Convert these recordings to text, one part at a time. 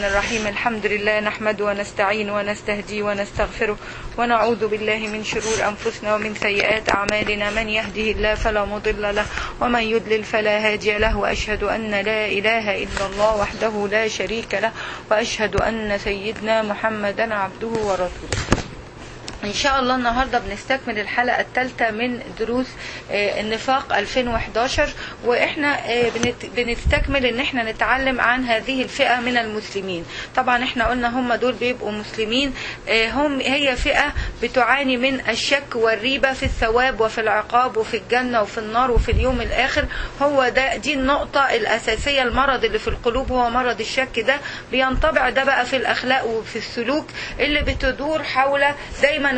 الرحمن الرحيم. الحمد لله نحمده ونستعين ونستهدي ونستغفره ونعوذ بالله من شرور أنفسنا ومن سيئات أعمالنا. من يهده الله فلا مضل له ومن يضلل فلا هادي له، وأشهد أن لا إله إلا الله وحده لا شريك له، وأشهد أن سيدنا محمدا عبده ورسوله. إن شاء الله النهاردة بنستكمل الحلقة الثالثة من دروس النفاق 2011، وإحنا بنستكمل إن إحنا نتعلم عن هذه الفئة من المسلمين. طبعا إحنا قلنا هم دول بيبقوا مسلمين، هي فئة بتعاني من الشك والريبة في الثواب وفي العقاب وفي الجنة وفي النار وفي اليوم الآخر. هو دي النقطة الأساسية. المرض اللي في القلوب هو مرض الشك، ده بينطبع ده بقى في الأخلاق وفي السلوك اللي بتدور حول دايما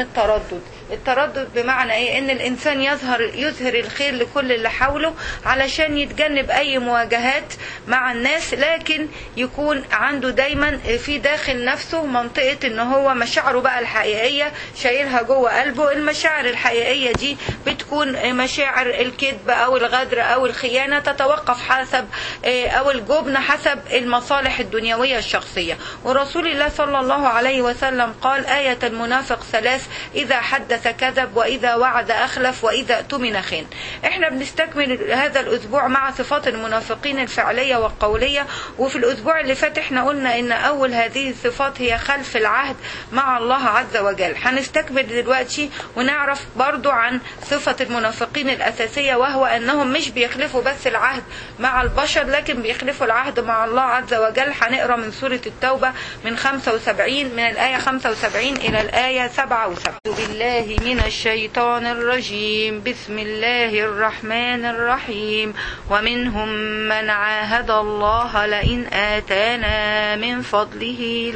التردد بمعنى ايه؟ ان الانسان يظهر الخير لكل اللي حوله علشان يتجنب اي مواجهات مع الناس، لكن يكون عنده دايما في داخل نفسه منطقة ان هو مشاعره بقى الحقيقية شايلها جوه قلبه. المشاعر الحقيقية دي بتكون مشاعر الكذب او الغدر او الخيانة، تتوقف حسب او الجبن حسب المصالح الدنيوية الشخصية. ورسول الله صلى الله عليه وسلم قال: آية المنافق ثلاث: إذا حدث كذب، وإذا وعد أخلف، وإذا اؤتمن خان. احنا بنستكمل هذا الأسبوع مع صفات المنافقين الفعلية والقولية. وفي الأسبوع اللي فات احنا قلنا إن أول هذه الصفات هي خلف العهد مع الله عز وجل. هنستكمل دلوقتي ونعرف برضو عن صفة المنافقين الأساسية، وهو أنهم مش بيخلفوا بس العهد مع البشر، لكن بيخلفوا العهد مع الله عز وجل. هنقرأ من سورة التوبة من 75 من الآية 75 إلى الآية 77. بالله من الشيطان الرجيم. بسم الله الرحمن الرحيم. ومنهم من عاهد الله لئن آتانا من فضله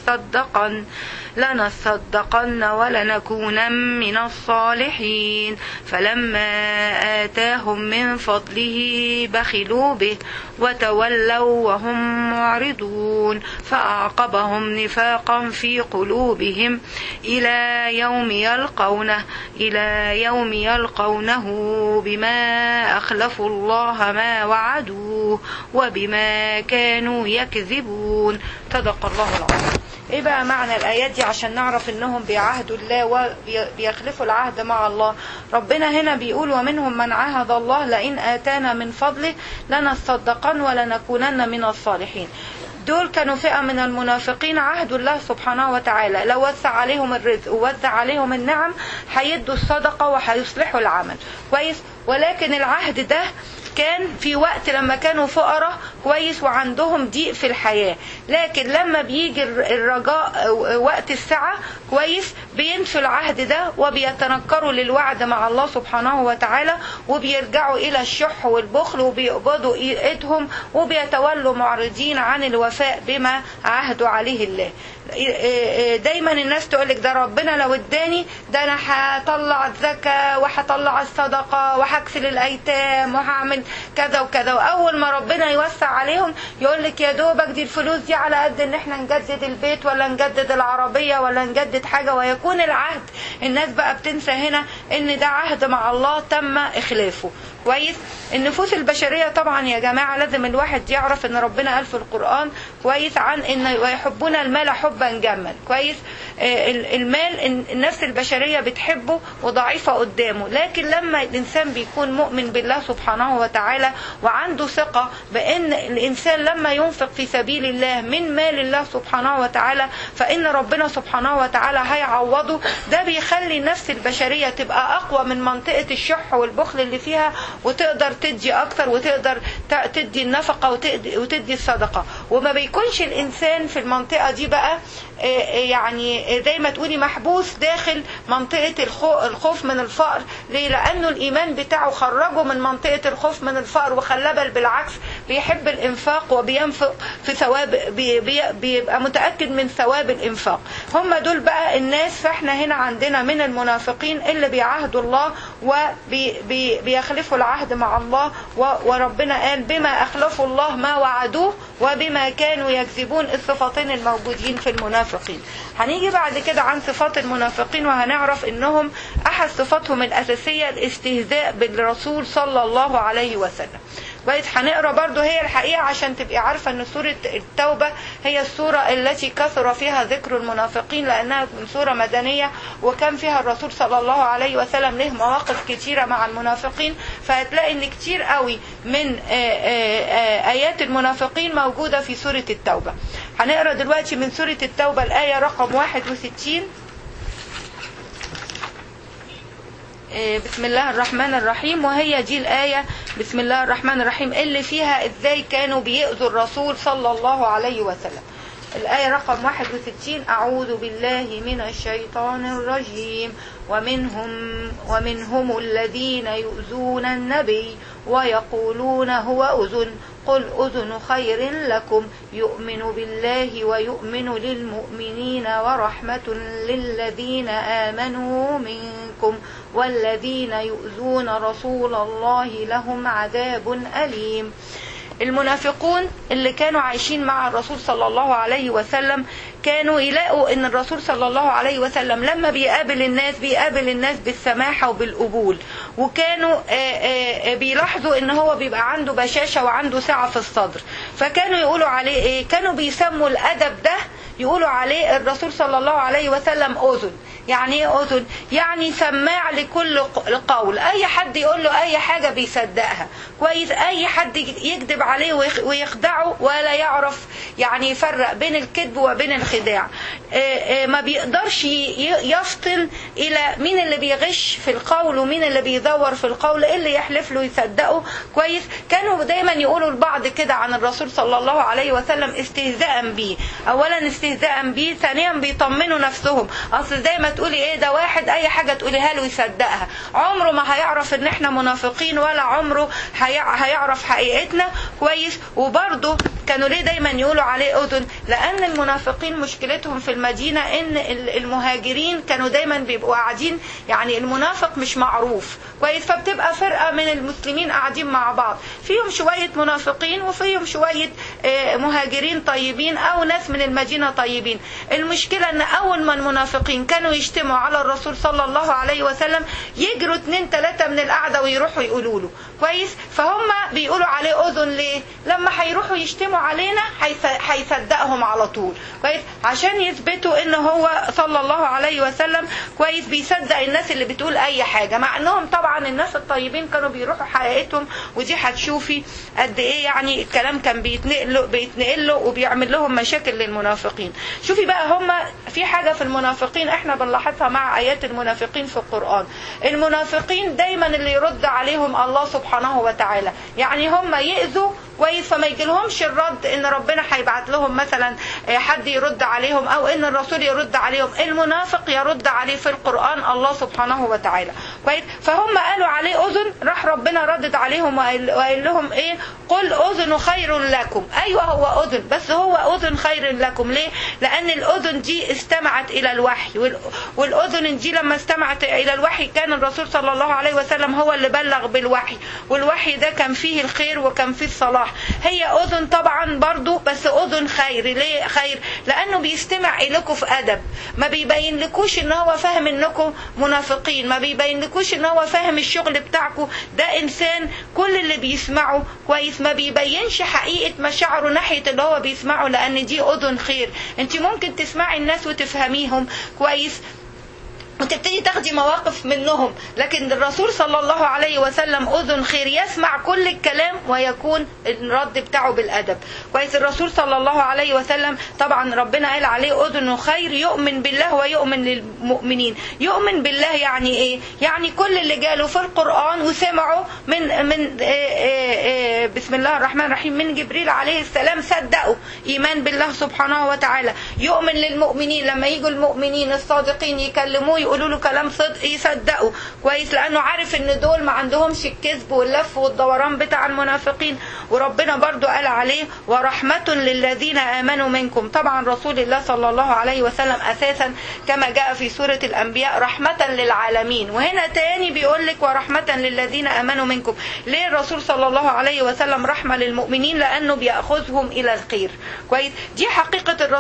لنصدقن ولنكونن من الصالحين، فلما آتاهم من فضله بخلوا به وتولوا وهم معرضون، فأعقبهم نفاقا في قلوبهم إلى يوم يلقونه بما أخلفوا الله ما وعدوه وبما كانوا يكذبون. صدق الله العظيم. ايه بقى معنى الايات دي عشان نعرف انهم بيعهدوا الله وبيخلفوا العهد مع الله؟ ربنا هنا بيقول: ومنهم من عاهد الله لئن آتانا من فضله لنصدقن ولنكونن من الصالحين. دول كانوا فئة من المنافقين عهدوا الله سبحانه وتعالى، لو وسع عليهم الرزق ووسع عليهم النعم هيدوا الصدقة وهيصلحوا العمل كويس. ولكن العهد ده كان في وقت لما كانوا فقراء كويس وعندهم ضيق في الحياة، لكن لما بيجي الرجاء وقت السعة كويس بينفوا العهد ده وبيتنكروا للوعد مع الله سبحانه وتعالى، وبيرجعوا إلى الشح والبخل وبيقبضوا إيدهم وبيتولوا معرضين عن الوفاء بما عهدوا عليه الله. دايما الناس تقولك: ده ربنا لو اداني ده انا هطلع الزكاة وهطلع الصدقة وهكسل الايتام وهعمل كذا وكذا، واول ما ربنا يوسع عليهم يقولك: يا دوبك دي الفلوس دي على قد ان احنا نجدد البيت ولا نجدد العربية ولا نجدد حاجة، ويكون العهد. الناس بقى بتنسى هنا ان ده عهد مع الله تم اخلافه كويس. النفوس البشرية طبعا يا جماعة لازم الواحد يعرف ان ربنا قال في القرآن كويس عن ان ويحبون المال حبا جما كويس. المال النفس البشرية بتحبه وضعيفة قدامه، لكن لما الإنسان بيكون مؤمن بالله سبحانه وتعالى وعنده ثقة بأن الإنسان لما ينفق في سبيل الله من مال الله سبحانه وتعالى فإن ربنا سبحانه وتعالى هيعوضه، ده بيخلي النفس البشرية تبقى أقوى من منطقة الشح والبخل اللي فيها، وتقدر تدي أكتر وتقدر تدي النفقة وتدي الصدقة. وما بيكونش الإنسان في المنطقة دي بقى يعني زي ما تقولي محبوس داخل منطقة الخوف من الفقر. ليه؟ لأنه الإيمان بتاعه خرجه من منطقة الخوف من الفقر وخلاه بل بالعكس بيحب الإنفاق وبينفق في ثواب، بيبقى متأكد من ثواب الإنفاق. هم دول بقى الناس. فاحنا هنا عندنا من المنافقين اللي بيعاهدوا الله وبيخلفوا العهد مع الله، وربنا قال: بما أخلفوا الله ما وعدوه وبما كانوا يكذبون. الصفتين الموجودين في المنافقين. هنيجي بعد كده عن صفات المنافقين وهنعرف انهم احد صفاتهم الاساسية الاستهزاء بالرسول صلى الله عليه وسلم كويس. هنقرا برضو هي الحقيقة عشان تبقي عارفة ان سورة التوبة هي السورة التي كثر فيها ذكر المنافقين، لانها سورة مدنية وكان فيها الرسول صلى الله عليه وسلم له مواقف كتيرة مع المنافقين، فهتلاقي ان كتير قوي من ايات المنافقين موجودة في سورة التوبة. هنقرا دلوقتي من سورة التوبة الآية رقم 61. بسم الله الرحمن الرحيم. وهي دي الآية بسم الله الرحمن الرحيم اللي فيها ازاي كانوا بيؤذوا الرسول صلى الله عليه وسلم. الآية رقم 61: أعوذ بالله من الشيطان الرجيم. ومنهم الذين يؤذون النبي ويقولون هو أذن قل أذن خير لكم يؤمن بالله ويؤمن للمؤمنين ورحمة للذين آمنوا منكم والذين يؤذون رسول الله لهم عذاب أليم. المنافقون اللي كانوا عايشين مع الرسول صلى الله عليه وسلم كانوا يلاقوا ان الرسول صلى الله عليه وسلم لما بيقابل الناس بالسماحة وبالقبول، وكانوا بيلاحظوا ان هو بيبقى عنده بشاشة وعنده سعة في الصدر، فكانوا يقولوا عليه ايه؟ كانوا بيسموا الادب ده يقولوا عليه الرسول صلى الله عليه وسلم أذن. يعني ايه أذن؟ يعني سماع لكل قول، اي حد يقول له اي حاجة بيصدقها كويس، اي حد يكذب عليه ويخدعه ولا يعرف يعني يفرق بين الكذب وبين الخداع. ما بيقدرش يفطن الى مين اللي بيغش في القول ومين اللي بيدور في القول، اللي يحلف له يصدقه كويس. كانوا دايما يقولوا البعض كده عن الرسول صلى الله عليه وسلم استهزاء بيه، اولا استهزاء بيه، ثانيا بيطمنوا نفسهم، اصل زي ما تقولي ايه ده واحد اي حاجة تقوليها له يصدقها، عمره ما هيعرف ان احنا منافقين ولا عمره هيعرف حقيقتنا كويس. وبرضه كانوا ليه دايما يقولوا عليه أذن؟ لأن المنافقين مشكلتهم في المدينة إن المهاجرين كانوا دايما بيبقوا قاعدين، يعني المنافق مش معروف كويس، فبتبقى فرقة من المسلمين قاعدين مع بعض، فيهم شوية منافقين وفيهم شوية مهاجرين طيبين أو ناس من المدينة طيبين. المشكلة إن أول ما المنافقين كانوا يجتمعوا على الرسول صلى الله عليه وسلم يجروا 2-3 من القعدة ويروحوا يقولوا له كويس، فهم بيقولوا عليه أذن. ليه؟ لما هيروحوا يجتمعوا علينا هيصدقهم على طول كويس، عشان يثبتوا ان هو صلى الله عليه وسلم كويس بيصدق الناس اللي بتقول اي حاجة، مع انهم طبعا الناس الطيبين كانوا بيروحوا حقيقتهم، ودي هتشوفي قد ايه يعني الكلام كان بيتنقل له وبيعمل لهم مشاكل للمنافقين. شوفي بقى هم في حاجة في المنافقين احنا بنلاحظها مع ايات المنافقين في القرآن. المنافقين دايما اللي يرد عليهم الله سبحانه وتعالى، يعني هم يأذوا كويس فما يجيلهمش الرد ان ربنا هيبعت لهم مثلا حد يرد عليهم او ان الرسول يرد عليهم، المنافق يرد عليه في القرآن الله سبحانه وتعالى كويس. فهم قالوا عليه أذن، راح ربنا ردد عليهم وقال لهم ايه؟ قل أذن خير لكم. ايوه هو أذن، بس هو أذن خير لكم. ليه؟ لان الأذن دي استمعت الى الوحي، والأذن دي لما استمعت الى الوحي كان الرسول صلى الله عليه وسلم هو اللي بلغ بالوحي، والوحي ده كان فيه الخير وكان فيه الصلاح. هي أذن طبعا برضو بس أذن خير. ليه خير؟ لأنه بيستمع إليكم في أدب، ما بيبين لكوش إن هو فاهم إنكم منافقين، ما بيبين لكوش إن هو فاهم الشغل بتاعكم، ده إنسان كل اللي بيسمعه كويس ما بيبينش حقيقة مشاعره ناحية اللي هو بيسمعه، لأن دي أذن خير. انت ممكن تسمعي الناس وتفهميهم كويس وتبتدي تاخدي مواقف منهم، لكن الرسول صلى الله عليه وسلم أذن خير، يسمع كل الكلام ويكون الرد بتاعه بالأدب كويس. الرسول صلى الله عليه وسلم طبعا ربنا قال عليه أذن خير، يؤمن بالله ويؤمن للمؤمنين. يؤمن بالله يعني ايه؟ يعني كل اللي جاله في القرآن وسمعه من بسم الله الرحمن الرحيم من جبريل عليه السلام صدقوا، إيمان بالله سبحانه وتعالى. يؤمن للمؤمنين، لما يجوا المؤمنين الصادقين يكلموه يقولوا له كلام صدق يصدقوا كويس، لانه عارف ان دول ما عندهمش الكذب واللف والدوران بتاع المنافقين. وربنا برضو قال عليه ورحمة للذين آمنوا منكم. طبعا رسول الله صلى الله عليه وسلم اساسا كما جاء في سورة الانبياء رحمة للعالمين، وهنا تاني بيقول لك ورحمة للذين آمنوا منكم. ليه الرسول صلى الله عليه وسلم رحمة للمؤمنين؟ لانه بيأخذهم الى الخير كويس. دي حقيقة الرسول صلى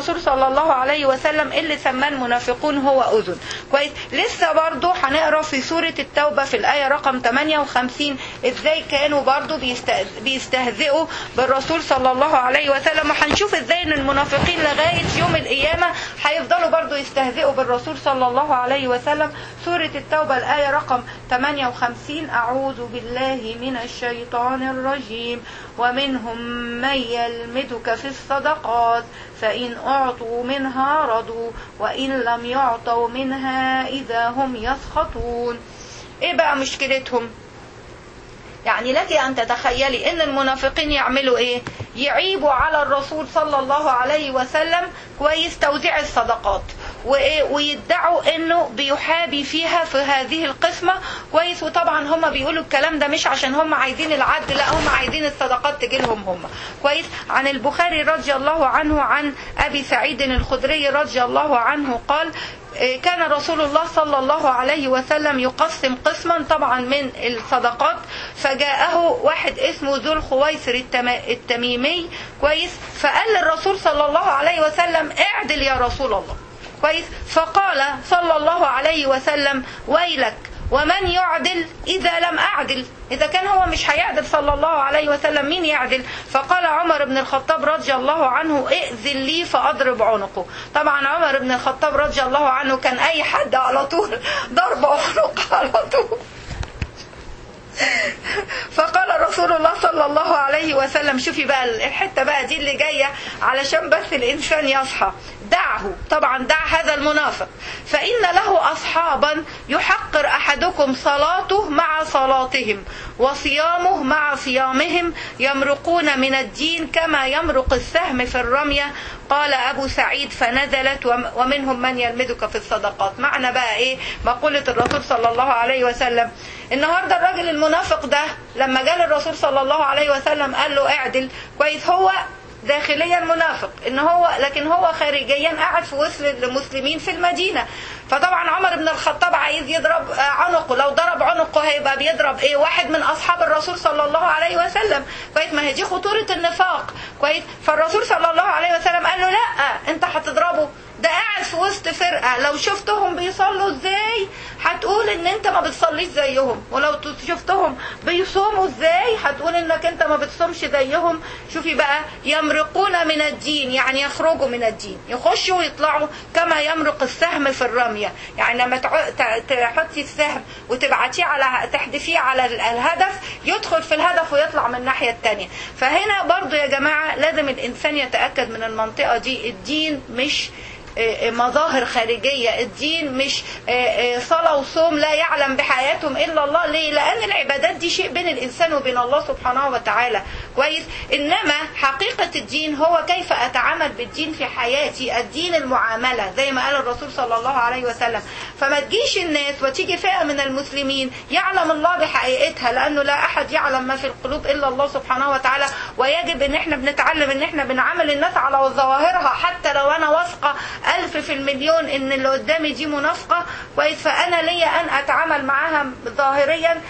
الله عليه وسلم اللي سماه المنافقون هو أذن. كويس. لسه برضو هنقرأ في سورة التوبة في الآية رقم 58 ازاي كانوا برضو بيستهزئوا بالرسول صلى الله عليه وسلم، وهنشوف ازاي ان المنافقين لغاية يوم القيامة هيفضلوا برضو يستهزئوا بالرسول صلى الله عليه وسلم. سورة التوبة الآية رقم 58: أعوذ بالله من الشيطان الرجيم. ومنهم من يلمدك في الصدقات فإن أعطوا منها رضوا وإن لم يعطوا منها إذا هم يسخطون. إيه بقى مشكلتهم؟ يعني لك أن تتخيلي أن المنافقين يعملوا إيه؟ يعيبوا على الرسول صلى الله عليه وسلم كويس توزيع الصدقات، ويدعوا انه بيحابي فيها في هذه القسمة كويس. وطبعا هم بيقولوا الكلام ده مش عشان هم عايزين العدل، لا هم عايزين الصدقات تجي لهم هم كويس. عن البخاري رضي الله عنه عن ابي سعيد الخدري رضي الله عنه قال: كان رسول الله صلى الله عليه وسلم يقسم قسما طبعا من الصدقات، فجاءه واحد اسمه ذو الخويصر التميمي كويس، فقال للرسول صلى الله عليه وسلم: اعدل يا رسول الله كويس. فقال صلى الله عليه وسلم: ويلك ومن يعدل إذا لم أعدل؟ إذا كان هو مش هيعدل صلى الله عليه وسلم مين يعدل؟ فقال عمر بن الخطاب رضي الله عنه: ائذن لي فأضرب عنقه. طبعا عمر بن الخطاب رضي الله عنه كان أي حد على طول ضرب عنقه على طول. فقال رسول الله صلى الله عليه وسلم، شوفي بقى الحتة بقى دي اللي جاية علشان بس الإنسان يصحى: دعه، طبعا دع هذا المنافق، فإن له أصحابا يحقر أحدكم صلاته مع صلاتهم وصيامه مع صيامهم، يمرقون من الدين كما يمرق السهم في الرمية. قال أبو سعيد: فنزلت ومنهم من يلمدك في الصدقات. معنى بقى إيه مقولة الرسول صلى الله عليه وسلم؟ النهاردة الراجل المنافق ده لما جاء الرسول صلى الله عليه وسلم قال له اعدل كويس، هو داخليا منافق ان هو، لكن هو خارجيا قاعد في وسط المسلمين في المدينة. فطبعا عمر بن الخطاب عايز يضرب عنقه، لو ضرب عنقه هيبقى بيضرب ايه؟ واحد من اصحاب الرسول صلى الله عليه وسلم كويس. ما هي دي خطورة النفاق كويس. فالرسول صلى الله عليه وسلم قال له: لا، انت هتضربه، ده قاعد في وسط فرقة، لو شفتهم بيصلوا ازاي هتقول ان انت ما بتصليش زيهم، ولو شفتهم بيصوموا ازاي هتقول انك انت ما بتصومش زيهم. شوفي بقى، يمرقون من الدين يعني يخرجوا من الدين، يخشوا ويطلعوا كما يمرق السهم في الرمية. يعني لما تحطي السهم وتبعتيه على تحدفيه على الهدف، يدخل في الهدف ويطلع من الناحية التانية. فهنا برضو يا جماعة لازم الانسان يتأكد من المنطقة دي. الدين مش مظاهر خارجية، الدين مش صلاة وصوم لا يعلم بحياتهم إلا الله. ليه؟ لأن العبادات دي شيء بين الإنسان وبين الله سبحانه وتعالى كويس. إنما حقيقة الدين هو كيف أتعامل بالدين في حياتي، الدين المعاملة زي ما قال الرسول صلى الله عليه وسلم. فما تجيش الناس وتيجي فئة من المسلمين يعلم الله بحقيقتها، لأنه لا أحد يعلم ما في القلوب إلا الله سبحانه وتعالى. ويجب إن احنا بنتعلم إن احنا بنعامل الناس على ظواهرها، حتى لو أنا واثقة 1000 في المليون ان اللي قدامي دي منافقة كويس، فانا ليا ان اتعامل معاها ظاهريا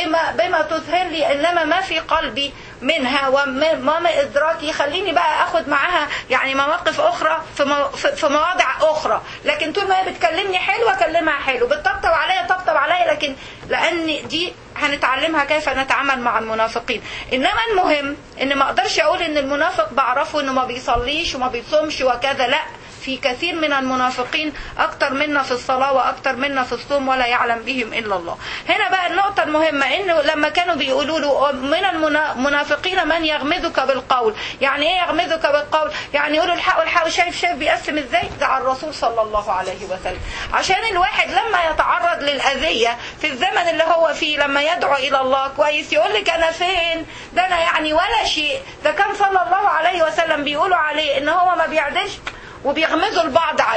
بما تظهر لي، انما ما في قلبي منها وما ادراكي يخليني بقى اخد معاها يعني مواقف اخرى في مواضع اخرى. لكن طول ما هي بتكلمني حلو اكلمها حلو، بتطبطب عليا طبطب عليا، لكن لان دي هنتعلمها كيف نتعامل مع المنافقين. انما المهم ان ما اقدرش اقول ان المنافق بعرفه انه ما بيصليش وما بيصومش وكذا، لا، في كثير من المنافقين أكتر منا في الصلاة وأكتر منا في الصوم ولا يعلم بهم إلا الله. هنا بقى النقطة المهمة، إنه لما كانوا بيقولوا له من المنافقين من يغمزك بالقول. يعني إيه يغمزك بالقول؟ يعني يقولوا الحق والحق، شايف بيقسم إزاي؟ ده على الرسول صلى الله عليه وسلم. عشان الواحد لما يتعرض للأذية في الزمن اللي هو فيه، لما يدعو إلى الله كويس، يقول لك أنا فين؟ ده أنا يعني ولا شيء. ده كان صلى الله عليه وسلم بيقولوا عليه إن هو ما بيعدلش وبيغمزوا البعض عليه.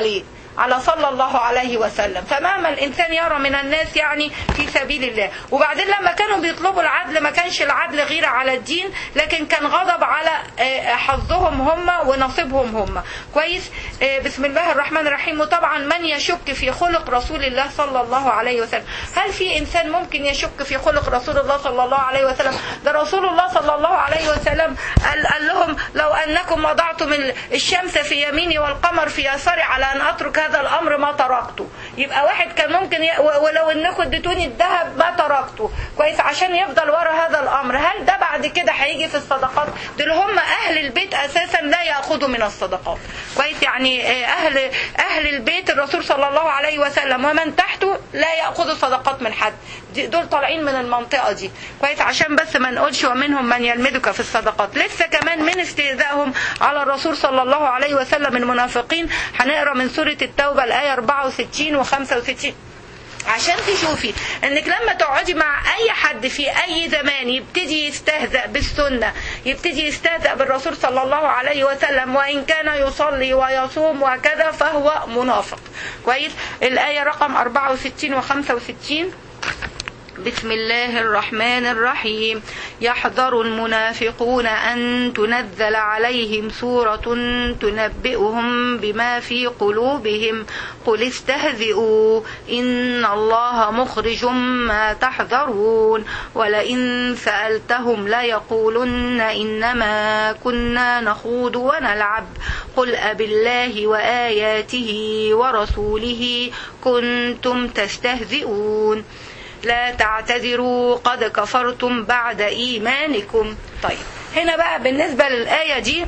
على صلى الله عليه وسلم. فمهما الإنسان يرى من الناس يعني في سبيل الله. وبعدين لما كانوا بيطلبوا العدل ما كانش العدل غير على الدين، لكن كان غضب على حظهم هم ونصيبهم هم. كويس. بسم الله الرحمن الرحيم. وطبعا من يشك في خلق رسول الله صلى الله عليه وسلم، هل في إنسان ممكن يشك في خلق رسول الله صلى الله عليه وسلم؟ ده رسول الله صلى الله عليه وسلم قال لهم لو أنكم وضعتم الشمس في يميني والقمر في يساري على أن أترك هذا الأمر ما تركته. يبقى واحد كان ممكن ولو أنكم اديتوني الذهب ما تركته. كويس. عشان يفضل ورا هذا الأمر. هل ده بعد كده هيجي في الصدقات؟ دول هم أهل البيت أساسا لا يأخذوا من الصدقات. كويس. يعني أهل البيت الرسول صلى الله عليه وسلم ومن تحته لا يأخذوا صدقات من حد. دول طالعين من المنطقة دي. كويس. عشان بس ما نقولش ومنهم من يلمدك في الصدقات. لسه كمان من استهزائهم على الرسول صلى الله عليه وسلم المنافقين. هنقرأ من سورة التوبة الآية 64 و 65 عشان تشوفي انك لما تقعدي مع اي حد في اي زمان يبتدي يستهزأ بالسنة، يبتدي يستهزأ بالرسول صلى الله عليه وسلم وان كان يصلي ويصوم وكذا فهو منافق. كويس. الآية رقم 64 و 65. بسم الله الرحمن الرحيم. يحذر المنافقون أن تنزل عليهم سورة تنبئهم بما في قلوبهم قل استهزئوا إن الله مخرج ما تحذرون ولئن سألتهم ليقولن إنما كنا نخوض ونلعب قل أبالله وآياته ورسوله كنتم تستهزئون لا تعتذروا قد كفرتم بعد إيمانكم. طيب هنا بقى بالنسبة للآية دي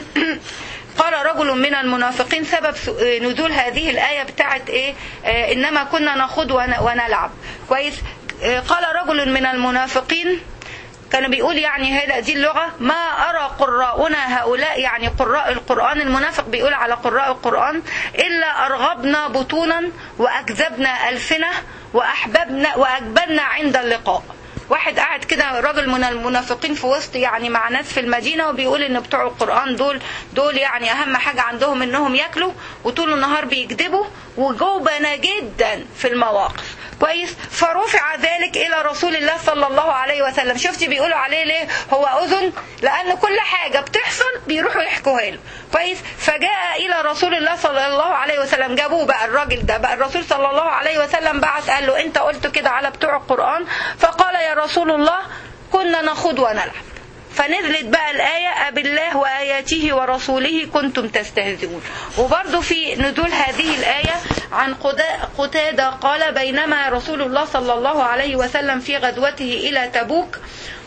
قال رجل من المنافقين سبب نزول هذه الآية بتاعت إيه؟ إنما كنا نخوض ونلعب. كويس. قال رجل من المنافقين كانوا بيقول يعني هذا دي اللغة ما أرى قراؤنا هؤلاء يعني قراء القرآن. المنافق بيقول على قراء القرآن إلا أرغبنا بطونا وأكذبنا ألسنة وأجبنا عند اللقاء. واحد قاعد كده راجل من المنافقين في وسط يعني مع ناس في المدينة وبيقول ان بتوع القرآن دول يعني اهم حاجة عندهم انهم ياكلوا وطول النهار بيكذبوا وجوبنا جدا في المواقف. كويس. فرفع ذلك الى رسول الله صلى الله عليه وسلم. شفتي بيقولوا عليه ليه هو اذن؟ لان كل حاجة بتحصل بيروحوا يحكوها له. كويس. فجاء الى رسول الله صلى الله عليه وسلم. جابوه بقى الراجل ده بقى الرسول صلى الله عليه وسلم بعث قال له انت قلت كده على بتوع القرآن؟ فقال يا رسول الله كنا نخوض ونلعب. فنزلت بقى الآية أبالله وآياته ورسوله كنتم تستهزئون. وبرضو في نزول هذه الآية عن قتادة قال بينما رسول الله صلى الله عليه وسلم في غزوته إلى تبوك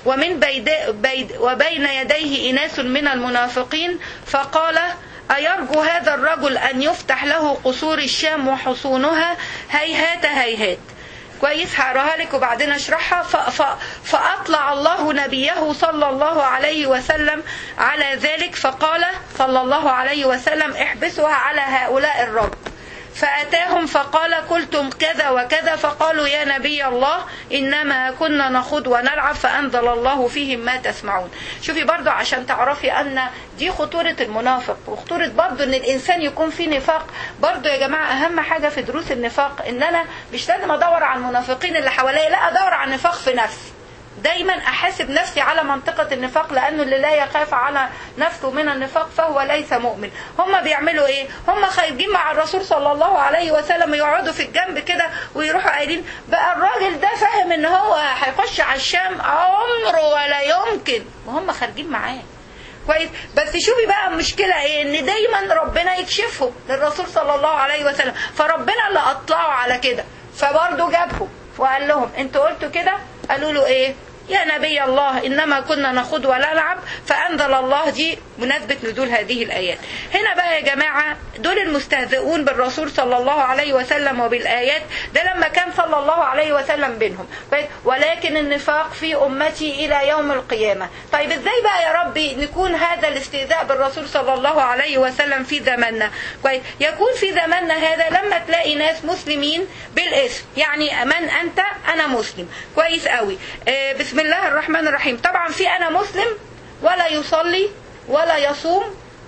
وبين يديه إناس من المنافقين فقال أيرجو هذا الرجل أن يفتح له قصور الشام وحصونها؟ هيهات هيهات. كويس. هقراها لك وبعدين اشرحها. فأطلع الله نبيه صلى الله عليه وسلم على ذلك فقال صلى الله عليه وسلم احبسوها على هؤلاء الرب. فأتاهم فقال قلتم كذا وكذا فقالوا يا نبي الله إنما كنا نخوض ونلعب فأنزل الله فيهم ما تسمعون. شوفي برضو عشان تعرفي أن دي خطورة المنافق وخطورة برضو أن الإنسان يكون فيه نفاق. برضو يا جماعة أهم حاجة في دروس النفاق أن أنا مش لازم أدور على المنافقين اللي حواليا، لا أدور على النفاق في نفسي. دايما أحاسب نفسي على منطقة النفاق لأنه اللي لا يخاف على نفسه من النفاق فهو ليس مؤمن. هم بيعملوا إيه؟ هم خارجين مع الرسول صلى الله عليه وسلم يقعدوا في الجنب كده ويروحوا قايلين بقى الراجل ده فاهم إن هو هيخش على الشام عمره ولا يمكن، وهم خارجين معاه. كويس. بس شوفي بقى المشكلة إيه؟ إن دايما ربنا يكشفهم للرسول صلى الله عليه وسلم، فربنا اللي أطلعوا على كده فبرضه جابهم وقال لهم أنتوا قلتوا كده؟ قالوا له إيه؟ يا نبي الله إنما كنا نخوض ونلعب. فأنزل الله دي مناسبة نزول هذه الآيات. هنا بقى يا جماعة دول المستهزئون بالرسول صلى الله عليه وسلم وبالآيات ده لما كان صلى الله عليه وسلم بينهم. ولكن النفاق في أمتي إلى يوم القيامة. طيب إزاي بقى يا ربي نكون هذا الاستهزاء بالرسول صلى الله عليه وسلم في زماننا؟ كويس. يكون في زماننا هذا لما تلاقي ناس مسلمين بالاسم، يعني من أنت؟ أنا مسلم. كويس قوي. بسم الله الرحمن الرحيم. طبعا في أنا مسلم ولا يصلي ولا يصوم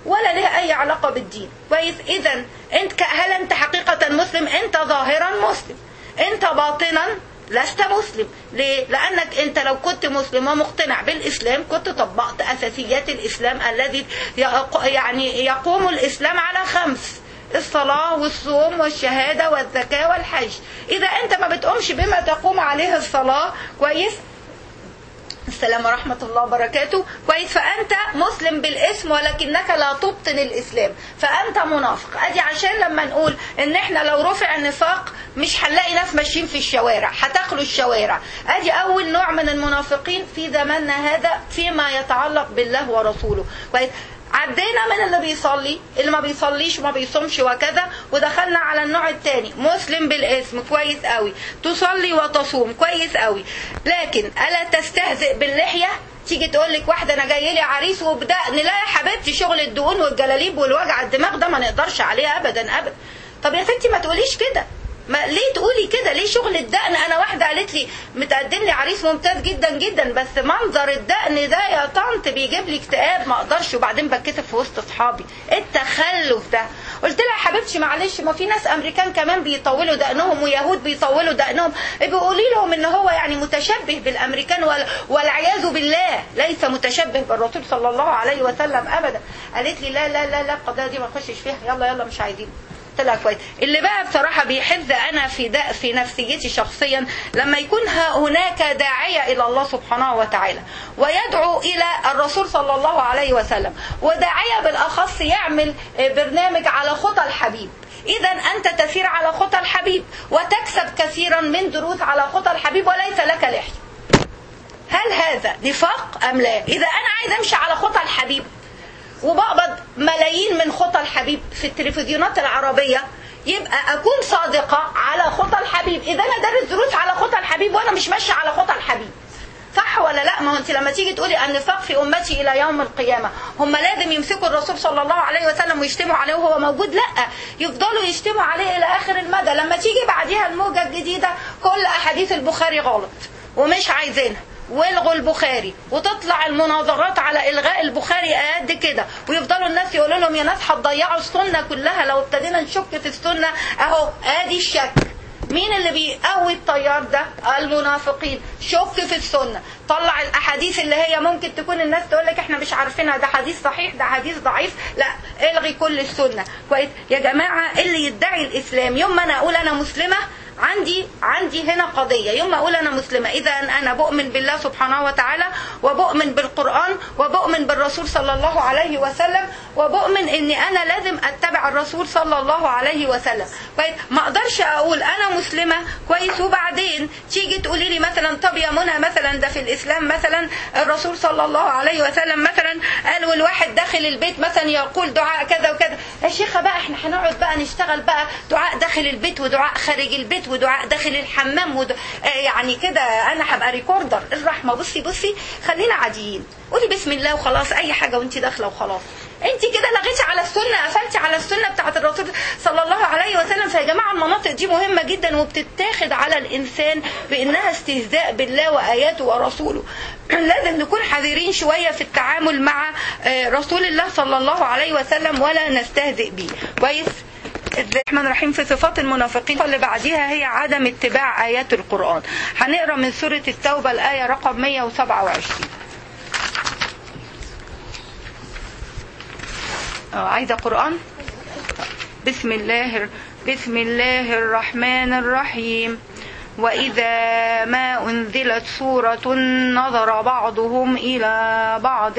ولا لها اي علاقة بالدين. كويس؟ اذا انت هل انت حقيقة مسلم؟ انت ظاهرا مسلم، انت باطنا لست مسلم. ليه؟ لأنك أنت لو كنت مسلم ومقتنع بالإسلام كنت طبقت أساسيات الإسلام الذي يعني يقوم الإسلام على 5: الصلاة والصوم والشهادة والزكاة والحج. إذا أنت ما بتقومش بما تقوم عليه الصلاة، كويس؟ السلام ورحمة الله وبركاته. كويس؟ فأنت مسلم بالاسم ولكنك لا تبطن الإسلام، فأنت منافق. أدي عشان لما نقول إن إحنا لو رفع النفاق مش هنلاقي ناس ماشيين في الشوارع، هتخلو الشوارع. أدي أول نوع من المنافقين في زماننا هذا فيما يتعلق بالله ورسوله. كويس؟ عدينا من اللي بيصلي، اللي ما بيصليش وما بيصومش وكذا، ودخلنا على النوع الثاني، مسلم بالاسم، كويس قوي، تصلي وتصوم، كويس قوي، لكن ألا تستهزئ باللحية؟ تيجي تقول لك واحدة أنا جاي لي عريس وبدقن، لا يا حبيبتي، شغل الدهون والجلاليب والوجع الدماغ ده ما نقدرش عليه أبدا أبدا. طب يا ستي ما تقوليش كده، ما ليه تقولي كده؟ ليه شغل الدقن؟ انا واحده قالت لي متقدم لي عريس ممتاز جدا جدا، بس منظر الدقن ده يا طنط بيجيب لي اكتئاب، ما اقدرش، وبعدين بتكسف في وسط اصحابي. التخلف ده. قلت لها يا حبيبتي معلش، ما في ناس امريكان كمان بيطولوا دقنهم ويهود بيطولوا دقنهم، بيقولي لهم ان هو يعني متشبه بالامريكان، والعياذ بالله ليس متشبه بالرسول صلى الله عليه وسلم ابدا. قالت لي لا لا لا لا، القضيه دي ما نخشش فيها، يلا يلا مش عايزين. طلع كويس. اللي بقى بصراحة بيحز أنا في نفسيتي شخصيا لما يكون هناك داعية إلى الله سبحانه وتعالى ويدعو إلى الرسول صلى الله عليه وسلم، وداعية بالأخص يعمل برنامج على خطى الحبيب. إذا أنت تسير على خطى الحبيب وتكسب كثيرا من دروس على خطى الحبيب وليس لك لحية. هل هذا نفاق أم لا؟ إذا أنا عايز أمشي على خطى الحبيب وبقبض ملايين من خطى الحبيب في التلفزيونات العربية، يبقى أكون صادقة على خطى الحبيب. إذا أنا دارس دروس على خطى الحبيب وأنا مش ماشية على خطى الحبيب، صح ولا لا؟ ما هو أنت لما تيجي تقولي النفاق في أمتي إلى يوم القيامة، هم لازم يمسكوا الرسول صلى الله عليه وسلم ويشتموا عليه وهو موجود؟ لا، يفضلوا يشتموا عليه إلى آخر المدى. لما تيجي بعديها الموجة الجديدة كل أحاديث البخاري غلط ومش عايزينها، والغوا البخاري، وتطلع المناظرات على الغاء البخاري قد كده، ويفضلوا الناس يقولوا لهم يا ناس هتضيعوا السنه كلها لو ابتدينا نشك في السنه. اهو ادي الشك. مين اللي بيقوي التيار ده؟ المنافقين. شك في السنه، طلع الاحاديث اللي هي ممكن تكون الناس تقول لك احنا مش عارفينها، ده حديث صحيح، ده حديث ضعيف، لا الغي كل السنه. كويس يا جماعه؟ اللي يدعي الاسلام يوم ما انا اقول انا مسلمه، عندي هنا قضية. يوم ما أقول أنا مسلمة، إذا أنا بؤمن بالله سبحانه وتعالى، وبؤمن بالقرآن، وبؤمن بالرسول صلى الله عليه وسلم، وبؤمن إني أنا لازم أتبع الرسول صلى الله عليه وسلم. كويس؟ ما أقدرش أقول أنا مسلمة كويس وبعدين تيجي تقولي لي مثلا طب يا منى مثلا ده في الإسلام مثلا الرسول صلى الله عليه وسلم مثلا قال والواحد داخل البيت مثلا يقول دعاء كذا وكذا. يا شيخة بقى احنا هنقعد بقى نشتغل بقى دعاء داخل البيت ودعاء خارج البيت ودعاء داخل الحمام يعني كده انا هبقى ريكوردر الرحمه. بصي خلينا عاديين، قولي بسم الله وخلاص، اي حاجه وانت داخله وخلاص. انت كده لغيتي على السنه، قفلتي على السنه بتاعه الرسول صلى الله عليه وسلم. فيا جماعه المناطق دي مهمه جدا وبتتاخد على الانسان بانها استهزاء بالله واياته ورسوله. لازم نكون حذرين شويه في التعامل مع رسول الله صلى الله عليه وسلم ولا نستهزئ به. كويس؟ الرحمن الرحيم. في صفات المنافقين اللي بعديها هي عدم اتباع آيات القرآن. هنقرأ من سورة التوبة الآية رقم 127. عايزة قرآن؟ بسم الله الرحمن الرحيم. وإذا ما أنزلت سورة نظر بعضهم إلى بعض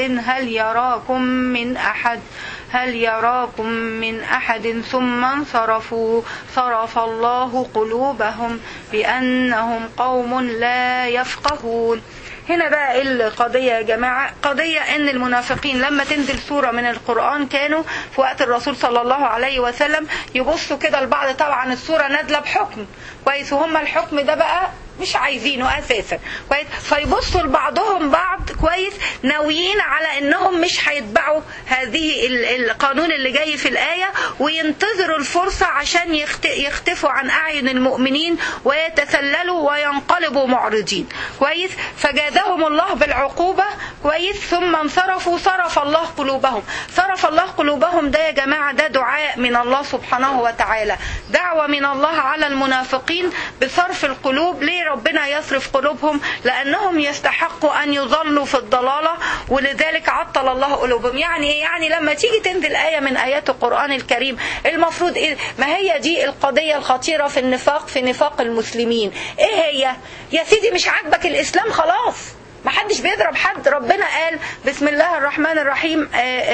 هل يراكم من أحد ثم انصرفوا صرف الله قلوبهم بأنهم قوم لا يفقهون. هنا بقى القضية يا جماعة، قضية ان المنافقين لما تنزل سورة من القرآن كانوا في وقت الرسول صلى الله عليه وسلم يبصوا كده لبعض. طبعا السورة نازلة بحكم كويس، وهم الحكم ده بقى مش عايزينه اساسا كويس. فيبصوا لبعضهم بعض كويس ناويين على انهم مش هيتبعوا هذه القانون اللي جاي في الآية، وينتظروا الفرصة عشان يختفوا عن أعين المؤمنين ويتسللوا وينقلبوا معرضين كويس. فجازهم الله بالعقوبة كويس، ثم انصرفوا صرف الله قلوبهم. صرف الله قلوبهم ده يا جماعة ده دعاء من الله سبحانه وتعالى، دعوة من الله على المنافقين بصرف القلوب. ليه ربنا يصرف قلوبهم؟ لأنهم يستحقوا أن يظلوا في الضلالة، ولذلك عطل الله قلوبهم. يعني إيه؟ يعني لما تيجي تنزل آية من آيات القرآن الكريم المفروض إيه؟ ما هي دي القضية الخطيرة في النفاق، في نفاق المسلمين. إيه هي؟ يا سيدي مش عاجبك الإسلام خلاص، ما حدش بيضرب حد. ربنا قال بسم الله الرحمن الرحيم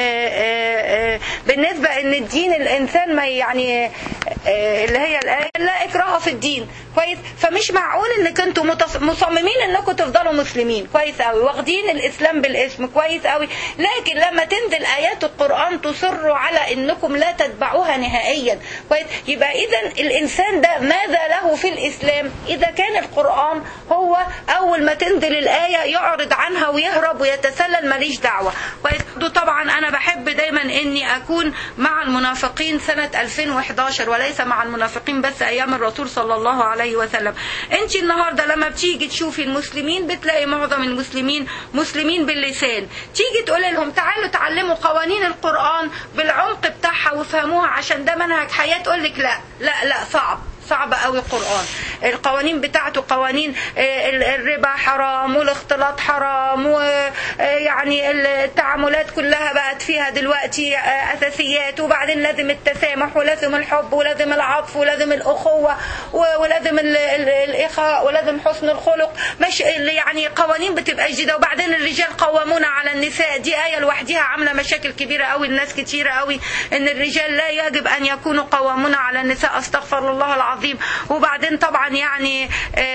بالنسبة ان الدين الانسان ما يعني اللي هي الآية لا إكراه في الدين كويس. فمش معقول انك انتم مصممين انكم تفضلوا مسلمين كويس قوي، واخدين الاسلام بالاسم كويس قوي، لكن لما تنزل آيات القرآن تصروا على انكم لا تتبعوها نهائيا كويس. يبقى اذا الانسان ده ماذا له في الاسلام اذا كان القرآن هو اول ما تنزل الآية يعرض عنها ويهرب ويتسلل ماليش دعوة كويس. طبعا انا بحب دايما اني اكون مع المنافقين سنة 2011 وليس مع المنافقين بس ايام الرسول صلى الله عليه وسلم. انت النهاردة لما بتيجي تشوفي المسلمين بتلاقي معظم المسلمين مسلمين باللسان، تيجي تقول لهم تعالوا تعلموا قوانين القرآن بالعمق بتاعها وفهموها عشان ده منهج حياة، تقول لك لا لا لا صعب قوي. القرآن القوانين بتاعته قوانين الربا حرام والاختلاط حرام، ويعني التعاملات كلها بقت فيها دلوقتي أساسيات، وبعدين لازم التسامح ولازم الحب ولازم العطف ولازم الأخوة ولازم الإخاء ولازم حسن الخلق، مش يعني قوانين بتبقى جديدة. وبعدين الرجال قوامون على النساء، دي آية لوحدها عاملة مشاكل كبيرة قوي الناس كتيرة قوي ان الرجال لا يجب ان يكونوا قوامون على النساء، استغفر الله العظيم. وبعدين طبعا يعني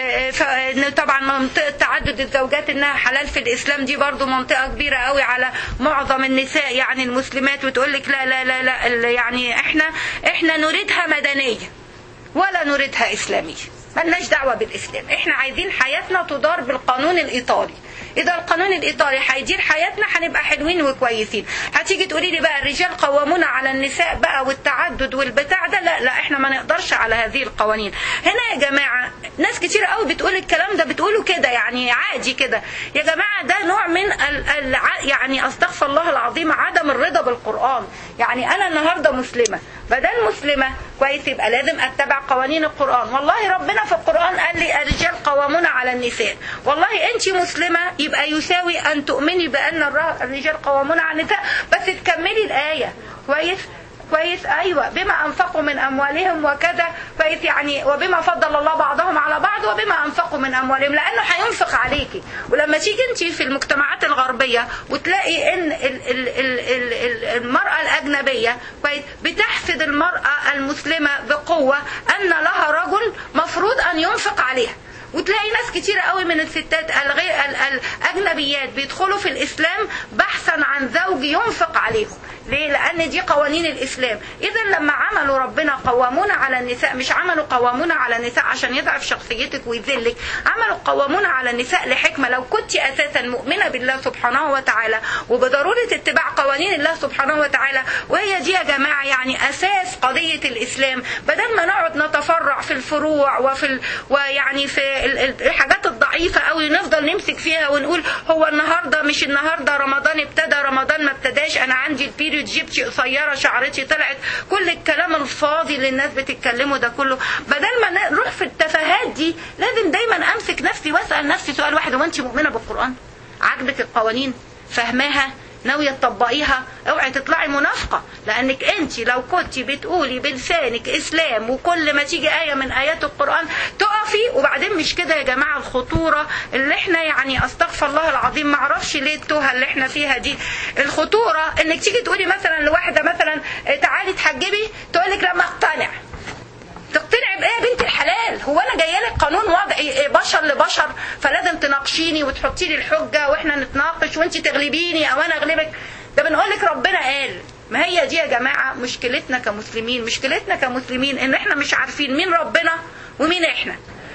طبعا منطقة تعدد الزوجات انها حلال في الاسلام دي برضو منطقة كبيرة قوي على معظم النساء يعني المسلمات، وتقول لك لا لا لا لا يعني احنا نريدها مدنية ولا نريدها اسلامية، ملناش دعوة بالاسلام، احنا عايزين حياتنا تدار بالقانون الايطالي. إذا القانون الإيطالي هيدير حياتنا هنبقى حلوين وكويسين. هتيجي تقولي لي بقى الرجال قوامون على النساء بقى والتعدد والبتاع ده، لا يعني ما نقدرش على هذه القوانين. هنا يا جماعة ناس كتير قوي بتقول الكلام ده، بتقوله كده يعني عادي كده. يا جماعة ده نوع من يعني استغفر الله العظيم عدم الرضا بالقرآن. يعني أنا النهاردة مسلمة، بدل مسلمة كويس يبقى لازم أتبع قوانين القرآن. والله ربنا في القرآن قال لي الرجال قوامون على النساء، والله أنت مسلمة يبقى يساوي أن تؤمني بأن الرجال قوامون على النساء، بس تكملي الآية كويس أيوة بما أنفقوا من أموالهم وكذا كويس، يعني وبما فضل الله بعضهم على بعض وبما أنفقوا من أموالهم، لأنه هينفق عليكي. ولما تيجي أنت في المجتمعات الغربية وتلاقي إن المرأة الأجنبية كويس بتحسد المرأة المسلمة بقوة أن لها رجل مفروض أن ينفق عليها، وتلاقي ناس كتير قوي من الستات الأجنبيات بيدخلوا في الإسلام بحثا عن زوج ينفق عليهم. ليه؟ لأن دي قوانين الإسلام. إذا لما عملوا ربنا قوامون على النساء، مش عملوا قوامون على النساء عشان يضعف شخصيتك ويذلك، عملوا قوامون على النساء لحكمة. لو كنت أساسا مؤمنة بالله سبحانه وتعالى وبضرورة اتباع قوانين الله سبحانه وتعالى، وهي دي يا جماعة يعني أساس قضية الإسلام، بدل ما نقعد نتفرع في الفروع ويعني في الحاجات الضعيفة قوي نفضل نمسك فيها ونقول هو النهاردة مش النهاردة رمضان ابتدى رمضان ما ابتداش، أنا عندي البيريود جبتي قصيرة شعرتي طلعت، كل الكلام الفاضي اللي الناس بتتكلمه ده كله. بدل ما نروح في التفاهات دي لازم دايما أمسك نفسي وأسأل نفسي سؤال واحد: هو أنت مؤمنة بالقرآن؟ عاجبك القوانين؟ فهماها؟ ناوية تطبقيها؟ اوعي تطلعي منافقة، لانك انت لو كنت بتقولي بلسانك اسلام وكل ما تيجي آية من آيات القرآن تقفي. وبعدين مش كده يا جماعة الخطورة اللي احنا يعني استغفر الله العظيم ما اعرفش ليه التوهة اللي احنا فيها دي. الخطورة انك تيجي تقولي مثلا لواحدة مثلا تعالي تحجبي، تقولك لا ما اقتنع. تقتنعي بايه يا بنت الحلال؟ هو انا جايه لك قانون وضعي بشر لبشر فلازم تناقشيني وتحطي لي الحجه واحنا نتناقش وانت تغلبيني او انا اغلبك؟ ده بنقول لك ربنا قال. ما هي دي يا جماعه مشكلتنا كمسلمين ان احنا مش عارفين مين ربنا ومين احنا.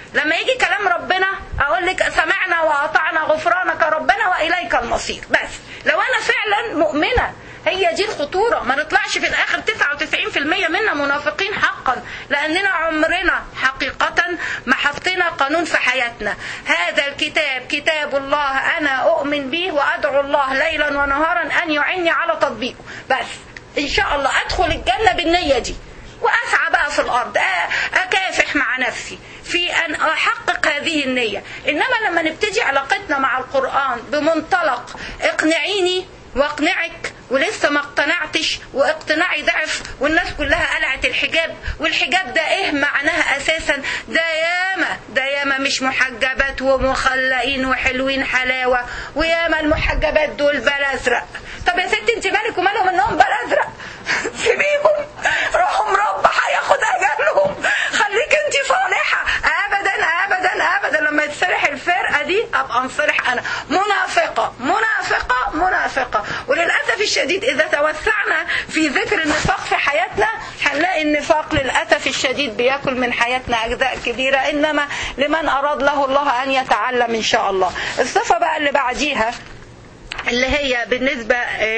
لما يجي كلام ربنا اقول لك سمعنا واطعنا غفرانك ربنا واليك المصير. بس لو انا فعلا مؤمنه، هي دي الخطورة، ما نطلعش في الآخر 99% منا منافقين حقا، لأننا عمرنا حقيقة ما حطينا قانون في حياتنا. هذا الكتاب كتاب الله، أنا أؤمن به وأدعو الله ليلا ونهارا أن يعني على تطبيقه. بس إن شاء الله أدخل الجنة بالنية دي، وأسعى بقى في الأرض أكافح مع نفسي في أن أحقق هذه النية. إنما لما نبتدي علاقتنا مع القرآن بمنطلق اقنعيني واقنعك، ولسه ما اقتنعتش واقتناعي ضعف، والناس كلها قلعت الحجاب، والحجاب ده ايه معناها اساسا؟ ده ياما مش محجبات ومخلقين وحلوين حلاوة، وياما المحجبات دول بلازرق. طب يا ستي انت مالك ومالهم انهم بلازرق؟ سيبيهم، روحوا مربى هياخد اجلهم، خليك انت صالحة. ابدا ابدا ابدا، لما يتصلح الفرقة دي ابقى انصلح انا. منافقة منافقة منافقة. وللأسف الشديد إذا توسعنا في ذكر النفاق في حياتنا هنلاقي النفاق للأسف الشديد بيأكل من حياتنا أجزاء كبيرة، إنما لمن أراد له الله أن يتعلم إن شاء الله. الصفة بقى اللي بعديها اللي هي بالنسبة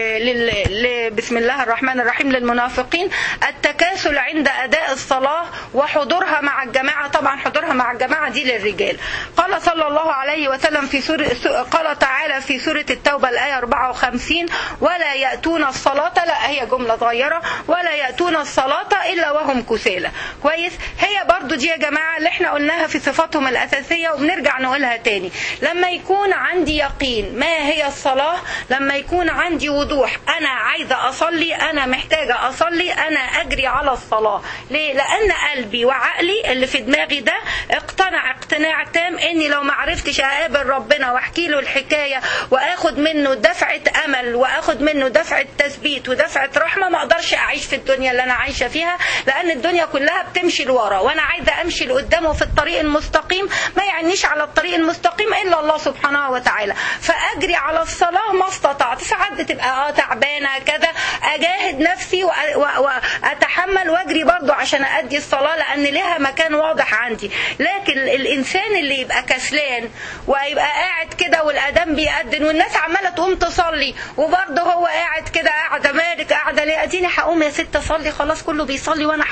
بسم الله الرحمن الرحيم للمنافقين، التكاسل عند أداء الصلاة وحضورها مع الجماعة. طبعا حضورها مع الجماعة دي للرجال. قال صلى الله عليه وسلم قال تعالى في سورة التوبة الآية 54: ولا يأتون الصلاة، لا هي جملة صغيرة، ولا يأتون الصلاة إلا وهم كسالى. كويس، هي برضو دي يا جماعة اللي احنا قلناها في صفاتهم الأساسية، وبنرجع نقولها تاني. لما يكون عندي يقين ما هي الصلاة، لما يكون عندي وضوح أنا عايزة أصلي، أنا محتاجة أصلي، أنا أجري على الصلاة. ليه؟ لأن قلبي وعقلي اللي في دماغي ده اقتنع اقتناع تام إني لو معرفتش أقابل ربنا واحكي له الحكاية وأخد منه دفعة أمل وأخد منه دفعة تثبيت ودفعة رحمة، ما أقدرش أعيش في الدنيا اللي أنا عايشة فيها، لأن الدنيا كلها بتمشي لورا، وأنا عايزة أمشي لقدامه في الطريق المستقيم. ما يعنيش على الطريق المستقيم إلا الله سبحانه وتعالى. فأجري على الصلاة ما استطعت. ساعات بتبقى تعبانه كذا، اجاهد نفسي واتحمل واجري برضو عشان ادي الصلاه، لان لها مكان واضح عندي. لكن الانسان اللي يبقى كسلان ويبقى قاعد كده والاذان بيأذن والناس عماله تقوم تصلي، وبرضه هو قاعد كده، قاعده مالك قاعده ليه؟ اديني هقوم يا ست اصلي، خلاص كله بيصلي وانا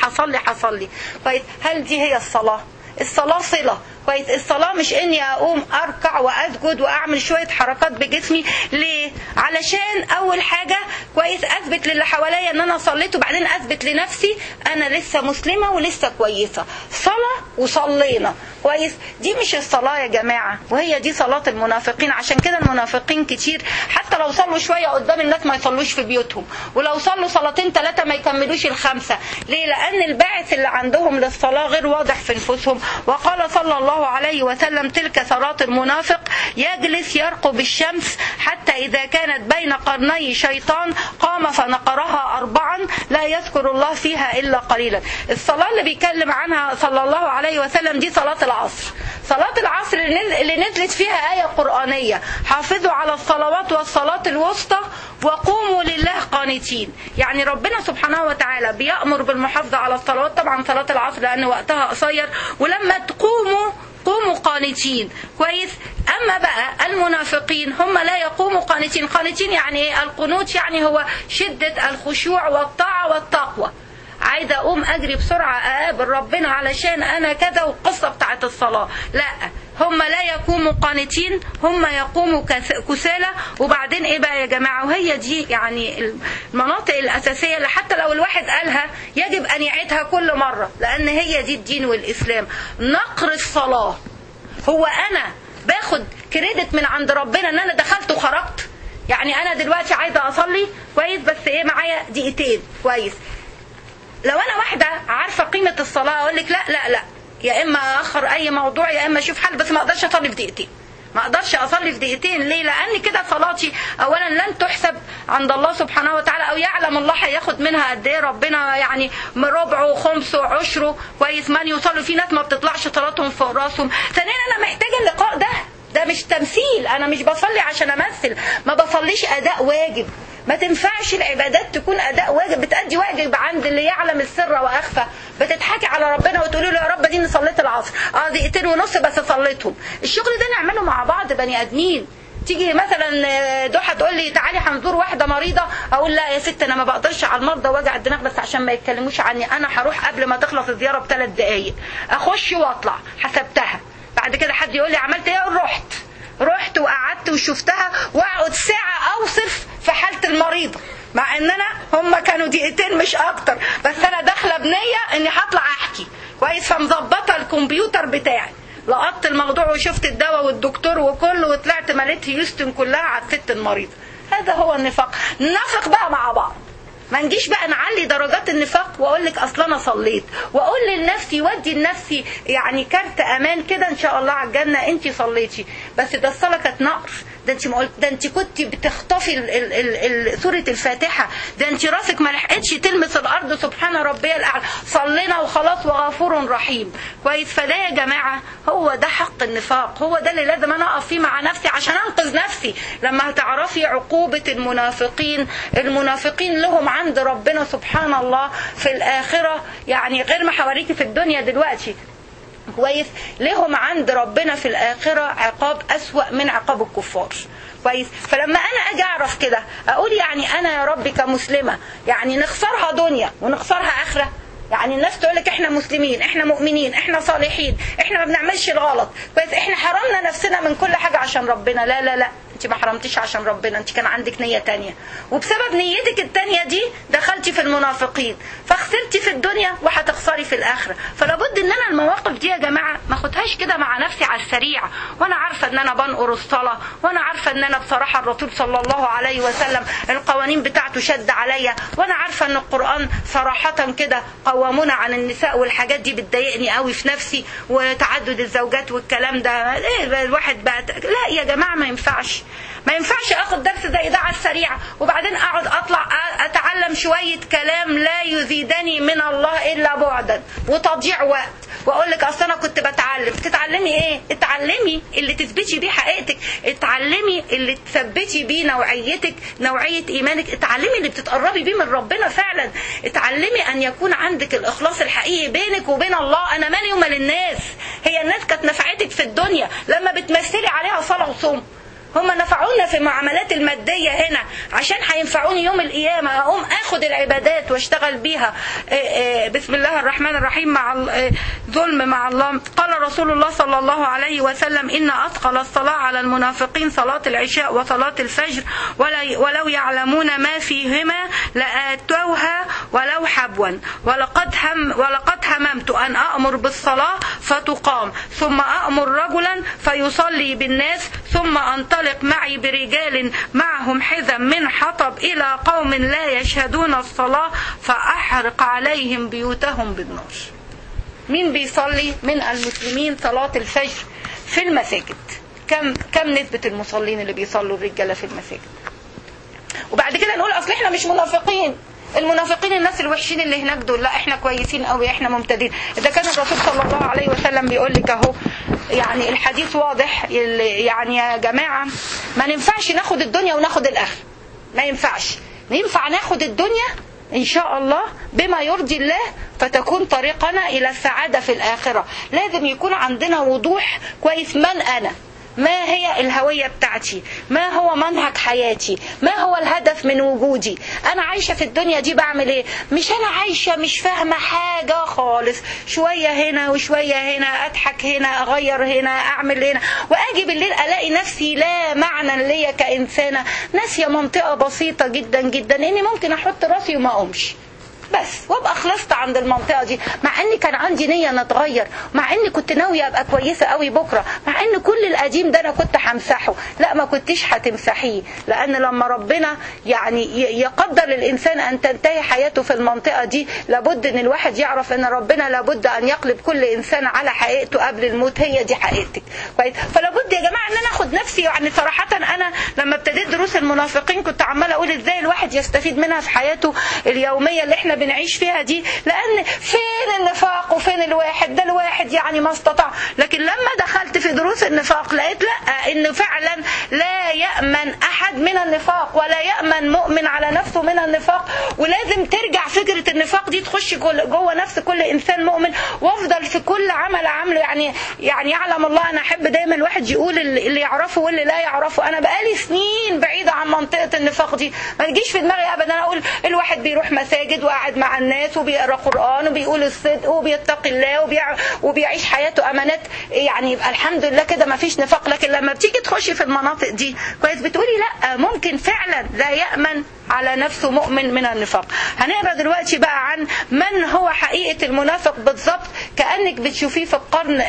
هصلي. طيب هل دي هي الصلاه؟ الصلاه صله. كويس، الصلاة مش اني اقوم اركع واسجد واعمل شوية حركات بجسمي. ليه؟ علشان اول حاجة كويس اثبت للي حواليا ان انا صليت، وبعدين اثبت لنفسي انا لسه مسلمة ولسه كويسة. صلاة وصلينا. كويس، دي مش الصلاة يا جماعة، وهي دي صلاة المنافقين. عشان كده المنافقين كتير حتى لو صلوا شوية قدام الناس ما يصلوش في بيوتهم، ولو صلوا صلاتين 3 ما يكملوش ال5. ليه؟ لان الباعث اللي عندهم للصلاة غير واضح في نفوسهم. وقال صلى الله عليه وسلم: تلك صلاة المنافق، يجلس يرقب الشمس حتى إذا كانت بين قرني شيطان قام فنقرها 4 لا يذكر الله فيها إلا قليلا. الصلاة اللي بيتكلم عنها صلى الله عليه وسلم دي صلاة العصر. صلاة العصر اللي نزلت فيها آية قرآنية: حافظوا على الصلوات والصلاة الوسطى وقوموا لله قانتين. يعني ربنا سبحانه وتعالى بيأمر بالمحافظة على الصلوات، طبعا صلاة العصر لأن وقتها قصير، ولما تقوموا قانتين. كويس. أما بقى المنافقين هم لا يقوموا قانتين. قانتين يعني ايه؟ القنوت يعني هو شدة الخشوع والطاعة والتقوى. عايزة أقوم أجري بسرعة أقابل ربنا علشان أنا كذا، والقصة بتاعت الصلاة. لا، هم لا يقوموا قانتين، هم يقوموا كسالى. وبعدين إيه بقى يا جماعة؟ وهي دي يعني المناطق الأساسية اللي حتى لو الواحد قالها يجب أن يعيدها كل مرة، لأن هي دي الدين والإسلام. نقر الصلاة. هو أنا باخد كريدت من عند ربنا أن أنا دخلت وخرجت؟ يعني أنا دلوقتي عايزة أصلي كويس، بس إيه معايا دقيقتين. كويس، لو أنا واحدة عارفة قيمة الصلاة أقول لك لا لا لا، يا إما أخر أي موضوع يا إما أشوف حل، بس ما أقدرش أصلي في دقيقتين. ما أقدرش أصلي في دقيقتين. ليه؟ لأن كده صلاتي أولا لن تحسب عند الله سبحانه وتعالى، أو يعلم الله هياخد منها قد إيه ربنا، يعني ربعه وخمسه وعشره. كويس، من يصلوا في ناس ما بتطلعش صلاتهم فوق راسهم. ثانيا أنا محتاجة اللقاء ده مش تمثيل. أنا مش بصلي عشان أمثل، ما بصليش أداء واجب. ما تنفعش العبادات تكون اداء واجب، بتأدي واجب عند اللي يعلم السر واخفى. بتضحكي على ربنا وتقولي له يا رب دي صليت العصر 2.5 دقيقة بس صليتهم. الشغل ده نعمله مع بعض بني ادمين. تيجي مثلا ضحى تقول لي تعالي هنزور واحده مريضه، اقول لا يا ست انا ما بقدرش على المرضى وجع الدماغ، بس عشان ما يتكلموش عني انا هروح قبل ما تخلص الزياره ب3 دقايق، اخش واطلع حسبتها. بعد كده حد يقول لي عملت ايه؟ رحت وقعدت وشفتها، واقعد ساعه اوصف في حاله المريضه، مع ان انا هم كانوا 2 دقيقة مش اكتر، بس انا داخله بنيه اني هطلع احكي كويس، فمظبطه الكمبيوتر بتاعي، لقطت الموضوع وشفت الدواء والدكتور وكله، وطلعت مليت هيوستن كلها على الست المريضه. هذا هو النفاق. ننافق بقى مع بعض، ما نجيش بقى نعلي درجات النفاق واقول لك اصل انا صليت، واقول لنفسي ودي لنفسي يعني كارت امان كده ان شاء الله على الجنه انت صليتي، بس ده الصلاه كانت نقر، ده انت كنت بتخطفي سوره الفاتحه، ده انت راسك ما لحقتش تلمس الارض، سبحان ربي الاعلى، صلينا وخلاص وغفور رحيم كويس. فده يا جماعه هو ده حق النفاق، هو ده اللي لازم انا اقف فيه مع نفسي عشان انقذ نفسي. لما هتعرفي عقوبه المنافقين لهم عند ربنا سبحان الله في الآخرة، يعني غير ما حواريكي في الدنيا دلوقتي كويس، لهم عند ربنا في الآخرة عقاب أسوأ من عقاب الكفار كويس. فلما أنا أجي أعرف كده أقول يعني أنا يا رب كمسلمة يعني نخسرها دنيا ونخسرها آخرة. يعني الناس تقولك احنا مسلمين، احنا مؤمنين، احنا صالحين، احنا ما بنعملش الغلط كويس، احنا حرمنا نفسنا من كل حاجة عشان ربنا. لا لا لا، انت ما حرمتيش عشان ربنا، انت كان عندك نية تانية، وبسبب نيتك التانية دي دخلتي في المنافقين، فخسرتي في الدنيا وهتخسري في الآخرة. فلابد ان انا المواقف دي يا جماعة ما اخدهاش كده مع نفسي على السريع، وانا عارفة ان انا بنقر الصلاة، وانا عارفة ان انا بصراحة الرسول صلى الله عليه وسلم القوانين بتاعته شد عليا، وانا عارفة ان القرآن صراحة كده قوامونا عن النساء، والحاجات دي بتضايقني قوي في نفسي، وتعدد الزوجات والكلام ده ايه الواحد بقى. لا يا جماعة ما ينفعش اخد درس زي ده على السريع وبعدين اقعد اطلع اتعلم شوية كلام لا يزيدني من الله الا بعدا وتضييع وقت، واقول لك اصل انا كنت بتعلم. تتعلمي ايه؟ اتعلمي اللي تثبتي بيه حقيقتك، اتعلمي اللي تثبتي بيه نوعيتك، نوعية ايمانك، اتعلمي اللي بتتقربي بيه من ربنا فعلا، اتعلمي ان يكون عندك الاخلاص الحقيقي بينك وبين الله. انا مالي ومال الناس، هي الناس كانت نفعتك في الدنيا لما بتمثلي عليها صلاة وصوم، هم نفعونا في المعاملات المادية هنا عشان هينفعوني يوم القيامة، أقوم أخد العبادات واشتغل بيها بسم الله الرحمن الرحيم مع ظلم مع الله. قال رسول الله صلى الله عليه وسلم إن أثقل الصلاة على المنافقين صلاة العشاء وصلاة الفجر ولو يعلمون ما فيهما لآتوها ولو حبوا ولقد هممت أن أأمر بالصلاة فتقام ثم أأمر رجلا فيصلي بالناس ثم أنطلق معي برجال معهم حزم من حطب إلى قوم لا يشهدون الصلاة فأحرق عليهم بيوتهم بالنار. مين بيصلي من المسلمين صلاة الفجر في المساجد؟ كم نسبة المصلين اللي بيصلوا الرجالة في المساجد؟ وبعد كده نقول أصل إحنا مش منافقين، المنافقين الناس الوحشين اللي هناك دول، لا احنا كويسين قوي، احنا ممتدين. اذا كان الرسول صلى الله عليه وسلم بيقول لك اهو، يعني الحديث واضح، يعني يا جماعة ما ننفعش ناخد الدنيا وناخد الاخره، ما ينفعش. ينفع ناخد الدنيا ان شاء الله بما يرضي الله فتكون طريقنا الى السعادة في الاخرة. لازم يكون عندنا وضوح كويس، من انا، ما هي الهوية بتاعتي، ما هو منهج حياتي، ما هو الهدف من وجودي، أنا عايشة في الدنيا دي بعمل إيه؟ مش أنا عايشة مش فاهمة حاجة خالص، شوية هنا وشوية هنا، أضحك هنا، أغير هنا، أعمل هنا، وأجي بالليل ألاقي نفسي لا معنى ليا كإنسانة، ناسية منطقة بسيطة جدا جدا إني ممكن أحط راسي وما أقومش بس وابقى خلصت عند المنطقة دي، مع اني كان عندي نية نتغير، مع اني كنت ناوية ابقى كويسة قوي بكرة، مع ان كل القديم ده انا كنت همسحه. لا، ما كنتش هتمسحيه، لان لما ربنا يعني يقدر للانسان ان تنتهي حياته في المنطقة دي، لابد ان الواحد يعرف ان ربنا لابد ان يقلب كل انسان على حقيقته قبل الموت، هي دي حقيقتك كويس. فلابد يا جماعة ان انا اخد نفسي، يعني صراحة انا لما ابتديت دروس المنافقين كنت عمالة اقول ازاي الواحد يستفيد منها في حياته اليومية اللي احنا بنعيش فيها دي، لان فين النفاق وفين الواحد ده، الواحد يعني ما استطاع. لكن لما دخلت في في دروس النفاق لقيت لا، ان فعلا لا يأمن احد من النفاق ولا يأمن مؤمن على نفسه من النفاق، ولازم ترجع فكرة النفاق دي تخش جوه نفس كل انسان مؤمن، وافضل في كل عمل عمله. يعني يعلم الله، انا احب دايما الواحد يقول اللي يعرفه واللي لا يعرفه. انا بقالي سنين بعيدة عن منطقة النفاق دي، ما تجيش في دماغي ابدا. انا اقول الواحد بيروح مساجد وقاعد مع الناس وبيقرا قرآن وبيقول الصدق وبيتقي الله وبيعيش حياته امانات، يعني يبقى الحمد لله كده ما فيش نفاق. لكن لما بتيجي تخشي في المناطق دي كويس بتقولي لا، ممكن فعلا لا يأمن على نفسه مؤمن من النفاق. هنقرا دلوقتي بقى عن من هو حقيقة المنافق بالضبط، كأنك بتشوفيه في القرن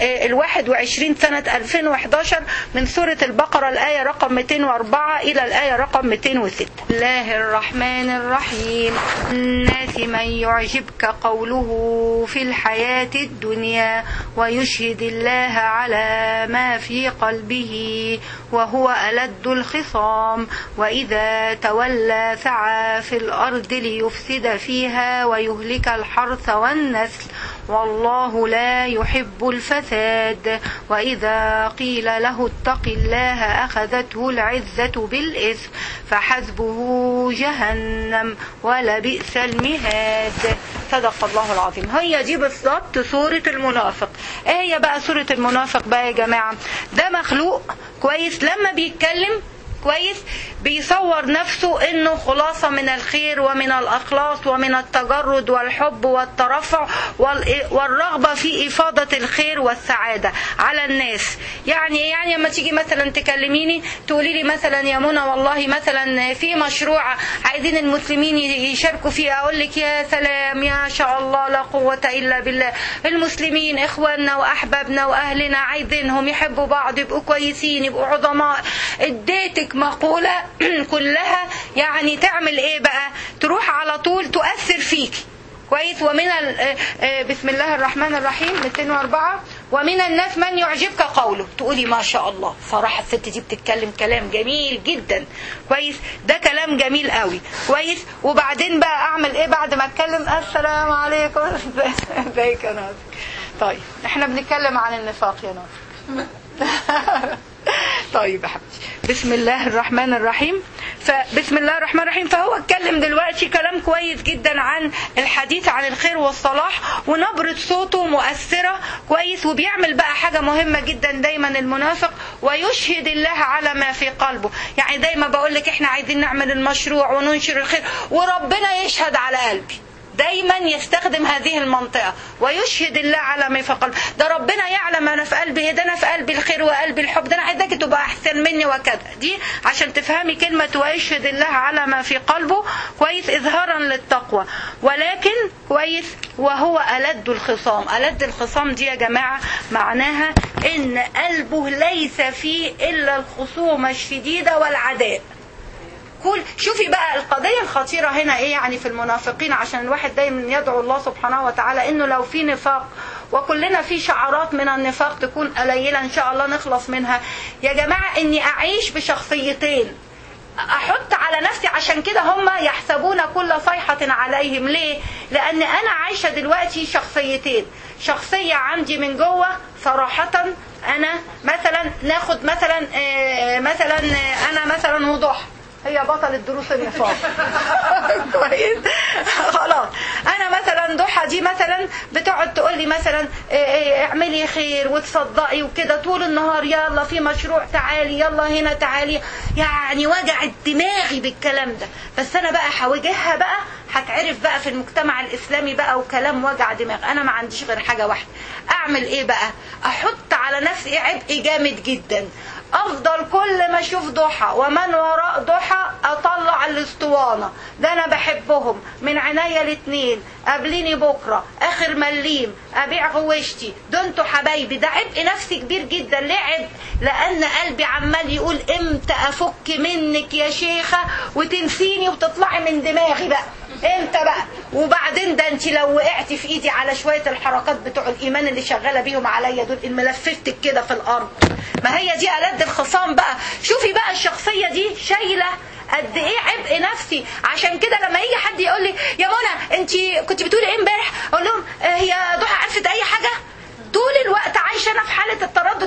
21 سنة 2011 من سورة البقرة الآية رقم 204 إلى الآية رقم 206. بسم الله الرحمن الرحيم. الناس من يعجبك قوله في الحياة الدنيا ويشهد الله على ما في قلبه وهو ألد الخصام وإذا تولى سعى في الأرض ليفسد فيها ويهلك الحرث والنسل والله لا يحب الفساد وإذا قيل له اتق الله أخذته العزة بالإثم فحسبه جهنم ولبئس المهاد. صدق الله العظيم. هي دي بالضبط سورة المنافق. ايه هي بقى سورة المنافق بقى يا جماعة؟ ده مخلوق كويس لما بيتكلم كويس بيصور نفسه انه خلاصة من الخير ومن الاخلاص ومن التجرد والحب والترفع والرغبة في افاضة الخير والسعادة على الناس. يعني لما تيجي مثلا تكلميني تقولي لي مثلا يا منى والله مثلا في مشروع عايزين المسلمين يشاركوا فيه، اقول لك يا سلام يا شاء الله لا قوة الا بالله، المسلمين اخواننا واحبابنا واهلنا عايزينهم يحبوا بعض يبقوا كويسين يبقوا عظماء. اديتك مقولة كلها يعني تعمل ايه بقى؟ تروح على طول تؤثر فيك كويس. ومن بسم الله الرحمن الرحيم 204 ومن الناس من يعجبك قوله، تقولي ما شاء الله صراحة الست دي بتتكلم كلام جميل جدا كويس، ده كلام جميل قوي كويس. وبعدين بقى اعمل ايه بعد ما اتكلم؟ السلام عليكم ازيك يا ناصر. طيب احنا بنتكلم عن النفاق يا ناصر. طيب يا حبيبتي بسم الله الرحمن الرحيم. فبسم الله الرحمن الرحيم. فهو اتكلم دلوقتي كلام كويس جدا عن الحديث عن الخير والصلاح، ونبرة صوته مؤثرة كويس. وبيعمل بقى حاجة مهمة جدا دايما المنافق، ويشهد الله على ما في قلبه. يعني دايما بقولك احنا عايزين نعمل المشروع وننشر الخير وربنا يشهد على قلبي. دايما يستخدم هذه المنطقة ويشهد الله على ما في قلبه. ده ربنا يعلم انا في قلبي، ده انا في قلبي الخير وقلبي الحب، ده انا عايزاك تبقى احسن مني وكذا. دي عشان تفهمي كلمة ويشهد الله على ما في قلبه كويس اظهارا للتقوى. ولكن كويس وهو ألد الخصام. ألد الخصام دي يا جماعة معناها ان قلبه ليس فيه الا الخصومة الشديدة والعداء. شوفي بقى القضية الخطيرة هنا ايه يعني في المنافقين، عشان الواحد دايما يدعو الله سبحانه وتعالى انه لو في نفاق، وكلنا في شعارات من النفاق تكون قليلة ان شاء الله نخلص منها يا جماعة، اني اعيش بشخصيتين احط على نفسي. عشان كده هم يحسبون كل صيحة عليهم. ليه؟ لان انا عايشة دلوقتي شخصيتين، شخصية عندي من جوه صراحة انا مثلا ناخد مثلا انا مثلا وضح هي بطلة دروس النفاق كويس خلاص. انا مثلا ضحى دي مثلا بتقعد تقول لي مثلا اعملي خير وتصدقي وكده طول النهار، يلا في مشروع تعالي، يلا هنا تعالي، يعني وجعت دماغي بالكلام ده. بس انا بقى هواجهها بقى، هتعرف بقى في المجتمع الاسلامي بقى وكلام وجع دماغ. انا ما عنديش غير حاجة واحدة، اعمل ايه بقى؟ احط على نفسي عبء جامد جدا. افضل كل ما اشوف ضحى ومن وراء ضحى اطلع الاسطوانة، ده انا بحبهم من عناية الاثنين، قابليني بكرة اخر مليم، ابيع غوشتي، ده انتوا حبايبي. ده عبء نفسي كبير جدا. ليه عبء؟ لان قلبي عمال يقول امتى افك منك يا شيخة وتنسيني وتطلعي من دماغي بقى، امتى بقى؟ وبعدين ده انت لو وقعتي في ايدي على شوية الحركات بتوع الايمان اللي شغالة بيهم عليا دول، ان ملفتك كده في الارض. ما هي دي ألد الخصام بقى. شوفي بقى الشخصية دي شايلة قد ايه عبء نفسي. عشان كده لما يجي حد يقول لي يا منى انت كنت بتقولي ايه امبارح، اقول لهم هي ضحى عرفت اي حاجة؟ طول الوقت عايشة انا في حالة التردد والخوف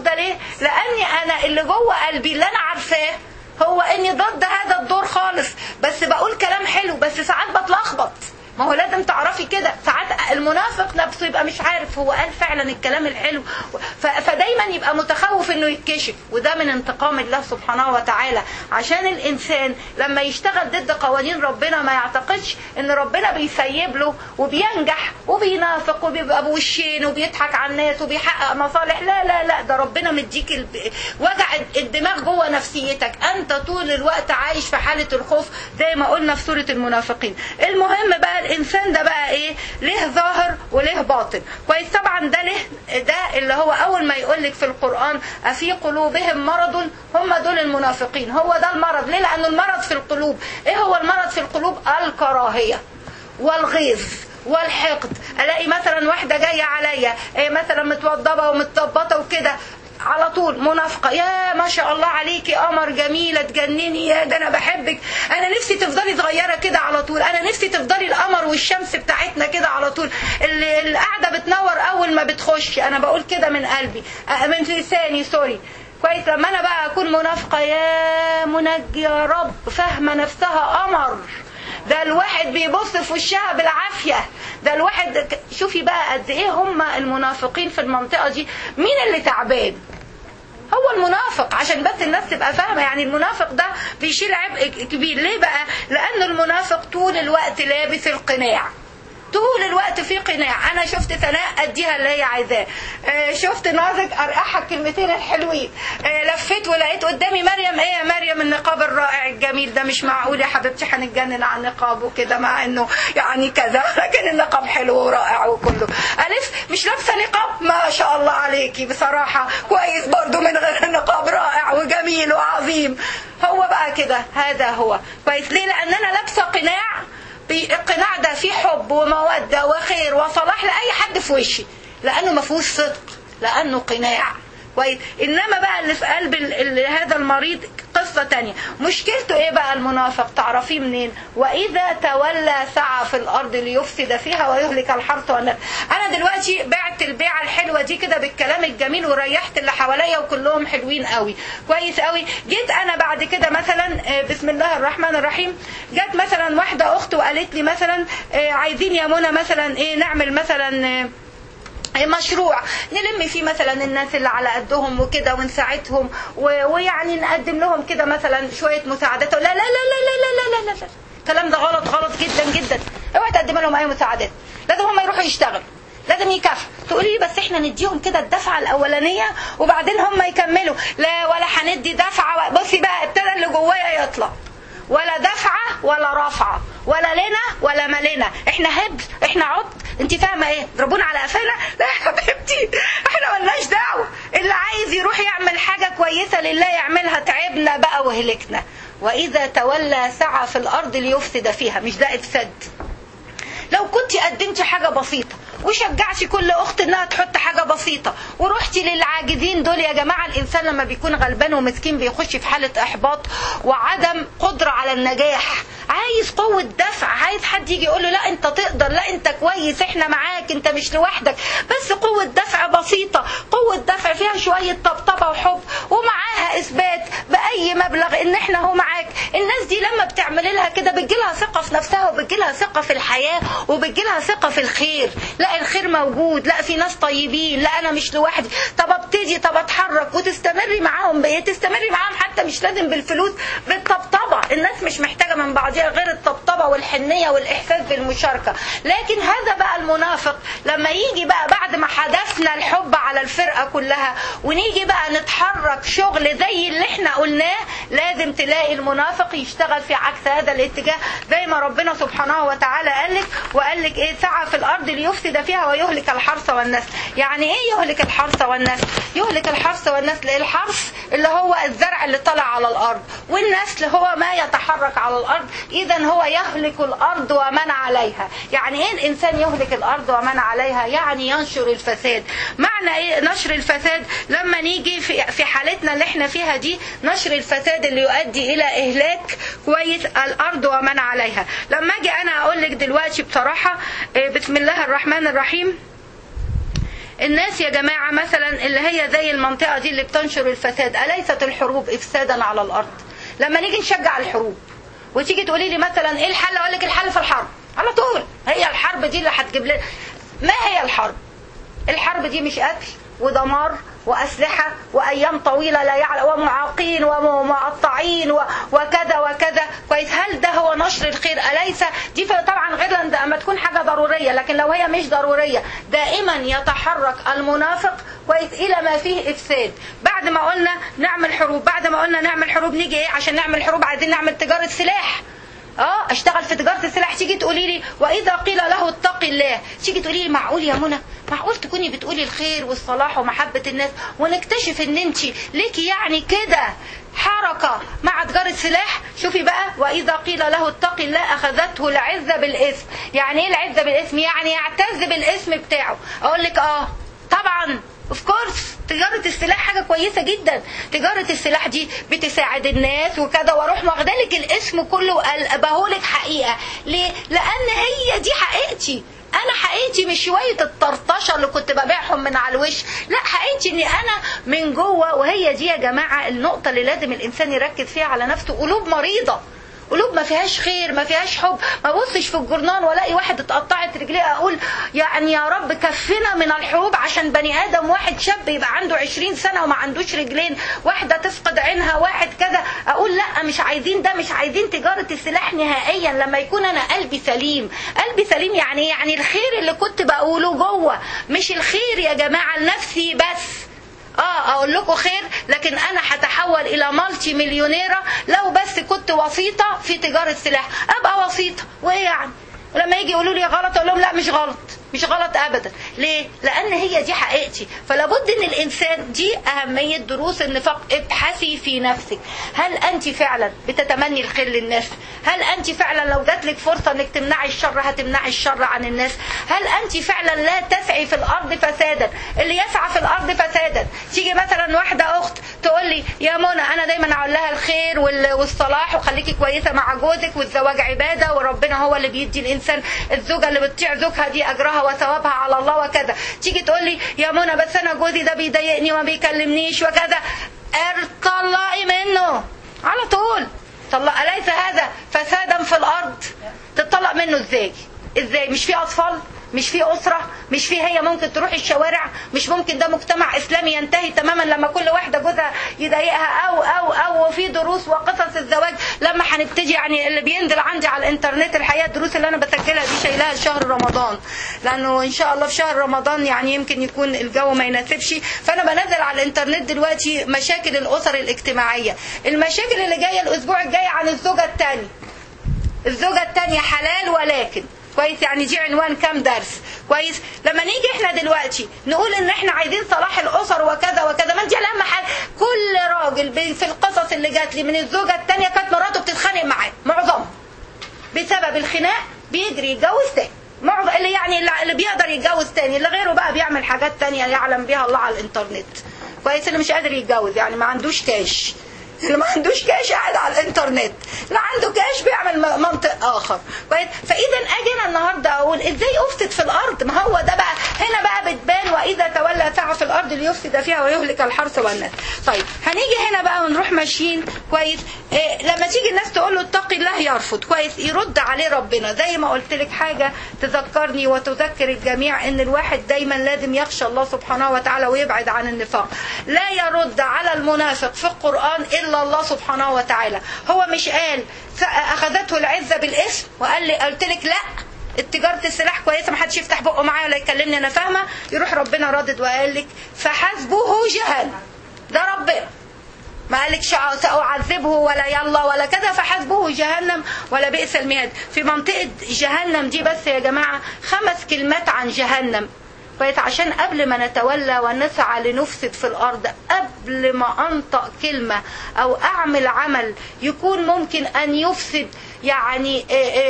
ده ليه؟ لاني انا اللي جوه قلبي اللي انا عارفاه هو اني ضد هذا الدور خالص، بس بقول كلام حلو، بس ساعات بتلخبط. ما هو لازم تعرفي كده، ساعات المنافق نفسه يبقى مش عارف هو قال فعلا الكلام الحلو، فدايما يبقى متخوف انه يتكشف. وده من انتقام الله سبحانه وتعالى، عشان الانسان لما يشتغل ضد قوانين ربنا ما يعتقدش ان ربنا بيسيب له وبينجح وبينافق وبيبقى بوشين وبيضحك على الناس وبيحقق مصالح. لا لا لا، ده ربنا مديك وجع الدماغ جوه نفسيتك، انت طول الوقت عايش في حالة الخوف زي ما قلنا في سورة المنافقين. المهم بقى الانسان ده بقى ايه؟ ليه ظاهر وليه باطن. كويس؟ طبعا ده ليه، ده اللي هو اول ما يقولك في القرآن افي قلوبهم مرض، هم دول المنافقين، هو ده المرض. ليه؟ لان المرض في القلوب. ايه هو المرض في القلوب؟ الكراهية والغيظ والحقد. الاقي مثلا واحدة جاية عليا مثلا متوضبة ومتطبطة وكده، على طول منافقة، يا ما شاء الله عليكي قمر جميلة تجنني، يا ده انا بحبك، انا نفسي تفضلي صغيرة كده على طول، انا نفسي تفضلي القمر والشمس بتاعتنا كده على طول، القعدة بتنور اول ما بتخش. انا بقول كده من قلبي، من لساني، سوري. كويس؟ لما انا بقى اكون منافقة، يا منجي يا رب، فاهمة نفسها قمر، ده الواحد بيبص في وشها بالعافية، ده الواحد. شوفي بقى قد ايه هم المنافقين في المنطقة دي. مين اللي تعبان؟ هو المنافق، عشان بس الناس تبقى فاهمة. يعني المنافق ده بيشيل عبء كبير. ليه بقى؟ لأن المنافق طول الوقت لابس القناع، طول الوقت في قناع. انا شفت ثناء اديها اللي هي عايزاه، شفت نازك ارقعها الكلمتين الحلوين، لفيت ولقيت قدامي مريم. ايه يا مريم النقاب الرائع الجميل ده؟ مش معقول يا حبيبتي هنتجنن على النقاب وكده، مع انه يعني كذا، لكن النقاب حلو ورائع وكله. الف مش لابسه نقاب، ما شاء الله عليكي بصراحه كويس برضو من غير النقاب، رائع وجميل وعظيم. هو بقى كده، هذا هو. كويس؟ ليه؟ لان انا لابسه قناع، القناع ده فيه حب ومودة وخير وصلاح لأي حد في وشي، لأنه ما فيهوش صدق، لأنه قناع. كويس؟ إنما بقى اللي في قلب هذا المريض قصة تانية. مشكلته إيه بقى المنافق؟ تعرفيه منين؟ وإذا تولى سعى في الأرض ليفسد فيها ويهلك الحرث والنسل. أنا دلوقتي بعت البيعة الحلوة دي كده بالكلام الجميل وريحت اللي حواليا وكلهم حلوين قوي، كويس قوي. جيت أنا بعد كده مثلا بسم الله الرحمن الرحيم، جت مثلا واحدة أخت وقالت لي مثلا عايزين يا منى مثلا إيه نعمل مثلا مشروع نلم فيه مثلا الناس اللي على قدهم وكده ونساعدهم ويعني نقدم لهم كده مثلا شوية مساعدات. لا لا لا لا لا لا لا لا، الكلام ده غلط، غلط جدا جدا. اوعي تقدم لهم اي مساعدات، لازم هم يروحوا يشتغلوا، لازم يكافئوا. تقولي بس احنا نديهم كده الدفعة الاولانية وبعدين هم يكملوا. لا، ولا هندي دفعة. بصي بقى، ابتدى اللي جوايا يطلع، ولا دفعة ولا رفعة ولا لنا ولا مالنا، احنا هبز، احنا عبد. انت فاهمه ايه؟ ضربونا على قفانا؟ لا يا حبيبتي، احنا ملناش دعوه. اللي عايز يروح يعمل حاجه كويسه لله يعملها، تعبنا بقى وهلكنا. واذا تولى سعى في الارض ليفسد فيها، مش ده افساد؟ لو كنت قدمتي حاجه بسيطه وشجعتي كل اخت انها تحط حاجه بسيطه ورحتي للعاجزين دول. يا جماعه الانسان لما بيكون غلبان ومسكين بيخش في حاله احباط وعدم قدره على النجاح، عايز قوه دفع، عايز حد يجي يقول له لا انت تقدر، لا انت كويس، احنا معاك، انت مش لوحدك. بس قوه دفع بسيطه، قوه دفع فيها شويه طبطبه وحب ومعاها اثبات باي مبلغ ان احنا هو معاك. الناس دي لما بتعمل لها كده بتجيلها ثقه في نفسها وبتجيلها ثقه في الحياه وبتجيلها ثقه في الخير. لا الخير موجود، لا في ناس طيبين، لا انا مش لوحدي. طب ابتدي، طب اتحرك وتستمري معاهم. تستمري معاهم حتى مش لازم بالفلوس، بالطبطبه. الناس مش محتاجه من بعضها غير الطبطبه والحنيه والاحساس بالمشاركه. لكن هذا بقى المنافق لما يجي بقى بعد ما حدثنا الحب على الفرقه كلها ونيجي بقى نتحرك شغل زي اللي احنا قلناه، لازم تلاقي المنافق يشتغل في عكس هذا الاتجاه، زي ما ربنا سبحانه وتعالى قال لك ايه؟ سعى في الارض ليفسد فيها ويهلك الحرث والنسل. يعني ايه يهلك الحرث والنسل؟ يهلك الحرث والنسل، الحرث اللي هو الزرع اللي طلع على الارض، والنسل هو ما يتحرك على الارض. اذا هو يهلك الارض ومن عليها. يعني ايه الانسان يهلك الارض ومن عليها؟ يعني ينشر الفساد. معنى ايه نشر الفساد؟ لما نيجي في حالتنا اللي احنا فيها دي، نشر الفساد اللي يؤدي الى اهلاك كويس الارض ومن عليها. لما اجي انا اقول لك دلوقتي بصراحه بسم الله الرحمن الرحيم، الناس يا جماعة مثلا اللي هي زي المنطقة دي اللي بتنشر الفساد، أليست الحروب إفسادا على الأرض؟ لما نيجي نشجع الحروب وتيجي تقولي لي مثلا ايه الحل، اقول لك الحل في الحرب على طول. هي الحرب دي اللي هتجيب لنا. ما هي الحرب؟ الحرب دي مش قتل ودمار وأسلحة وأيام طويلة لا يعلم ومعاقين ومقطعين وكذا وكذا، كويس؟ هل ده هو نشر الخير؟ أليس دي طبعا غير لما تكون حاجة ضرورية، لكن لو هي مش ضرورية دائما يتحرك المنافق كويس إلى ما فيه إفساد. بعد ما قلنا نعمل حروب، بعد ما قلنا نعمل حروب، نيجي إيه عشان نعمل حروب؟ عايزين نعمل تجارة سلاح. اشتغل في تجارة السلاح. تيجي تقولي لي واذا قيل له اتق الله، تيجي تقولي لي معقول يا منى، معقول تكوني بتقولي الخير والصلاح ومحبة الناس ونكتشف ان انت ليكي يعني كده حركة مع تجارة سلاح؟ شوفي بقى، واذا قيل له اتق الله اخذته العزة بالاسم. يعني ايه العزة بالاسم؟ يعني يعتز بالاسم بتاعه. اقول لك طبعا اوف كورس تجارة السلاح حاجة كويسة جدا. تجارة السلاح دي بتساعد الناس وكذا، واروح واخدالك الاسم كله ابهولك حقيقة. ليه؟ لان هي دي حقيقتي. انا حقيقتي مش شوية الطرطشة اللي كنت ببيعهم من على الوش، لا، حقيقتي اني انا من جوه. وهي دي يا جماعة النقطة اللي لازم الانسان يركز فيها على نفسه. قلوب مريضة، قلوب ما فيهاش خير، ما فيهاش حب. ما بصش في الجرنان والاقي واحد اتقطعت رجليه اقول يعني يا رب كفنا من الحروب، عشان بني ادم واحد شاب يبقى عنده 20 سنة وما عندوش رجلين، واحدة تفقد عينها، واحد كذا. اقول لا، مش عايزين ده، مش عايزين تجارة السلاح نهائيا. لما يكون انا قلبي سليم. قلبي سليم يعني الخير اللي كنت بقوله جوه، مش الخير يا جماعة لنفسي بس. اقول لكم خير، لكن انا هتحول الى مالتي مليونيرة لو بس كنت وسيطة في تجارة سلاح. ابقى وسيطة وايه يعني؟ ولما يجي يقولوا لي غلط اقول لهم لا، مش غلط، مش غلط ابدا. ليه؟ لان هي دي حقيقتي. فلابد ان الانسان، دي اهمية دروس النفاق. ابحثي في نفسك، هل انت فعلا بتتمني الخير للناس؟ هل انت فعلا لو جات لك فرصة انك تمنعي الشر هتمنعي الشر عن الناس؟ هل انت فعلا لا تسعي في الارض فسادا؟ اللي يسعى في الارض فسادا. تيجي مثلا واحدة اخت تقول لي يا منى، انا دايما اقول لها الخير والصلاح وخليكي كويسة مع جوزك، والزواج عبادة وربنا هو اللي بيدي الانسان. الزوجة اللي بتطيع زوجها دي اجرها وثوابها على الله وكذا. تيجي تقول لي يا منى بس انا جوزي ده بيضايقني وما بيكلمنيش وكذا، ارطلقي منه على طول. طلق. أليس هذا فسادا في الارض؟ تطلق منه ازاي؟ مش في اطفال؟ مش في أسرة؟ مش في هي ممكن تروح الشوارع؟ مش ممكن ده مجتمع إسلامي ينتهي تماما لما كل واحدة جوزها يضايقها أو وفي دروس وقصص الزواج لما هنبتدي. يعني اللي بينزل عندي على الإنترنت الحقيقة الدروس اللي أنا بسجلها دي شايلها لشهر رمضان، لأنه إن شاء الله في شهر رمضان يعني يمكن يكون الجو ما يناسبش، فأنا بنزل على الإنترنت دلوقتي مشاكل الأسر الاجتماعية. المشاكل اللي جاية الأسبوع الجاي عن الزوجة الثانية. الزوجة الثانية حلال ولكن كويس، يعني دي عنوان كام درس كويس. لما نيجي احنا دلوقتي نقول ان احنا عايزين صلاح الاسر وكذا وكذا، ما انت لما كل راجل في القصص اللي جات لي من الزوجه الثانيه كانت مراته بتتخانق معاه معظمها بسبب الخناق، بيجري يتجوز تاني. اللي يعني اللي بيقدر يتجوز تاني، اللي غيره بقى بيعمل حاجات تانية يعلم بيها الله على الانترنت كويس. اللي مش قادر يتجوز يعني ما عندوش كاش، اللي ما عندوش كاش قاعد على الانترنت، اللي عنده كاش بيعمل منطق اخر كويس. فاذا اجينا النهارده اقول ازاي افسد في الارض؟ ما هو ده بقى هنا بقى بتبان واذا تولى سعى في الارض ليفسد فيها ويهلك الحرث والنسل. طيب هنيجي هنا بقى ونروح ماشيين كويس. لما تيجي الناس تقول له اتقي الله يرفض كويس، يرد عليه ربنا زي ما قلت لك حاجه تذكرني وتذكر الجميع ان الواحد دايما لازم يخشى الله سبحانه وتعالى ويبعد عن النفاق. لا يرد على المنافق في القرآن الا الله سبحانه وتعالى. هو مش قال اخذته العزة بالاسم وقال لي قلت لك لا التجارة السلاح كويسة ما حدش يفتح بقه معايا ولا يكلمني انا فاهمة؟ يروح ربنا رادد وقال لك فحسبه جهنم. ده ربنا ما قالك سأعذبه ولا يلا ولا كذا، فحسبه جهنم ولا بئس المهاد. في منطقة جهنم دي بس يا جماعة 5 كلمات عن جهنم كويس، عشان قبل ما نتولى ونسعى لنفسد في الأرض، قبل ما أنطق كلمة أو أعمل عمل يكون ممكن أن يفسد يعني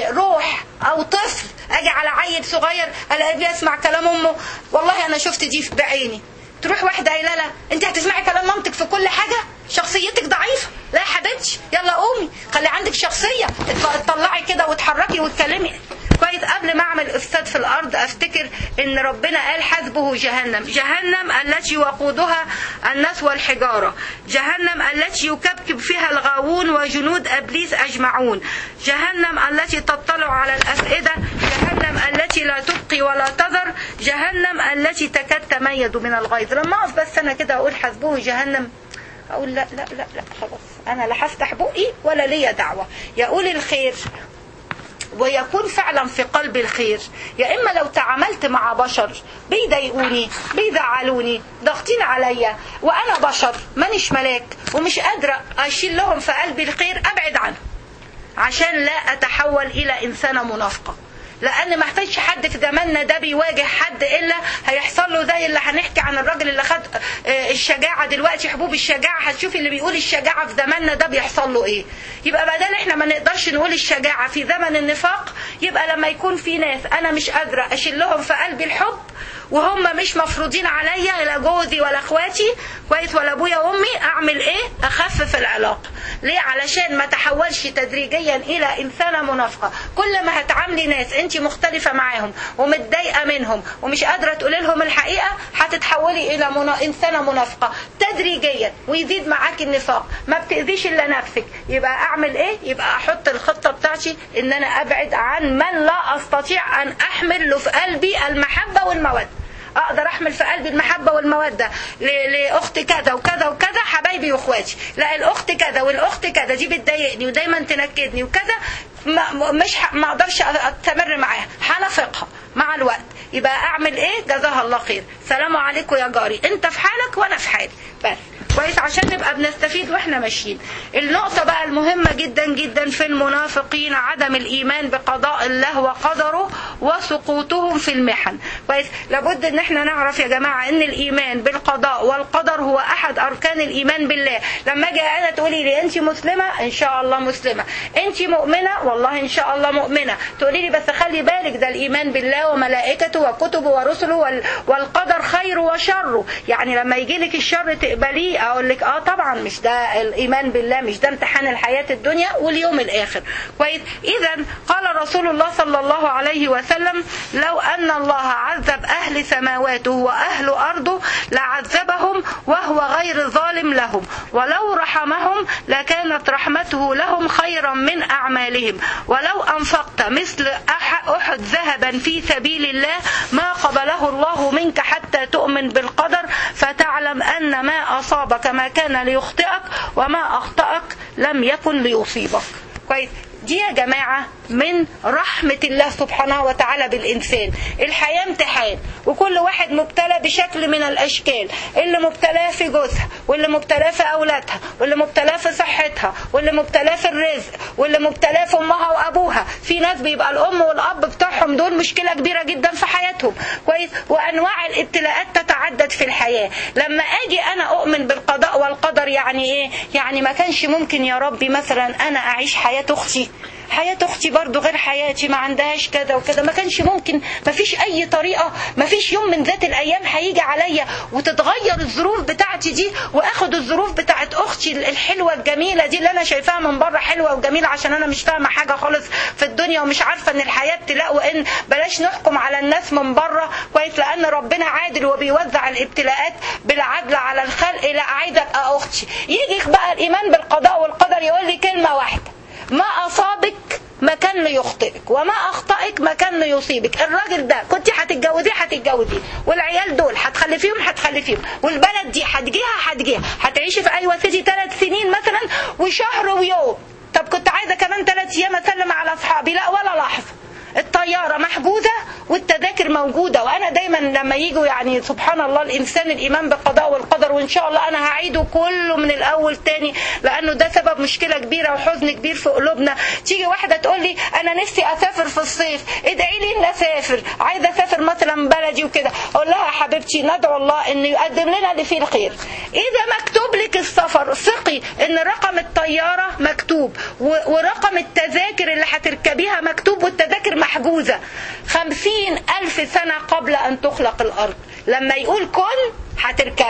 روح أو طفل، أجي على عيل صغير ألاقيه بيسمع كلام أمه. والله أنا شفت دي بعيني. تروح واحدة قايله لها أنت هتسمعي كلام مامتك في كل حاجة؟ شخصيتك ضعيفة. لا يا حبيبتي، يلا قومي خلي عندك شخصية، تطلعي كده وتحركي وتكلمي. كويس. قبل ما اعمل افساد في الارض افتكر ان ربنا قال حسبه جهنم. جهنم التي وقودها الناس والحجارة، جهنم التي يكبكب فيها الغاوون وجنود ابليس اجمعون، جهنم التي تطلع على الافئدة، جهنم التي لا تبقي ولا تذر، جهنم التي تكاد تميز من الغيظ. لما اقف بس انا كده اقول حسبه جهنم اقول لا لا لا لا خلاص، انا لا هفتح بقي ولا ليا دعوة. يقول الخير ويكون فعلا في قلبي الخير، يا اما لو تعاملت مع بشر بيضايقوني بيزعلوني ضاغطين عليا وانا بشر مانيش ملاك ومش قادرة اشيل لهم في قلبي الخير، ابعد عنه عشان لا اتحول الى انسانة منافقة. لان ما احتاجش حد في زماننا ده بيواجه حد الا هيحصل له زي اللي هنحكي عن الراجل اللي خد الشجاعة دلوقتي، حبوب الشجاعة. هتشوفي اللي بيقول الشجاعة في زماننا ده بيحصل له ايه. يبقى بدل احنا ما نقدرش نقول الشجاعة في زمن النفاق، يبقى لما يكون في ناس انا مش قادرة اشيل لهم في قلبي الحب وهم مش مفروضين عليا، لا جوزي ولا اخواتي كويس ولا ابويا وامي، اعمل ايه؟ اخفف العلاقة. ليه؟ علشان ما تحولش تدريجيا الى انسانة منافقة. كل ما هتعاملي ناس انت مختلفة معاهم ومتضايقة منهم ومش قادرة تقولي لهم الحقيقة، هتتحولي الى انسانة منافقة تدريجيا ويزيد معاك النفاق. ما بتأذيش الا نفسك. يبقى اعمل ايه؟ يبقى احط الخطة بتاعتي ان انا ابعد عن من لا استطيع ان احمل له في قلبي المحبة والمودة. اقدر احمل في قلبي المحبة والمودة لاخت كذا وكذا وكذا حبايبي واخواتي، لا الاخت كذا والاخت كذا دي بتضايقني ودايما تنكدني وكذا، ما اقدرش استمر معاها، هنافقها مع الوقت. يبقى اعمل ايه؟ جزاها الله خير، سلام عليكم يا جاري، انت في حالك وانا في حالي بس كويس، عشان نبقى بنستفيد واحنا ماشيين. النقطة بقى المهمة جدا جدا في المنافقين عدم الإيمان بقضاء الله وقدره وسقوطهم في المحن. كويس. لابد ان احنا نعرف يا جماعة ان الإيمان بالقضاء والقدر هو أحد أركان الإيمان بالله. لما اجي انا تقولي لي انت مسلمة، ان شاء الله مسلمة. انت مؤمنة، والله ان شاء الله مؤمنة. تقولي لي بس خلي بالك ده الإيمان بالله وملائكته وكتبه ورسله والقدر خيره وشره، يعني لما يجي لك الشر تقبليه. اقول لك طبعا مش ده الايمان بالله، مش ده امتحان الحياة الدنيا واليوم الاخر. كويس. اذا قال رسول الله صلى الله عليه وسلم لو ان الله عذب اهل سماواته واهل ارضه لعذبهم وهو غير ظالم لهم، ولو رحمهم لكانت رحمته لهم خيرا من اعمالهم، ولو انفقت مثل احد ذهبا في سبيل الله ما قبله الله منك حتى تؤمن بالقدر فتعلم ان ما أصابك ما كان ليخطئك وما أخطأك لم يكن ليصيبك. كويس. دي يا جماعة من رحمة الله سبحانه وتعالى بالإنسان. الحياة امتحان وكل واحد مبتلى بشكل من الأشكال، اللي مبتلاه في جوزها واللي مبتلاه في أولادها واللي مبتلاه في صحتها واللي مبتلاه في الرزق واللي مبتلاه في أمها وأبوها. في ناس بيبقى الأم والأب بتاعهم دول مشكلة كبيرة جدا في حياتهم. كويس. وأنواع الابتلاءات تتعدد في الحياة. لما أجي أنا أؤمن بالقضاء والقدر يعني إيه؟ يعني ما كانش ممكن يا ربي مثلا أنا أعيش حياة أختي، حياة أختي برضو غير حياتي، ما عندهاش كذا وكذا، ما كانش ممكن، ما فيش أي طريقة، ما فيش يوم من ذات الأيام هيجي عليا وتتغير الظروف بتاعتي دي وأخد الظروف بتاعت أختي الحلوة الجميلة دي اللي أنا شايفاها من بره حلوة وجميلة عشان أنا مش فاهمة حاجة خالص في الدنيا ومش عارفة إن الحياة ابتلاء، وإن بلاش نحكم على الناس من بره. كويس. لأن ربنا عادل وبيوزع الابتلاءات بالعدل على الخلق. لا عايزة أبقى أختي. يجي بقى الإيمان بالقضاء والقدر يقول لي كلمة واحدة: ما أصابك ما كان ليخطئك وما أخطئك ما كان ليصيبك. الراجل ده كنت هتتجوزيه والعيال دول هتخلفيهم والبلد دي هتجيها هتعيشي في أيوة سيدي 3 سنين مثلا وشهر ويوم. طب كنت عايزة كمان 3 أيام أسلم على أصحابي، لا ولا لحظة. الطيارة محجوزة والتذاكر موجودة. وأنا دايما لما يجوا يعني سبحان الله الإنسان الإيمان بالقضاء والقدر، وإن شاء الله أنا هعيده كله من الأول تاني لأنه ده سبب مشكلة كبيرة وحزن كبير في قلوبنا. تيجي واحدة تقول لي أنا نفسي أسافر في الصيف، ادعي لي إن أسافر، عايزة أسافر مثلا بلدي وكده. أقول لها يا حبيبتي ندعو الله إنه يقدم لنا اللي فيه الخير. إذا مكتوب لك السفر ثقي إن رقم الطيارة مكتوب ورقم التذاكر اللي هتركبيها مكتوب والتذاكر محجوزة 50,000 سنة قبل أن تخلق الأرض. لما يقول كن هتركبي،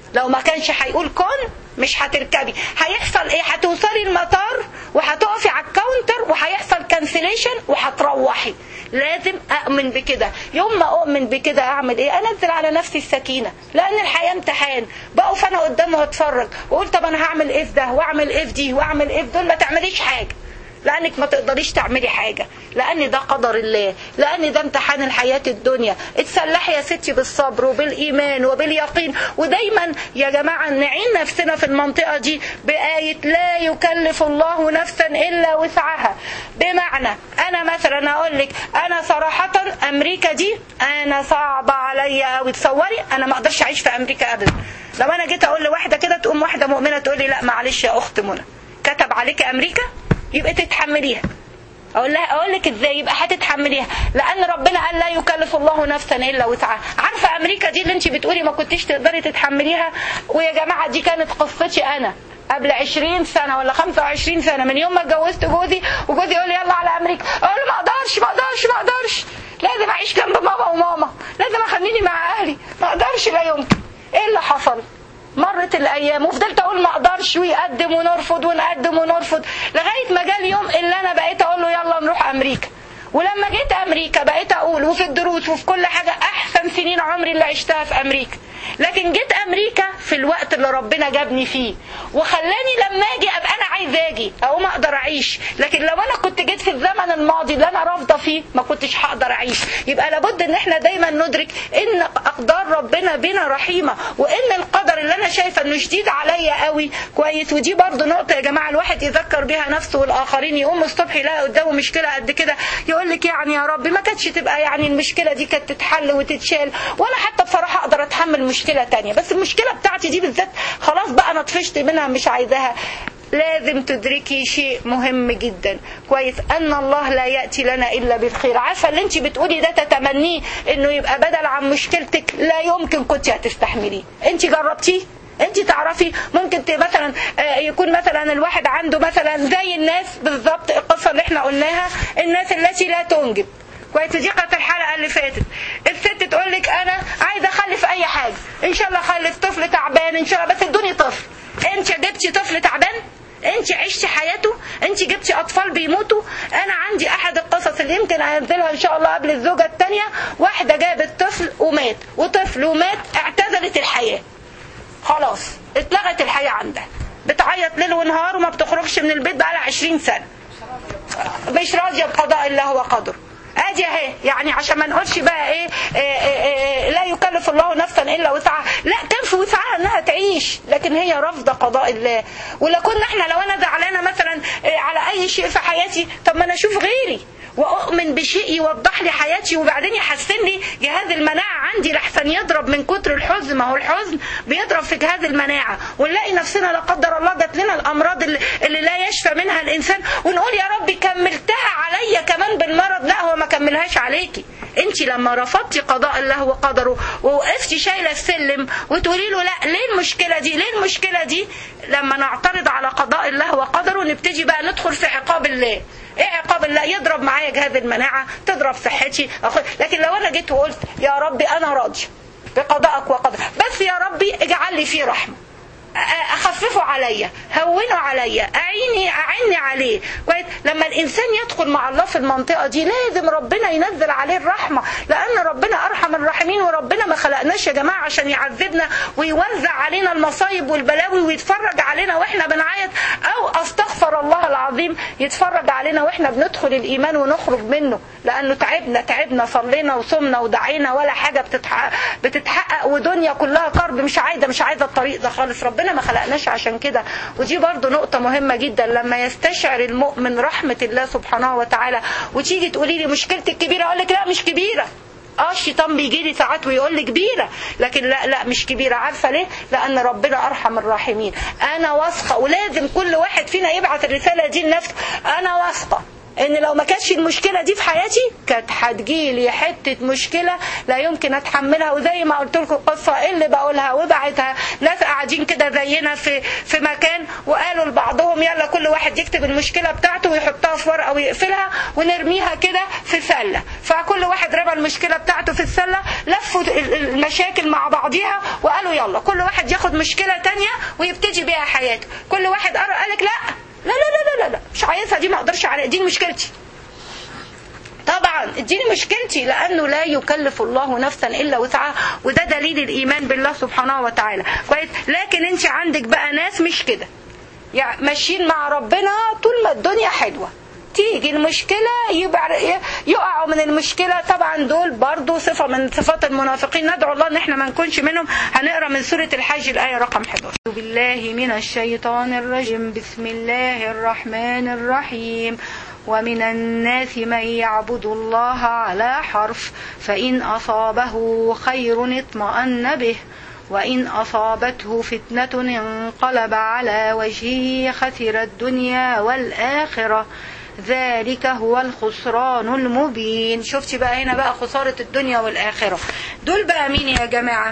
لو ما كانش هيقول كن مش هتركبي. هيحصل ايه؟ هتوصلي المطار وهتقفي على الكاونتر وهيحصل كانسليشن وهتروحي. لازم اؤمن بكده. يوم ما اؤمن بكده اعمل ايه؟ انزل على نفسي السكينه، لان الحياه امتحان. بقف انا قدامه واتفرج واقول طب انا هعمل ايه في ده واعمل ايه في دي واعمل ايه في دول. ما تعمليش حاجه، لانك ما تقدريش تعملي حاجه، لان ده قدر الله، لان ده امتحان الحياه الدنيا. اتسلحي يا ستي بالصبر وبالايمان وباليقين. ودايما يا جماعه نعين نفسنا في المنطقه دي بايه لا يكلف الله نفسا الا وسعها. بمعنى انا مثلا اقول لك انا صراحه امريكا دي انا صعبه عليا قوي. تصوري انا ما اقدرش اعيش في امريكا ابدا. لو انا جيت اقول لواحده كده تقوم واحده مؤمنه تقول لي لا معلش يا اخت منى، كتب عليك امريكا يبقى تتحمليها. اقول لك ازاي؟ يبقى هتتحمليها، لان ربنا قال لا يكلف الله نفسا الا وسعها. عارفه امريكا دي اللي انت بتقولي ما كنتيش تقدري تتحمليها؟ ويا جماعه دي كانت قصتي انا قبل 20 سنه ولا 25 سنه، من يوم ما اتجوزت جوزي وجوزي يقول لي يلا على امريكا، اقول له ما اقدرش، لازم اعيش جنب بابا وماما، لازم اخليني مع اهلي، ما اقدرش، لا يمكن. ايه اللي حصل؟ مرت الايام وفضلت اقول ما اقدرش، ويقدم ونرفض ونقدم ونرفض، لغايه ما جاء اليوم اللي انا بقيت اقول له يلا نروح امريكا. ولما جيت امريكا بقيت اقول وفي الدروس وفي كل حاجه احسن سنين عمري اللي عشتها في امريكا. لكن جيت امريكا في الوقت اللي ربنا جابني فيه وخلاني لما اجي ابقى انا عايز اجي او ما اقدر اعيش. لكن لو انا كنت جيت في الزمن الماضي اللي انا رافضه فيه ما كنتش هقدر اعيش. يبقى لابد ان احنا دايما ندرك ان اقدار ربنا بنا رحيمه، وان القدر اللي انا شايفه انه شديد عليا قوي كويس. ودي برضو نقطه يا جماعه الواحد يذكر بها نفسه والاخرين. يقوم الصبح يلاقي قدامه مشكله قد كده يقول لك يعني يا رب ما كانتش تبقى يعني المشكله دي كانت تتحل وتتشال، ولا حتى بصراحه اقدر اتحمل مشكله تانية، بس المشكله بتاعتي دي بالذات خلاص بقى انا طفشت منها مش عايزاها. لازم تدركي شيء مهم جدا كويس، ان الله لا ياتي لنا الا بالخير. عارفه اللي انت بتقولي ده تتمنيه انه يبقى بدل عن مشكلتك، لا يمكن كنت هتستحمليه. انت جربتيه؟ انت تعرفي ممكن مثلا يكون مثلا الواحد عنده مثلا زي الناس بالظبط القصه اللي احنا قلناها، الناس التي لا تنجب كويس. دي كانت الحلقه اللي فاتت. الست تقول لك انا عايزه اخلف اي حاجه، ان شاء الله اخلف طفل تعبان ان شاء الله، بس ادوني طفل. انت جبتي طفل تعبان؟ انت عشتي حياته؟ انت جبتي اطفال بيموتوا؟ انا عندي احد القصص اللي يمكن انزلها ان شاء الله قبل الزوجه الثانيه، واحده جابت طفل ومات، وطفل ومات، اعتزلت الحياه خلاص، اتلغت الحياه عندها، بتعيط ليل ونهار وما بتخرجش من البيت بقى لها 20 سنه، مش راضيه بقضاء الله وقدره. ادي اهي، يعني عشان ما نقولش بقى إيه لا يكلف الله نفسا الا وسعها، لا كان في وسعها انها تعيش، لكن هي رافضه قضاء الله. ولا كنا احنا لو انا زعلانه مثلا على اي شيء في حياتي، طب ما انا اشوف غيري واؤمن بشيء يوضح لي حياتي وبعدين يحسن لي جهاز المناعه عندي لحسن يضرب من كتر الحزن. ما هو الحزن بيضرب في جهاز المناعه، ونلاقي نفسنا لا قدر الله جات لنا الامراض اللي لا يشفى منها الانسان، ونقول يا ربي كملتها عليا كمان بالمرض. لا، هو ما كملهاش عليكي. انت لما رفضتي قضاء الله وقدره ووقفتي شايله السلم وتقولي له لا، ليه المشكله دي؟ ليه المشكله دي؟ لما نعترض على قضاء الله وقدره نبتدي بقى ندخل في عقاب الله. ايه عقاب الله؟ يضرب معايا جهاز المناعه، تضرب صحتي. لكن لو انا جيت وقلت يا ربي انا راضيه بقضائك وقدرك، بس يا ربي اجعل لي فيه رحمه، اخففوا عليا، هونوا عليا، اعني عليه. لما الانسان يدخل مع الله في المنطقه دي لازم ربنا ينزل عليه الرحمه، لان ربنا ارحم الراحمين. وربنا ما خلقناش يا جماعه عشان يعذبنا ويوزع علينا المصايب والبلاوي ويتفرج علينا واحنا بنعيط، او استغفر الله العظيم يتفرج علينا واحنا بندخل الايمان ونخرج منه، لانه تعبنا صلينا وصمنا ودعينا ولا حاجه بتتحقق، ودنيا كلها كرب. مش عايزه الطريق ده خالص. ربنا ما خلقناش عشان كده. ودي برضو نقطة مهمة جدا، لما يستشعر المؤمن رحمة الله سبحانه وتعالى وتيجي تقولي لي مشكلتك كبيرة، اقول لك لا مش كبيرة. الشيطان بيجي لي ساعات ويقول لي كبيرة، لكن لا مش كبيرة. عارفة ليه؟ لأن ربنا أرحم الراحمين. أنا واثقة، ولازم كل واحد فينا يبعث الرسالة دي لنفسه، أنا واثقة ان لو ما كانتش المشكله دي في حياتي كانت هتجيلي حته مشكله لا يمكن اتحملها. وزي ما قلت لكم قصه اللي بقولها وبعتها، ناس قاعدين كده زينا في مكان وقالوا لبعضهم يلا كل واحد يكتب المشكله بتاعته ويحطها في ورقه ويقفلها ونرميها كده في سله. فكل واحد رمى المشكله بتاعته في السله، لفوا المشاكل مع بعضيها وقالوا يلا كل واحد ياخد مشكله تانية ويبتدي بيها حياته. كل واحد قالك لا لا لا لا لا مش عايزها دي، ما اقدرش عليها، دي مشكلتي. طبعا اديني مشكلتي، لانه لا يكلف الله نفسا الا وسعها، وده دليل الايمان بالله سبحانه وتعالى. كويس. لكن انت عندك بقى ناس مش كده، يعني ماشيين مع ربنا طول ما الدنيا حلوه، تيجي المشكلة يقعوا من المشكلة. طبعا دول برضو صفة من صفات المنافقين، ندعو الله ان احنا ما نكونش منهم. هنقرأ من سورة الحج الآية رقم 11. بالله من الشيطان الرجيم، بسم الله الرحمن الرحيم. ومن الناس من يعبد الله على حرف، فإن أصابه خير اطمأن به، وإن أصابته فتنة انقلب على وجهه خسر الدنيا والآخرة، ذلك هو الخسران المبين. شفتي بقى هنا بقى خسارة الدنيا والآخرة. دول بقى مين يا جماعة؟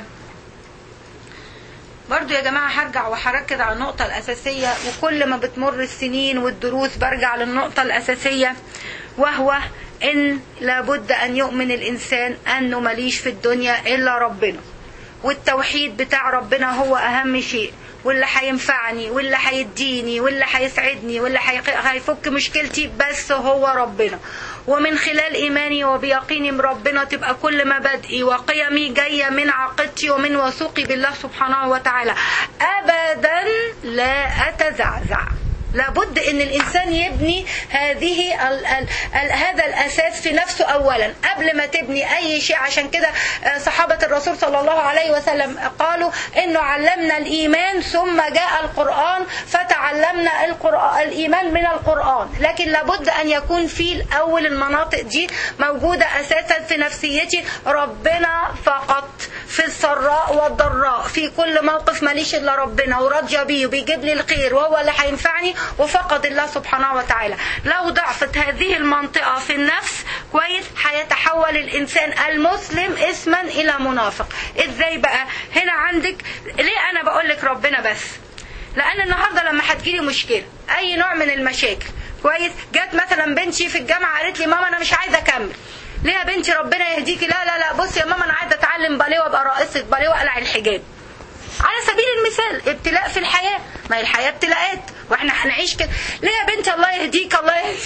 برضو يا جماعة هرجع وهركز على النقطة الأساسية، وكل ما بتمر السنين والدروس برجع للنقطة الأساسية، وهو إن لابد أن يؤمن الإنسان أنه مليش في الدنيا إلا ربنا، والتوحيد بتاع ربنا هو أهم شيء، واللي هينفعني واللي هيديني واللي هيسعدني واللي هيفك مشكلتي بس هو ربنا. ومن خلال إيماني وبيقيني بربنا تبقى كل مبادئي وقيمي جاية من عقيدتي ومن وثوقي بالله سبحانه وتعالى، أبدا لا أتزعزع. لابد ان الانسان يبني هذا الاساس في نفسه اولا قبل ما تبني اي شيء. عشان كده صحابة الرسول صلى الله عليه وسلم قالوا انه علمنا الايمان ثم جاء القرآن فتعلمنا الايمان من القرآن. لكن لابد ان يكون في الاول المناطق دي موجودة اساسا في نفسيتي، ربنا فقط في السراء والضراء، في كل موقف ماليش الا ربنا وراضيه بيه وبيجيب لي الخير وهو اللي هينفعني وفقد الله سبحانه وتعالى. لو ضعفت هذه المنطقة في النفس كويس هيتحول الإنسان المسلم اسما إلى منافق. إزاي بقى؟ هنا عندك ليه أنا بقول لك ربنا بس؟ لأن النهاردة لما هتجيلي مشكلة أي نوع من المشاكل كويس، جات مثلا بنتي في الجامعة قالت لي ماما أنا مش عايزة أكمل. ليه يا بنتي؟ ربنا يهديكي. لا لا لا بصي يا ماما أنا عايزة أتعلم باليه وأبقى رائسة باليه وأقلع الحجاب. على سبيل المثال ابتلاء في الحياة، ما هي الحياة ابتلاءات واحنا هنعيش كده. ليه يا بنتي؟ الله يهديك الله يهديك.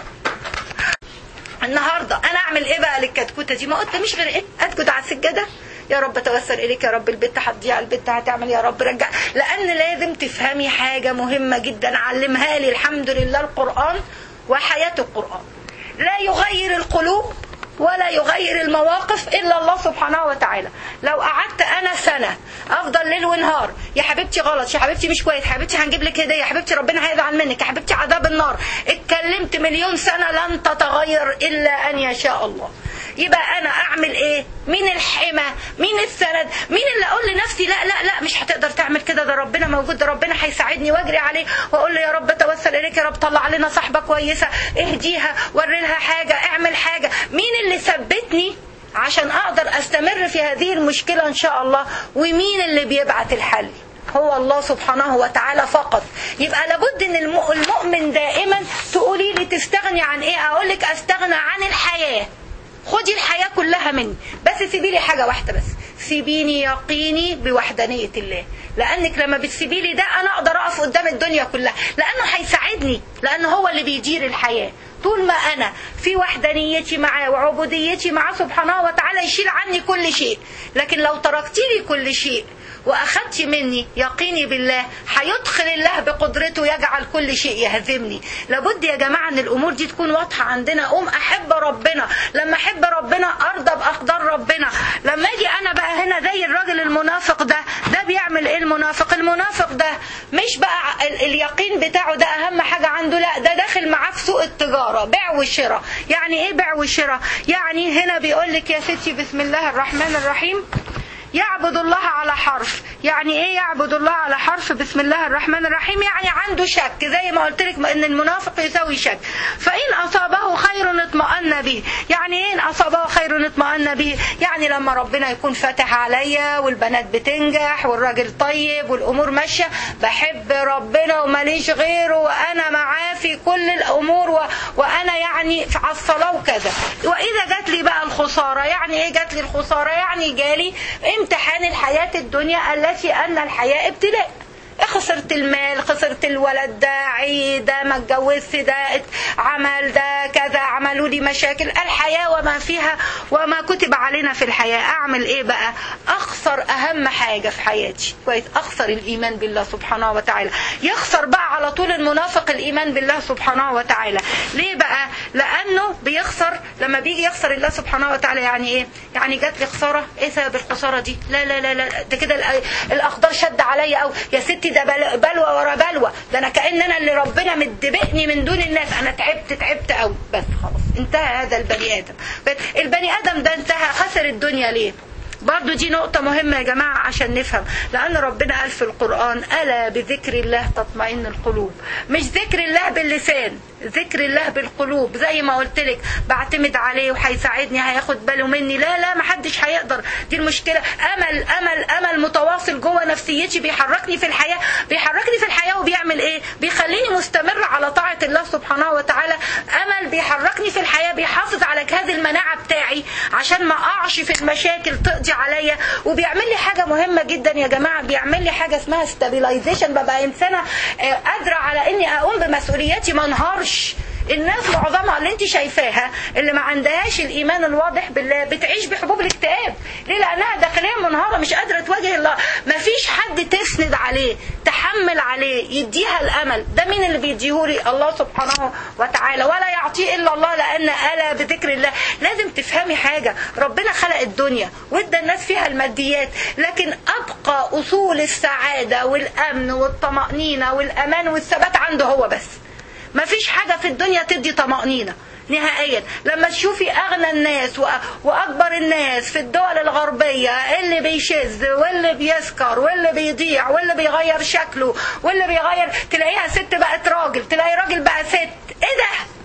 النهاردة انا اعمل ايه بقى للكتكوتة دي؟ ما قلت مش غير ايه؟ اسجد على السجادة، يا رب توسل اليك يا رب، البت هتضيع، البت هتعمل، يا رب رجع. لان لازم تفهمي حاجة مهمة جدا علمها لي الحمد لله القرآن وحياة القرآن. لا يغير القلوب ولا يغير المواقف إلا الله سبحانه وتعالى. لو قعدت أنا سنة أفضل ليل ونهار يا حبيبتي غلط، يا حبيبتي مش كويس، يا حبيبتي هنجيب لك هدية، يا حبيبتي ربنا هيزعل منك، يا حبيبتي عذاب النار، اتكلمت مليون سنة لن تتغير إلا أن يشاء الله. يبقى أنا أعمل إيه؟ مين الحمى؟ مين السند؟ مين اللي أقول لنفسي لا لا لا مش هتقدر تعمل كده، ده ربنا موجود، ده ربنا هيساعدني، واجري عليه وأقول له يا رب توسل إليك، يا رب طلع لنا صاحبة كويسة، اهديها، وري لها حاجة، اعمل حاجة. مين اللي ثبتني عشان أقدر أستمر في هذه المشكلة إن شاء الله؟ ومين اللي بيبعت الحل؟ هو الله سبحانه وتعالى فقط. يبقى لابد ان المؤمن دائما تقولي لي تستغني عن ايه؟ اقول لك استغنى عن الحياة. خدي الحياة كلها مني، بس سيبي لي حاجة واحدة بس، سيبيني يقيني بوحدانية الله. لأنك لما بتسيبي لي ده أنا أقدر أقف قدام الدنيا كلها، لأنه هيساعدني، لأنه هو اللي بيدير الحياة. طول ما أنا في وحدانيتي معاه وعبوديتي معاه سبحانه وتعالى يشيل عني كل شيء. لكن لو تركتي لي كل شيء وأخذت مني يقيني بالله هيدخل الله بقدرته يجعل كل شيء يهزمني. لابد يا جماعة أن الأمور دي تكون واضحة عندنا. أحب ربنا، لما أحب ربنا أرضى بأقدار ربنا. لما أجي أنا بقى هنا زي الراجل المنافق ده بيعمل إيه المنافق؟ المنافق ده مش بقى اليقين بتاعه ده أهم حاجة عنده، لا ده داخل معاه في سوق التجارة، بيع وشراء. يعني إيه بيع وشراء؟ يعني هنا بيقول لك يا ستي بسم الله الرحمن الرحيم، يعبد الله على حرف. يعني ايه يعبد الله على حرف؟ بسم الله الرحمن الرحيم، يعني عنده شك، زي ما قلت لك ان المنافق يساوي شك. فان اصابه خير اطمأن به. يعني ايه ان اصابه خير اطمأن به؟ يعني لما ربنا يكون فاتح عليا والبنات بتنجح والراجل طيب والامور ماشيه، بحب ربنا وماليش غيره وانا معاه في كل الامور وانا يعني على الصلاه وكذا. واذا جات لي بقى الخساره، يعني ايه جات لي الخساره؟ يعني جالي امتحان الحياه الدنيا التي ان الحياه ابتلاء. خسرت المال، خسرت الولد، ده عيد، ده ما اتجوزت، ده عمل، ده كذا، عملوا لي مشاكل. الحياة وما فيها وما كتب علينا في الحياة. اعمل ايه بقى؟ اخسر اهم حاجة في حياتي، كويس، اخسر الايمان بالله سبحانه وتعالى. يخسر بقى على طول المنافق الايمان بالله سبحانه وتعالى. ليه بقى؟ لانه بيخسر لما بيجي يخسر الله سبحانه وتعالى. يعني ايه؟ يعني جات لي خسارة، ايه سبب الخسارة دي؟ لا لا لا لا، ده كده الاقدار شد عليا، او يا ستي ده بلوى ورا بلوى، ده انا كأن انا اللي ربنا مدبقني من دون الناس، انا تعبت قوي، بس خلاص انتهى هذا البني ادم. البني ادم ده انتهى، خسر الدنيا ليه؟ برضو دي نقطة مهمة يا جماعة عشان نفهم. لأن ربنا قال في القرآن: ألا بذكر الله تطمئن القلوب. مش ذكر الله باللسان، ذكر الله بالقلوب. زي ما قلت لك بعتمد عليه وهيساعدني، هياخد باله مني. لا لا، محدش هيقدر. دي المشكلة. أمل متواصل جوه نفسيتي بيحركني في الحياة، وبيعمل إيه؟ بيخليني مستمر على طاعة الله سبحانه وتعالى. أمل بيحركني في الحياة، بيحافظ على جهاز المناعة بتاعي عشان ما أقعش في المشاكل تقضي عليا. وبيعمل لي حاجة مهمة جدا يا جماعة، بيعمل لي حاجة اسمها stabilization. ببقى إنسانة قادرة على إني أقوم بمسؤولياتي، ما انهارش. الناس معظمها اللي انت شايفاها اللي ما عندهاش الايمان الواضح بالله بتعيش بحبوب الاكتئاب. ليه؟ لانها داخليا منهاره، مش قادره تواجه الله. ما فيش حد تسند عليه، تحمل عليه، يديها الامل. ده مين اللي بيديهولي؟ الله سبحانه وتعالى. ولا يعطيه الا الله. لان الا بذكر الله. لازم تفهمي حاجه، ربنا خلق الدنيا وادى الناس فيها الماديات، لكن ابقى اصول السعاده والامن والطمانينه والامان والثبات عنده هو بس. ما فيش حاجة في الدنيا تدي طمأنينة نهائيا. لما تشوفي أغنى الناس وأكبر الناس في الدول الغربية اللي بيشذ واللي بيسكر واللي بيضيع واللي بيغير شكله واللي بيغير، تلاقيها ست بقت راجل، تلاقي راجل بقى ست. ايه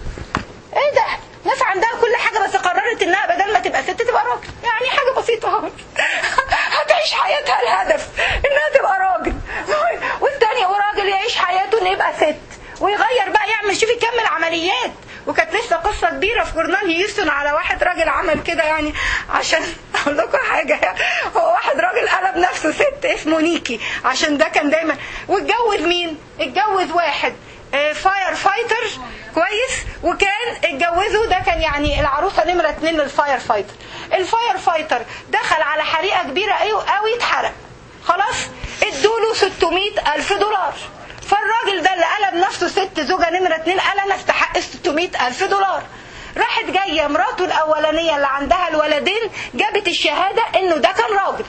ده؟ ناس عندها كل حاجة بس قررت انها بدل ما تبقى ست تبقى راجل. يعني حاجة بسيطة هتعيش حياتها الهدف انها تبقى راجل، والتانية وراجل يعيش حياته انه يبقى ست ويغير بقى، يعمل، شوفي كم العمليات. وكانت لسه قصة كبيرة في جورنال هيوستن على واحد راجل عمل كده. يعني عشان اقول لكم حاجة، هو واحد راجل قلب نفسه ست اسمه نيكي، عشان ده كان دايما. واتجوز مين؟ اتجوز واحد فاير فايتر، كويس. وكان اتجوزه، ده كان يعني العروسة نمرة 2 للفاير فايتر. الفاير فايتر دخل على حريقة كبيرة قوي اتحرق، خلاص ادوله $600,000. فالراجل ده اللي قلب نفسه ست، زوجة نمرة 2، قال انا استحق $600,000. راحت جاية مراته الاولانية اللي عندها الولدين، جابت الشهادة انه ده كان راجل.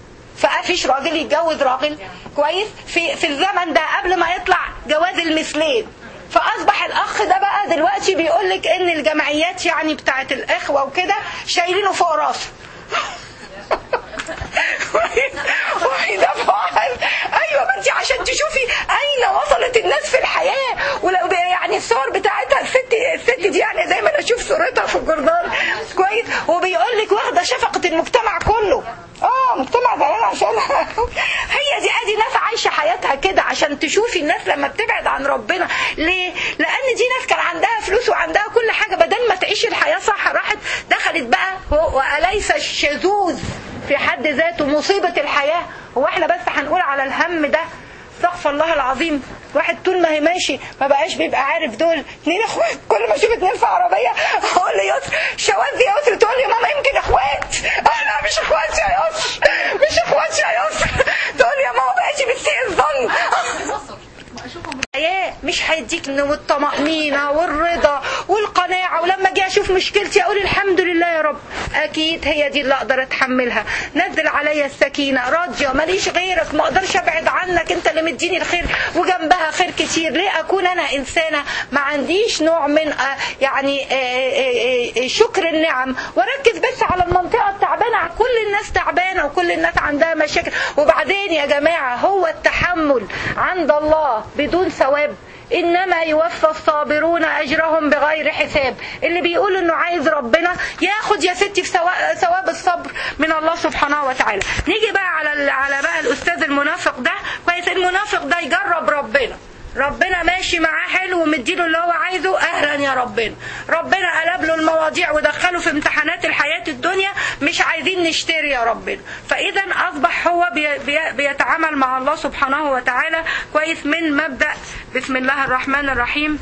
فقفش راجل يتجوز راجل، كويس، في الزمن ده قبل ما يطلع جواز المثلين. فاصبح الاخ ده بقى دلوقتي بيقولك ان الجمعيات يعني بتاعت الاخوة وكده شايلينه فوق راسه. واحدة فعل. ايوه، ما انت عشان تشوفي اين وصلت الناس في الحياة. ولو يعني الصور بتاعتها الست دي، يعني دايما اشوف صورتها في الجورنال، كويس، وبيقول لك واخده شفقة المجتمع كله. مجتمع زينا عشانها. هي دي ادي ناس عايشه حياتها كده. عشان تشوفي الناس لما بتبعد عن ربنا ليه؟ لان دي ناس كان عندها فلوس وعندها كل حاجه، بدل ما تعيش الحياه صح راحت دخلت بقى. واليس الشذوذ في حد ذاته مصيبه الحياه؟ هو احنا بس هنقول على الهم ده؟ استغفر الله العظيم. واحد طول ما هي ماشي ما بقاش بيبقى عارف دول 2 اخوات. كل ما اشوف 2 في عربيه اقول ليسر شواذ يا يسر، تقول لي ماما يمكن اخوات. لا مش اخوات يا يسر، مش اخوات يا يسر. تقول لي يا ماما بقيتي بتسيء الظن. الحياه مش هيديك الطمأنينة والرضا والقناعة. ولما اجي اشوف مشكلتي اقول الحمد لله يا رب، اكيد هي دي اللي اقدر اتحملها. نزل عليا السكينه، راضيه ماليش غيرك، ما اقدرش ابعد عنك، انت اللي مديني الخير وجنبها خير كتير. ليه اكون انا انسانه ما عنديش نوع من يعني شكر النعم، واركز بس على المنطقه التعبانه؟ كل الناس تعبانه وكل الناس عندها مشاكل. وبعدين يا جماعه، هو التحمل عند الله بدون ثواب؟ إنما يوفى الصابرون أجرهم بغير حساب. اللي بيقول إنه عايز ربنا ياخد يا ستي في ثواب الصبر من الله سبحانه وتعالى. نيجي بقى على بقى الأستاذ المنافق ده. كويس، المنافق ده يجرب ربنا ماشي معاه حلو ومديله اللي هو عايزه، اهلا يا ربنا قلب له المواضيع ودخله في امتحانات الحياة الدنيا، مش عايزين نشتري يا ربنا. فاذا اصبح هو بيتعامل مع الله سبحانه وتعالى كويس من مبدأ بسم الله الرحمن الرحيم،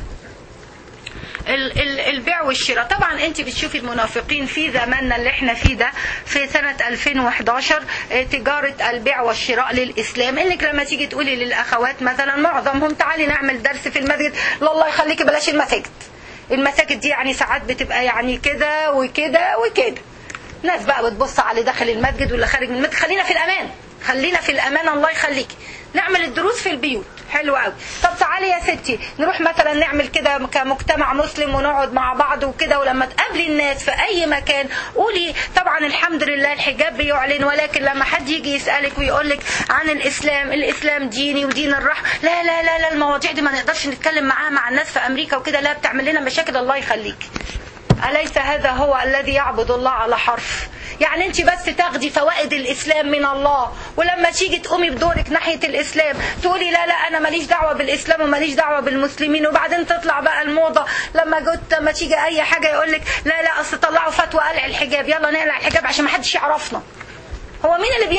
البيع والشراء. طبعا انت بتشوفي المنافقين في زماننا اللي احنا فيه ده في سنة 2011 تجارة البيع والشراء للإسلام. انك لما تيجي تقولي للأخوات مثلا معظمهم تعالي نعمل درس في المسجد، لا الله يخليكي بلاش المساجد دي يعني ساعات بتبقى يعني كده وكده وكده. ناس بقى بتبص على داخل المسجد ولا خارج من المسجد. خلينا في الأمان الله يخليكي. نعمل الدروس في البيوت، حلو قوي. طب تعالي يا ستي نروح مثلا نعمل كده كمجتمع مسلم ونقعد مع بعض وكده، ولما تقابلي الناس في اي مكان قولي طبعا الحمد لله الحجاب بيعلن، ولكن لما حد يجي يسألك ويقولك عن الاسلام ديني ودين الرحمة، لا المواضيع دي ما نقدرش نتكلم معاها مع الناس في امريكا وكده، لا بتعمل لنا مشاكل الله يخليك. أليس هذا هو الذي يعبد الله على حرف؟ يعني انت بس تاخدي فوائد الإسلام من الله، ولما تيجي تقومي بدورك ناحية الإسلام تقولي لا أنا ماليش دعوة بالإسلام وماليش دعوة بالمسلمين. وبعدين تطلع بقى الموضة لما تيجي أي حاجة يقولك لا أصل طلعوا فتوى قلع الحجاب، يلا نقلع الحجاب عشان ما حدش يعرفنا. هو مين اللي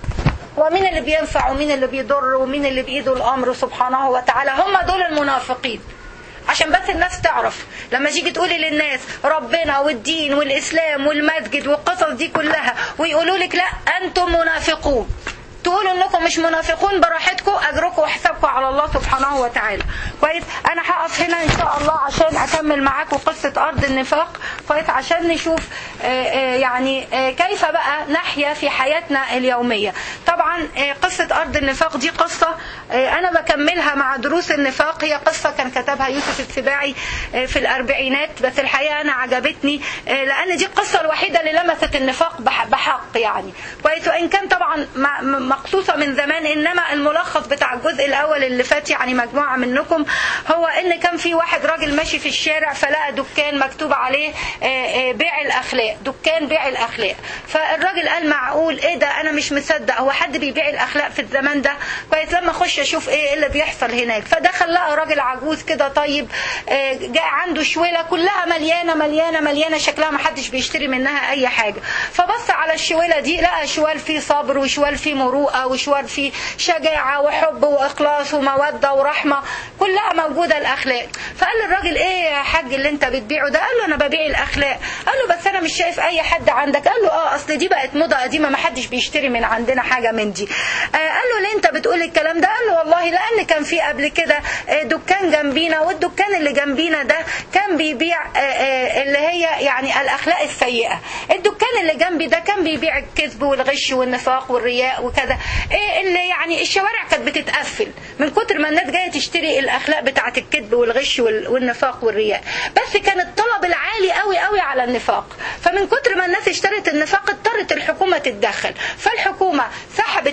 بينفع ومين اللي بيضر ومين اللي بإيده الأمر سبحانه وتعالى؟ هم دول المنافقين. عشان بس الناس تعرف، لما تيجي تقولي للناس ربنا والدين والإسلام والمسجد والقصص دي كلها ويقولوا لك لا أنتم منافقون، تقولوا انكم مش منافقون براحتكم، اجركم وحسابكم على الله سبحانه وتعالى. كويس، انا هقف هنا ان شاء الله عشان اكمل معاكم قصة ارض النفاق، كويس، عشان نشوف يعني كيف بقى نحيا في حياتنا اليومية. طبعا قصة ارض النفاق دي قصة انا بكملها مع دروس النفاق. هي قصة كان كتبها يوسف السباعي في الاربعينات، بس الحقيقة انا عجبتني لان دي القصة الوحيدة اللي لمست النفاق بحق يعني. كويس، وان كان طبعا مقصوصة من زمان، انما الملخص بتاع الجزء الاول اللي فات يعني مجموعة منكم هو ان كان في واحد راجل ماشي في الشارع فلقى دكان مكتوب عليه بيع الاخلاق، دكان بيع الاخلاق. فالراجل قال معقول ايه ده، انا مش مصدق، هو حد بيبيع الاخلاق في الزمان ده؟ كويس، لما اخش اشوف ايه اللي بيحصل هناك. فدخل لقى راجل عجوز كده طيب، جاء عنده شويلة كلها مليانة شكلها ما حدش بيشتري منها اي حاجة. فبص على الشويلة دي لقى شوال فيه صبر وشوال فيه مروءة وشوال فيه شجاعة وحب وإخلاص ومودة ورحمة، كلها موجودة الأخلاق. فقال للراجل ايه يا حاج اللي انت بتبيعه ده؟ قال له انا ببيع الأخلاق. قال له بس انا مش شايف اي حد عندك. قال له اصل دي بقت موضة قديمة، ما حدش بيشتري من عندنا حاجة من دي. قال له ليه انت بتقول الكلام ده؟ قال له والله لان كان في قبل كده دكان جنبينا، والدكان اللي جنبينا ده كان بيبيع اللي هي يعني الأخلاق السيئة. الدكان اللي جنبي ده كان بيبيع الكذب والغش والنفاق والرياء وكذا، اللي يعني الشوارع كانت بتتقفل من كتر ما الناس جايه تشتري الاخلاق بتاعه الكذب والغش والنفاق والرياء. بس كان الطلب العالي قوي على النفاق، فمن كتر ما الناس اشترت النفاق اضطرت الحكومه تتدخل. فالحكومه سحبت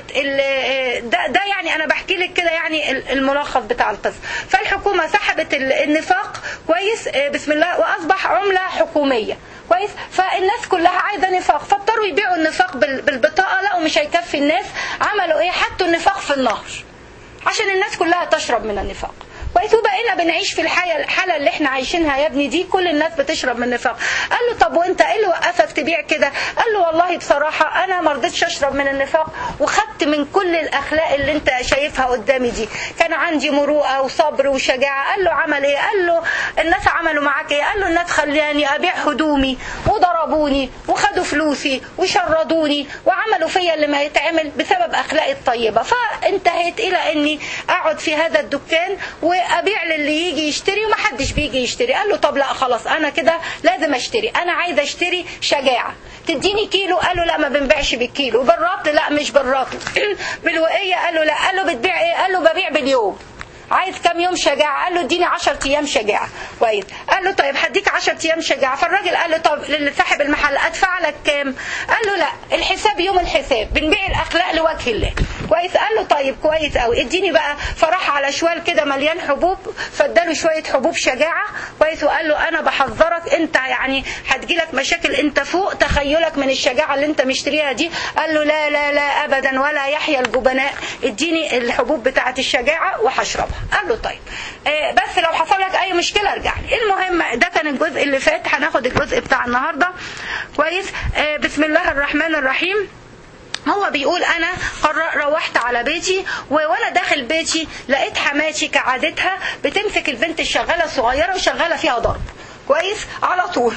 ده يعني انا بحكي لك كده يعني الملخص بتاع القصه. فالحكومه سحبت النفاق كويس بسم الله، واصبح عمله حكوميه كويس. فالناس كلها عايزه نفاق، فاضطروا يبيعوا النفاق بالبطاقه، لقوا مش هيكفي الناس، عملوا ايه؟ حطوا النفاق في النهر عشان الناس كلها تشرب من النفاق كويس. وبقينا بنعيش في الحالة اللي احنا عايشينها يا ابني دي، كل الناس بتشرب من النفاق. قال له طب وانت ايه اللي وقفك تبيع كده؟ قال له والله بصراحة انا ما رضيتش اشرب من النفاق، وخدت من كل الاخلاق اللي انت شايفها قدامي دي، كان عندي مروءة وصبر وشجاعة. قال له عمل ايه؟ قال له الناس عملوا معاك ايه؟ قال له الناس خلاني ابيع هدومي وضربوني وخدوا فلوسي وشردوني وعملوا فيا اللي ما يتعمل بسبب اخلاقي الطيبة. فانتهيت الى اني اقعد في هذا الدكان ابيع للي يجي يشتري ومحدش بيجي يشتري. قال له طب لا خلاص انا كده لازم اشتري، انا عايز اشتري شجاعة، تديني كيلو؟ قال له لا ما بنبيعش بالكيلو. بالرطل؟ لا مش بالرطل. بالوقية؟ قال له لا. قال له بتبيع ايه؟ قال له ببيع باليوم. عايز كام يوم شجاعة؟ قال له اديني 10 ايام شجاعة. كويس. قال له طيب هديك 10 ايام شجاعة. فالراجل قال له طب لصاحب المحل ادفع لك كام؟ قال له لا الحساب يوم الحساب، بنبيع الاخلاق لوجه الله. كويس. قال له طيب كويس قوي، اديني بقى. فراح على شوال كده مليان حبوب، فاداله شوية حبوب شجاعة. كويس. وقال له انا بحذرك انت يعني هتجيلك مشاكل، انت فوق تخيلك من الشجاعة اللي انت مشتريها دي. قال له لا لا لا ابدا ولا يحيى الجبناء، اديني الحبوب بتاعة الشجاعة وهشربها. قال له طيب بس لو حصل لك اي مشكله ارجع لي. المهم ده كان الجزء اللي فات، هناخد الجزء بتاع النهارده. كويس. بسم الله الرحمن الرحيم. هو بيقول انا روحت على بيتي وانا داخل بيتي لقيت حماتي كعادتها بتمسك البنت الشغاله الصغيره وشغاله فيها ضرب. كويس. على طول.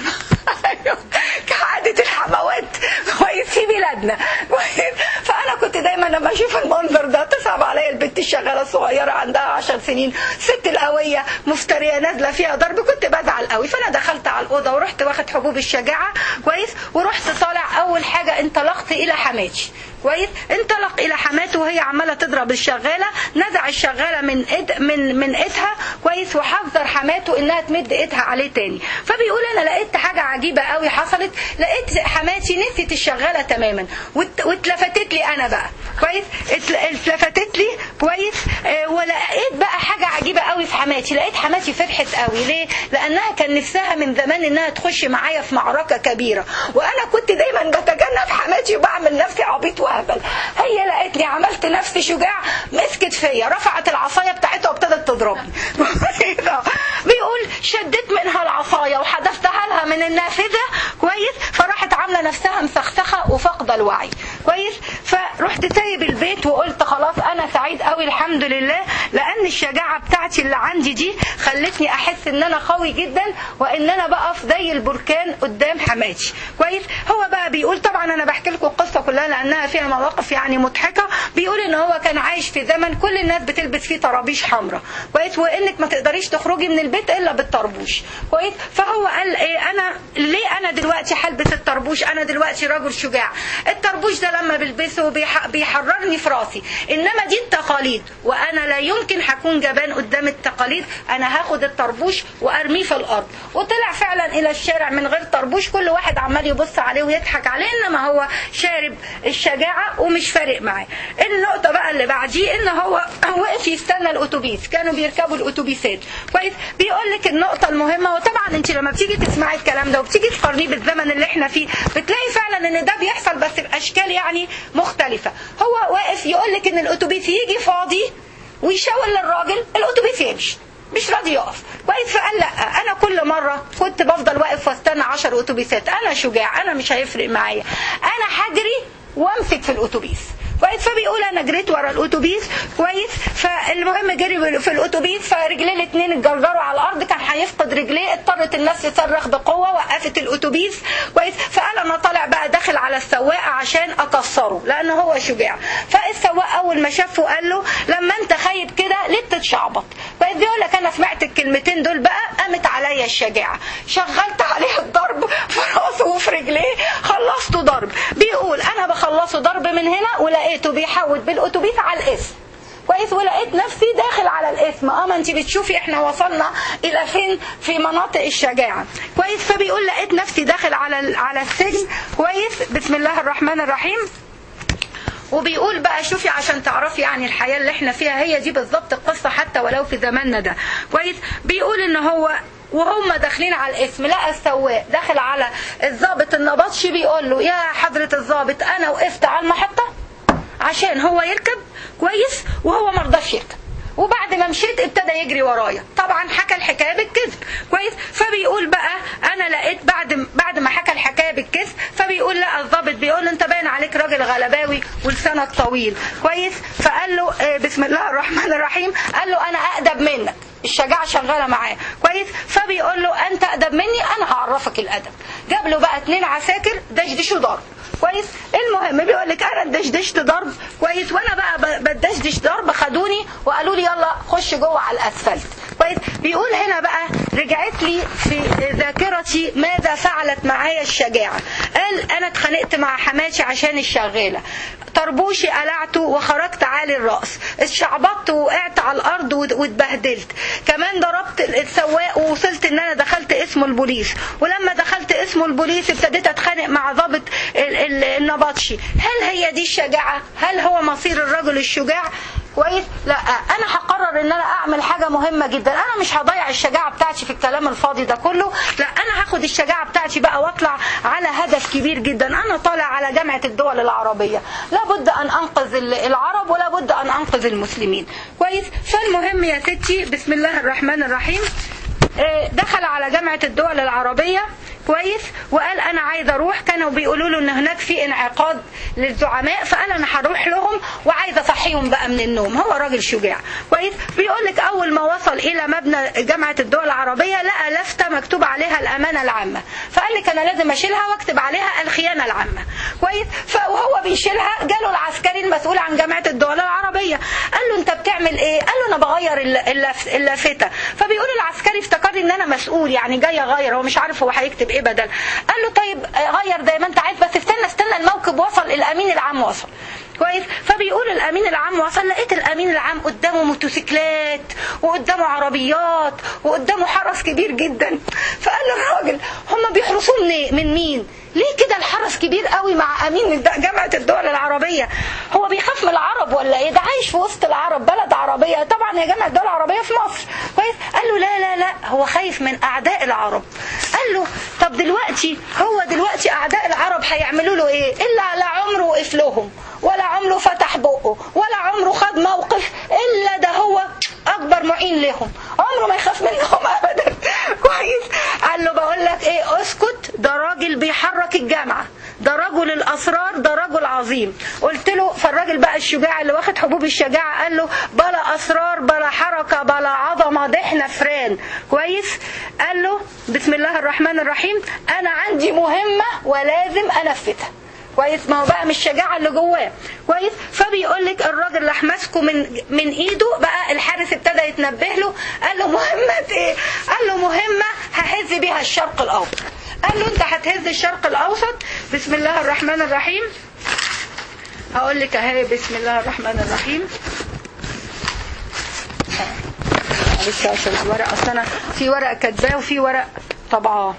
كعادة الحموات. كويس. في بلادنا. كويس. فأنا كنت دايما لما أشوف المنظر ده تصعب عليا البنت الشغالة الصغيرة عندها 10 سنين، ست القوية مفترية نازلة فيها ضرب، كنت بزعل قوي. فأنا دخلت على الأوضة ورحت واخد حبوب الشجاعة. كويس. ورحت طالع أول حاجة انطلقت إلى حماتي. كويس. انطلق الى حماته وهي عماله تضرب الشغاله، نزع الشغاله من ايدها. كويس. وحذر حماته انها تمد ايدها عليه تاني. فبيقول انا لقيت حاجه عجيبه قوي حصلت، لقيت حماتي نسيت الشغاله تماما واتلفتت لي انا بقى. كويس. اتلفتت لي. كويس. ولقيت بقى حاجه عجيبه قوي في حماتي، لقيت حماتي فرحت قوي. ليه؟ لانها كان نفسها من زمان انها تخش معايا في معركه كبيره، وانا كنت دايما بتجنب حماتي وبعمل نفسي عبيط وهبل. هي لقيتني عملت نفسي شجاع، مسكت فيا، رفعت العصايه بتاعتها وابتدت تضربني. بيقول شدت منها العصايه وحدفتها لها من النافذه. كويس. فراحت عامله نفسها مسخسخه وفاقده الوعي. كويس. فرحت سايب البيت وقلت خلاص انا سعيد قوي الحمد لله، لان الشجاعه بتاعتي اللي عندي دي خلتني احس ان انا قوي جدا وان انا بقف زي البركان قدام حماتي. كويس. هو بقى بيقول طبعا انا بحكي لكم القصه كلها لانها فيها مواقف يعني مضحكه. بيقول ان هو كان عايش في زمن كل الناس بتلبس فيه طرابيش حمراء. كويس. وانك ما تقدريش تخرجي من البيت الا بالطربوش. كويس. فهو قال ايه انا ليه انا دلوقتي هلبس الطربوش؟ انا دلوقتي رجل شجاع. الطربوش ده لما بلبسه بيحررني في راسي، انما دي التقاليد وانا لا يمكن هكون جبان قدام التقاليد. انا هاخد الطربوش وارميه في الارض. وطلع فعلا الى الشارع من غير طربوش، كل واحد عمال يبص عليه ويضحك عليه، انما هو شارب الشجاعة ومش فارق معاه. النقطة بقى اللي بعديه ان هو وقف يستنى الاتوبيس، كانوا بيركبوا الاتوبيسات. كويس. بيقول لك النقطة المهمة، وطبعا انت لما بتيجي تسمعي الكلام ده وبتيجي تقارنيه بالزمن اللي احنا فيه بتلاقي فعلا ان ده بيحصل بس باشكال يعني مختلفة. هو واقف يقول لك ان الاتوبيس يجي فاضي ويشاور للراجل الاتوبيس يمشي، مش راضي يقف. كويس. فقال لا انا كل مرة كنت بفضل واقف واستنى 10 اتوبيسات، انا شجاع، انا مش هيفرق معايا، انا هجري وامسك في الاتوبيس. كويس. فبيقول انا جريت ورا الاتوبيس. كويس. فالمهم جري في الاتوبيس، فرجليه الاثنين اتجرجروا على الارض، كان هيفقد رجليه، اضطرت الناس تصرخ بقوه، وقفت الاتوبيس. كويس. فقال انا طالع بقى داخل على السواق عشان اكسره لان هو شجاع. فالسواق اول ما شافه قال له لما انت خايب كده ليه بتتشعبط؟ كويس. بيقول لك انا سمعت الكلمتين دول بقى قامت عليا الشجاعه، شغلت عليه الضرب في راسه وفي رجليه، خلصته ضرب. بيقول انا بخلصه ضرب من هنا ولقيته بيحود بالاتوبيس على الاسم. كويس. ولقيت نفسي داخل على الاسم. ما انت بتشوفي احنا وصلنا الى فين في مناطق الشجاعه. كويس. فبيقول لقيت نفسي داخل على السجن. كويس. بسم الله الرحمن الرحيم. وبيقول بقى شوفي عشان تعرفي يعني الحياة اللي احنا فيها هي دي بالظبط القصة حتى ولو في زماننا ده. كويس. بيقول ان هو وهم داخلين على الاسم لقى السواق داخل على الضابط النبطشي بيقول له يا حضرة الضابط انا وقفت على المحطة عشان هو يركب. كويس. وهو مرضاش يركب، وبعد ما مشيت ابتدى يجري ورايا. طبعا حكى الحكايه بالكذب. كويس. فبيقول بقى انا لقيت بعد ما حكى الحكايه بالكذب، فبيقول لا الضابط بيقول انت باين عليك راجل غلباوي ولسانك طويل. كويس. فقال له بسم الله الرحمن الرحيم، قال له انا اقدم منك. الشجاعة شغالة معاه كويس. فبيقول له انت ادب مني، انا هعرفك الادب. جاب له بقى 2 عساكر دشدشوا ضرب كويس. المهم بيقول لك انا دشدشت ضرب كويس، وانا بقى بدشدش ضرب خدوني وقالوا لي يلا خش جوه على الاسفلت كويس. بيقول هنا بقى رجعت لي في ذاكرتي ماذا فعلت معايا الشجاعة. قال انا اتخانقت مع حماتي عشان الشغالة، طربوشي قلعته وخرجت عالي الرأس، اتشعبطت ووقعت على الارض واتبهدلت، كمان ضربت السواق ووصلت ان انا دخلت اسم البوليس، ولما دخلت اسم البوليس ابتديت اتخانق مع ضابط النبطشي. هل هي دي الشجاعة؟ هل هو مصير الرجل الشجاع كويس؟ لا، انا هقرر ان انا اعمل حاجة مهمة جدا. انا مش هضيع الشجاعة بتاعتي في الكلام الفاضي ده كله، لا انا هاخد الشجاعة بتاعتي بقى واطلع على هدف كبير جدا. انا طالع على جامعة الدول العربية، لابد ان انقذ العرب ولابد ان انقذ المسلمين كويس. فالمهم يا ستي بسم الله الرحمن الرحيم، دخل على جامعة الدول العربية كويس، وقال انا عايز اروح. كانوا بيقولوا له ان هناك في انعقاد للزعماء، فقال انا هروح لهم وعايز اصحيهم بقى من النوم. هو راجل شجاع كويس. بيقول لك اول ما وصل الى مبنى جامعة الدول العربية لقى لفتة مكتوب عليها الامانة العامة، فقال لك انا لازم اشيلها واكتب عليها الخيانة العامة كويس. فهو بيشيلها جاله العسكري المسؤول عن جامعة الدول العربية، قال له انت بتعمل ايه؟ قال له انا بغير اللافتة. فبيقول العسكري افتكر ان انا مسؤول، يعني جاي اغير، هو مش عارف هو هيكتب ايه بدل. قال له طيب غير زي ما انت عايز، بس استنى الموكب وصل، الامين العام وصل كويس. فبيقول الامين العام وصل، لقيت الامين العام قدامه موتوسيكلات وقدامه عربيات وقدامه حرس كبير جدا. فقال له الراجل هم بيحرسوه من مين؟ ليه كده الحرس كبير قوي مع امين جامعة الدول العربية؟ هو بيخاف من العرب ولا ايه؟ ده عايش في وسط العرب، بلد عربية طبعا، هي جامعة الدول العربية في مصر كويس. قال له لا هو خايف من اعداء العرب. قال له طب دلوقتي اعداء العرب هيعملوا له ايه؟ الا لا عمره وقف لهم، ولا عمره فتح بقه، ولا عمره خد موقف، الا ده هو اكبر معين لهم، عمره ما يخاف منهم ابدا كويس. قال له بقول لك ايه، اسكت، ده راجل بيحرك الجامعة، ده رجل الاسرار، ده رجل عظيم. قلت له، فالراجل بقى الشجاع اللي واخد حبوب الشجاعة قال له بلا اسرار بلا حركة بلا عظمة، ده احنا فران كويس. قال له بسم الله الرحمن الرحيم، انا عندي مهمة ولازم انفذها كويس. ما هو بقى مش الشجاعة اللي جواه كويس. فبيقول لك الراجل راح ماسكه من ايده بقى، الحارس ابتدى يتنبه له، قال له مهمة ايه؟ قال له مهمة ههز بيها الشرق الاوسط. قال له انت هتهز الشرق الاوسط؟ بسم الله الرحمن الرحيم، هقول لك اهي بسم الله الرحمن الرحيم. معلش عشان الورق، اصل انا في ورق كاتباه وفي ورق طبعاه.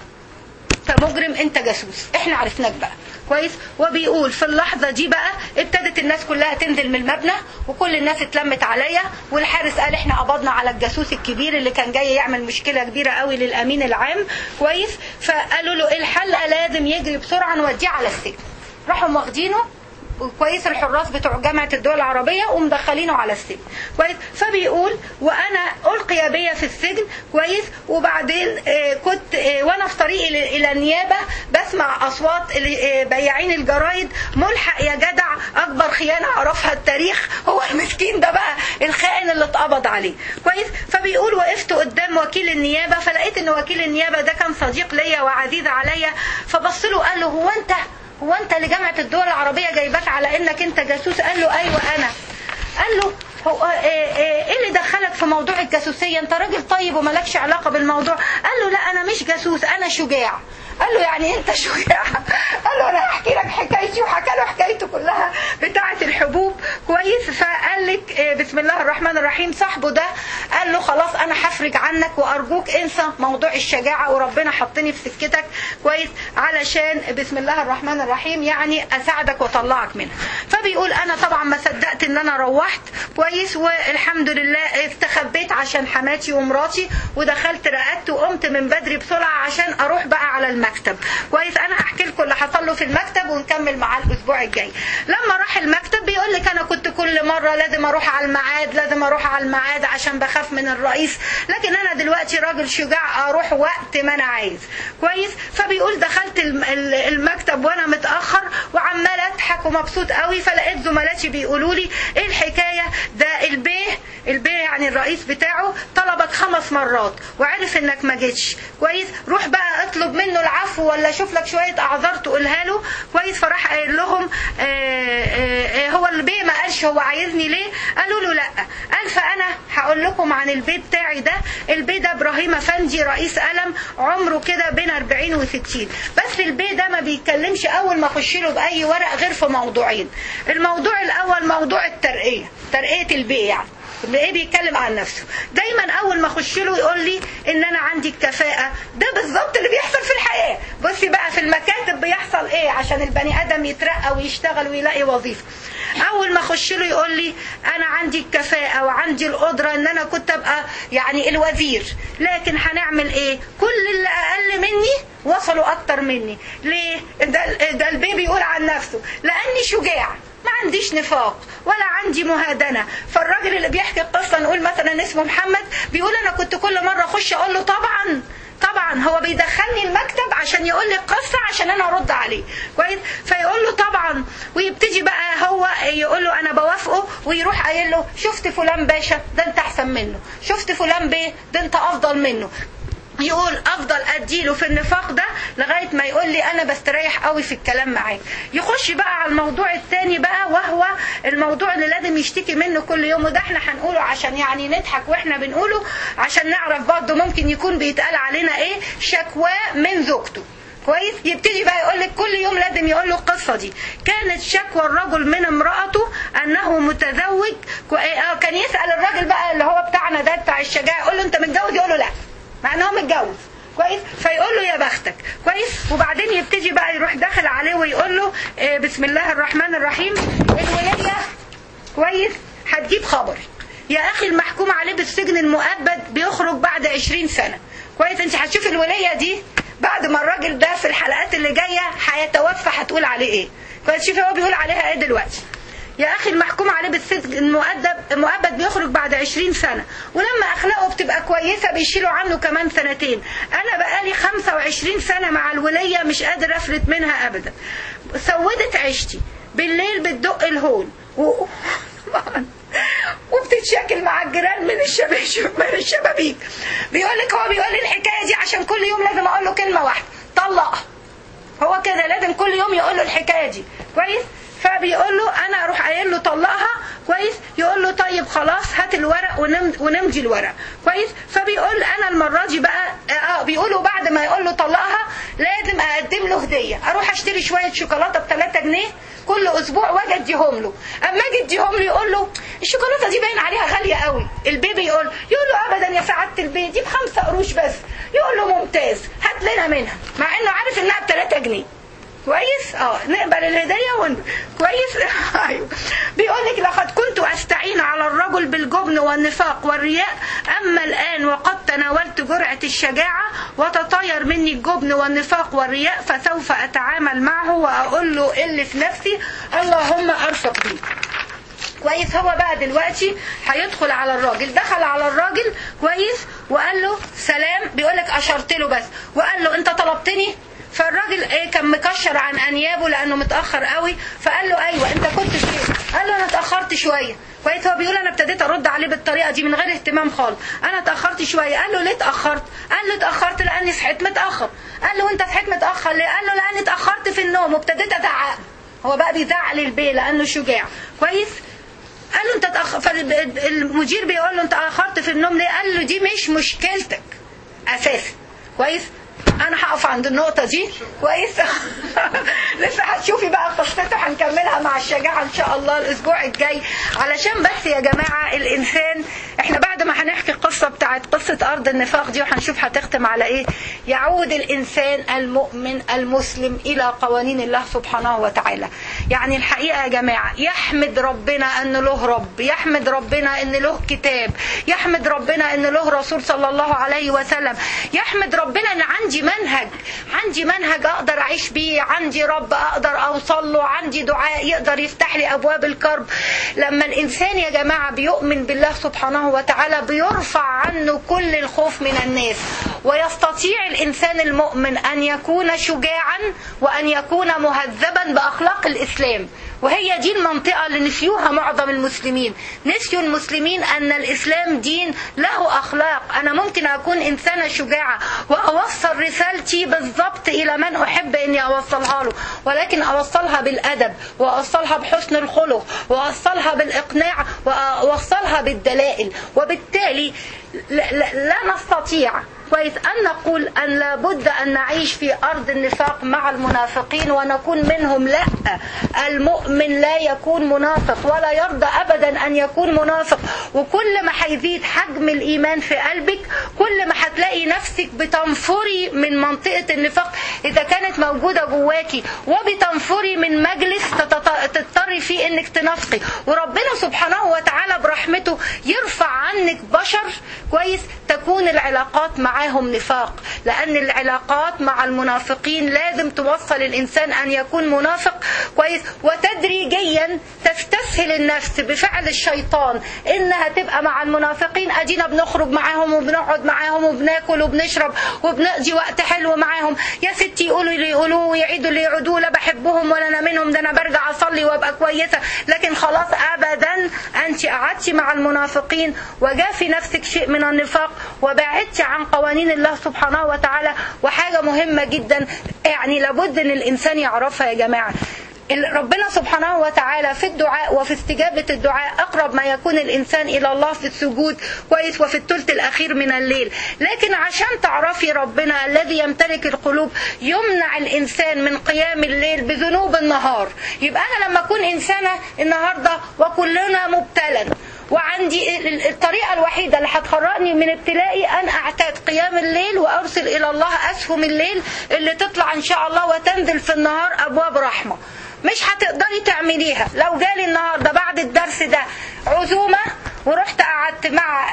فمجرم انت جاسوس، احنا عرفناك بقى كويس. وبيقول في اللحظة دي بقى ابتدت الناس كلها تنزل من المبنى، وكل الناس اتلمت عليا، والحارس قال احنا قبضنا على الجاسوس الكبير اللي كان جاي يعمل مشكلة كبيرة قوي للامين العام كويس. فقالوا له ايه الحل؟ لازم يجري بسرعة نوديه على السجن. راحوا واخدينه كويس الحراس بتوع جامعة الدول العربية ومدخلينه على السجن كويس. فبيقول وانا القي بيا في السجن كويس. وبعدين كنت وانا في طريقي الى النيابة بسمع اصوات بياعين الجرايد، ملحق يا جدع، اكبر خيانة عرفها التاريخ. هو المسكين ده بقى الخائن اللي اتقبض عليه كويس. فبيقول وقفت قدام وكيل النيابة، فلقيت ان وكيل النيابة ده كان صديق ليا وعزيز عليا. فبص له قال له هو انت اللي جامعة الدول العربية جايباك على انك انت جاسوس؟ قال له ايوه انا. قال له هو ايه اللي دخلك في موضوع الجاسوسية؟ انت راجل طيب ومالكش علاقة بالموضوع. قال له لا انا مش جاسوس، انا شجاع. قال له يعني انت شجاع؟ قال له انا هحكي لك حكايتي، وحكى له حكايته كلها بتاعة الحبوب كويس. فقال لك بسم الله الرحمن الرحيم، صاحبه ده قال له خلاص انا هفرج عنك وارجوك انسى موضوع الشجاعة، وربنا حطني في سكتك كويس علشان بسم الله الرحمن الرحيم يعني اساعدك واطلعك منها. فبيقول انا طبعا ما صدقت ان انا روحت كويس، والحمد لله استخبيت عشان حماتي ومراتي، ودخلت رقدت وقمت من بدري بسرعة عشان اروح بقى على المكتب كويس. انا هحكي لكم اللي حصل له في المكتب ونكمل معاه الاسبوع الجاي. لما راح المكتب بيقول لك انا كنت كل مرة لازم اروح على الميعاد عشان بخاف من الرئيس، لكن انا دلوقتي راجل شجاع اروح وقت ما انا عايز كويس. فبيقول دخلت المكتب وانا متاخر وعمال اضحك ومبسوط قوي، فلقيت زملاتي بيقولوا لي ايه الحكايه ده؟ البيه يعني الرئيس بتاعه طلبك 5 مرات وعرف انك ما جيتش كويس، روح بقى اطلب منه العفو ولا شوف لك شويه اعذار تقولها له كويس. فراح قايل لهم هو البيه ما قالش هو عايزني ليه؟ قالوا له لا. قال فانا هقول لكم عن البيه بتاعي ده. البيه ده ابراهيم افندي رئيس قلم، عمره كده بين 40 و60. بس البيه ده ما بيتكلمش اول ما اخش له باي ورق غير في موضوعين. الموضوع الاول موضوع الترقيه، ترقيه البيه يعني ايه، بيتكلم عن نفسه. دايما اول ما اخش له يقول لي ان انا عندي الكفاءه. ده بالظبط اللي بيحصل في الحياه. بصي بقى في المكاتب بيحصل ايه عشان البني ادم يترقى ويشتغل ويلاقي وظيفه. اول ما اخش له يقول لي انا عندي الكفاءه وعندي القدره ان انا كنت ابقى يعني الوزير، لكن هنعمل ايه؟ كل اللي اقل مني وصلوا اكتر مني. ليه؟ ده البيه بيقول عن نفسه لاني شجاع، ما عنديش نفاق ولا عندي مهادنة. فالراجل اللي بيحكي القصة نقول مثلا اسمه محمد، بيقول انا كنت كل مرة اخش اقول له طبعا هو بيدخلني المكتب عشان يقول لي القصة عشان انا ارد عليه كويس. فيقول له طبعا، ويبتدي بقى هو يقول له انا بوافقه، ويروح قايل له شفت فلان باشا ده انت احسن منه، شفت فلان بيه ده انت افضل منه. يقول افضل اديله في النفاق ده لغايه ما يقول لي انا بستريح قوي في الكلام معاك. يخش بقى على الموضوع الثاني بقى، وهو الموضوع اللي لازم يشتكي منه كل يوم، وده احنا هنقوله عشان يعني نضحك واحنا بنقوله عشان نعرف برضه ممكن يكون بيتقال علينا ايه، شكوى من زوجته كويس. يبتدي بقى يقول لك كل يوم لازم يقول له القصه دي. كانت شكوى الرجل من امراته انه متزوج. كان يسال الراجل بقى اللي هو بتاعنا ده بتاع الشجاعه، يقول له انت متجوز؟ يقول له لا، مع ان هو متجوز كويس. فيقول له يا بختك كويس. وبعدين يبتدي بقى يروح داخل عليه ويقول له بسم الله الرحمن الرحيم، الولية كويس هتجيب خبر يا اخي، المحكوم عليه بالسجن المؤبد بيخرج بعد 20 سنة كويس. انت هتشوف الولية دي بعد ما الراجل ده في الحلقات اللي جاية هيتوفى هتقول عليه ايه كويس. شوفي هو بيقول عليها ايه دلوقتي، يا اخي المحكوم عليه بالسجن المؤبد بيخرج بعد 20 سنة، ولما اخلاقه بتبقى كويسة بيشيلوا عنه كمان 2 سنين. انا بقالي 25 سنة مع الولية مش قادر افلت منها ابدا. سودت عيشتي، بالليل بتدق الهون وبتتشكل مع الجيران من الشبابيك. بيقولك هو بيقول لي الحكاية دي عشان كل يوم لازم اقول له كلمة واحدة، طلقها. هو كده لازم كل يوم يقول له الحكاية دي كويس. فبيقول له انا اروح قايل له طلقها كويس. يقول له طيب خلاص هات الورق ونمضي الورق كويس. فبيقول انا المره دي بقى بيقولوا بعد ما يقول له طلقها لازم اقدم له هديه، اروح اشتري شويه شوكولاته ب3 جنيه كل اسبوع واجي اديهم له. اما اجي اديهم له يقول له الشوكولاته دي باين عليها غاليه قوي. البيبي يقول له ابدا يا سعاده البي دي ب5 قروش بس. يقول له ممتاز هات لنا منها، مع انه عارف انها ب3 جنيه كويس. نقبل الهدية كويس. ايوه. بيقول لك لقد كنت استعين على الرجل بالجبن والنفاق والرياء، اما الان وقد تناولت جرعة الشجاعة وتطاير مني الجبن والنفاق والرياء، فسوف اتعامل معه واقول له اللي في نفسي اللهم ارفق بي كويس. هو بقى دلوقتي هيدخل على الراجل، دخل على الراجل كويس وقال له سلام. بيقول لك اشرت له بس، وقال له انت طلبتني؟ فالراجل كان مكشر عن انيابه لانه متاخر قوي. فقال له ايوه انت كنت فين؟ قال له انا اتاخرت شويه كويس. هو بيقول انا ابتديت ارد عليه بالطريقه دي من غير اهتمام خالص، انا اتاخرت شويه. قال له ليه اتاخرت؟ قال له اتاخرت لاني صحيت متاخر. قال له وانت صحيت متاخر ليه؟ قال له لاني اتاخرت في النوم وابتديت ازعق. هو بقى بيزعل البيه لانه شجاع كويس. قال له انت اتاخر. فالمدير بيقول له انت اتاخرت في النوم ليه؟ قال له دي مش مشكلتك اساسا كويس. انا هقف عند النقطة دي كويس. لسه هتشوفي بقى قصته هنكملها مع الشجاعة ان شاء الله الاسبوع الجاي. علشان بس يا جماعة الانسان، احنا بعد ما هنحكي القصة بتاعت قصة ارض النفاق دي وهنشوف هتختم على ايه، يعود الانسان المؤمن المسلم الى قوانين الله سبحانه وتعالى. يعني الحقيقة يا جماعة يحمد ربنا ان له رب، يحمد ربنا ان له كتاب، يحمد ربنا ان له رسول صلى الله عليه وسلم، يحمد ربنا ان عندي منهج اقدر اعيش بيه، عندي رب اقدر اوصل له، عندي دعاء يقدر يفتح لي ابواب الكرب. لما الانسان يا جماعة بيؤمن بالله سبحانه وتعالى بيرفع عنه كل الخوف من الناس، ويستطيع الانسان المؤمن ان يكون شجاعا وان يكون مهذبا باخلاق الاسلام وهي دي المنطقة اللي نسيوها معظم المسلمين. نسيوا المسلمين أن الإسلام دين له أخلاق. أنا ممكن أكون إنسانة شجاعة وأوصل رسالتي بالضبط إلى من أحب أني أوصلها له، ولكن أوصلها بالأدب، وأوصلها بحسن الخلق، وأوصلها بالإقناع، وأوصلها بالدلائل. وبالتالي لا نستطيع كويس أن نقول أن لابد أن نعيش في أرض النفاق مع المنافقين ونكون منهم. لا، المؤمن لا يكون منافق ولا يرضى أبدا أن يكون منافق. وكل ما هيزيد حجم الإيمان في قلبك كل ما هتلاقي نفسك بتنفري من منطقة النفاق إذا كانت موجودة جواكي، وبتنفري من مجلس تضطري فيه إنك تنافقي. وربنا سبحانه وتعالى برحمته يرفع عنك بشر كويس تكون العلاقات معاهم نفاق، لأن العلاقات مع المنافقين لازم توصل الإنسان أن يكون منافق كويس. وتدريجيا تستسهل النفس بفعل الشيطان إنها تبقى مع المنافقين. أدينا بنخرج معاهم وبنقعد معاهم وبناكل وبنشرب وبنقضي وقت حلو معاهم، يا ستي يقولوا اللي يقولوه ويعيدوا اللي يعيدوه، لا بحبهم ولا أنا منهم، ده أنا برجع أصلي وأبقى كويسة. لكن خلاص أبدا أنت قعدتي مع المنافقين وجاء في نفسك شيء من النفاق وبعدتي عن قوانين الله سبحانه وتعالى. وحاجة مهمة جدا يعني لابد أن الإنسان يعرفها يا جماعة، ربنا سبحانه وتعالى في الدعاء وفي استجابة الدعاء أقرب ما يكون الإنسان إلى الله في السجود كويس وفي الثلث الأخير من الليل. لكن عشان تعرفي ربنا الذي يمتلك القلوب يمنع الإنسان من قيام الليل بذنوب النهار. يبقى أنا لما أكون إنسانة النهاردة وكلنا مبتلى وعندي الطريقة الوحيدة اللي هتخرجني من ابتلائي أن أعتاد قيام الليل وأرسل إلى الله أسهم الليل اللي تطلع إن شاء الله وتنزل في النهار أبواب رحمة. مش هتقدري تعمليها لو جالي النهاردة بعد الدرس ده عزومة ورحت قعدت مع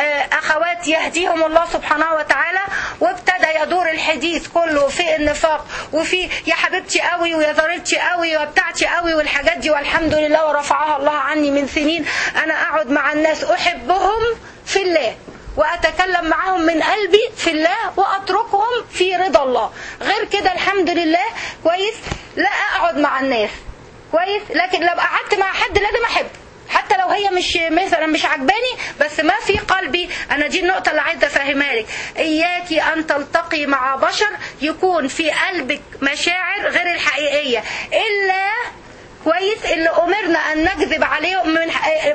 أخوات يهديهم الله سبحانه وتعالى وابتدى يدور الحديث كله في النفاق وفي يا حبيبتي قوي ويا ضريبتي قوي وبتاعتي قوي والحاجات دي، والحمد لله ورفعها الله عني من سنين. أنا أقعد مع الناس أحبهم في الله وأتكلم معهم من قلبي في الله وأتركهم في رضا الله. غير كده الحمد لله كويس لا أقعد مع الناس كويس. لكن لو قعدت مع حد لازم أحب حتى لو هي مش مثلا مش عجباني، بس ما في قلبي. أنا دي النقطة اللي عايزة أفهمها لك. إياكي أن تلتقي مع بشر يكون في قلبك مشاعر غير الحقيقية إلا كويس اللي أمرنا أن نكذب عليهم، من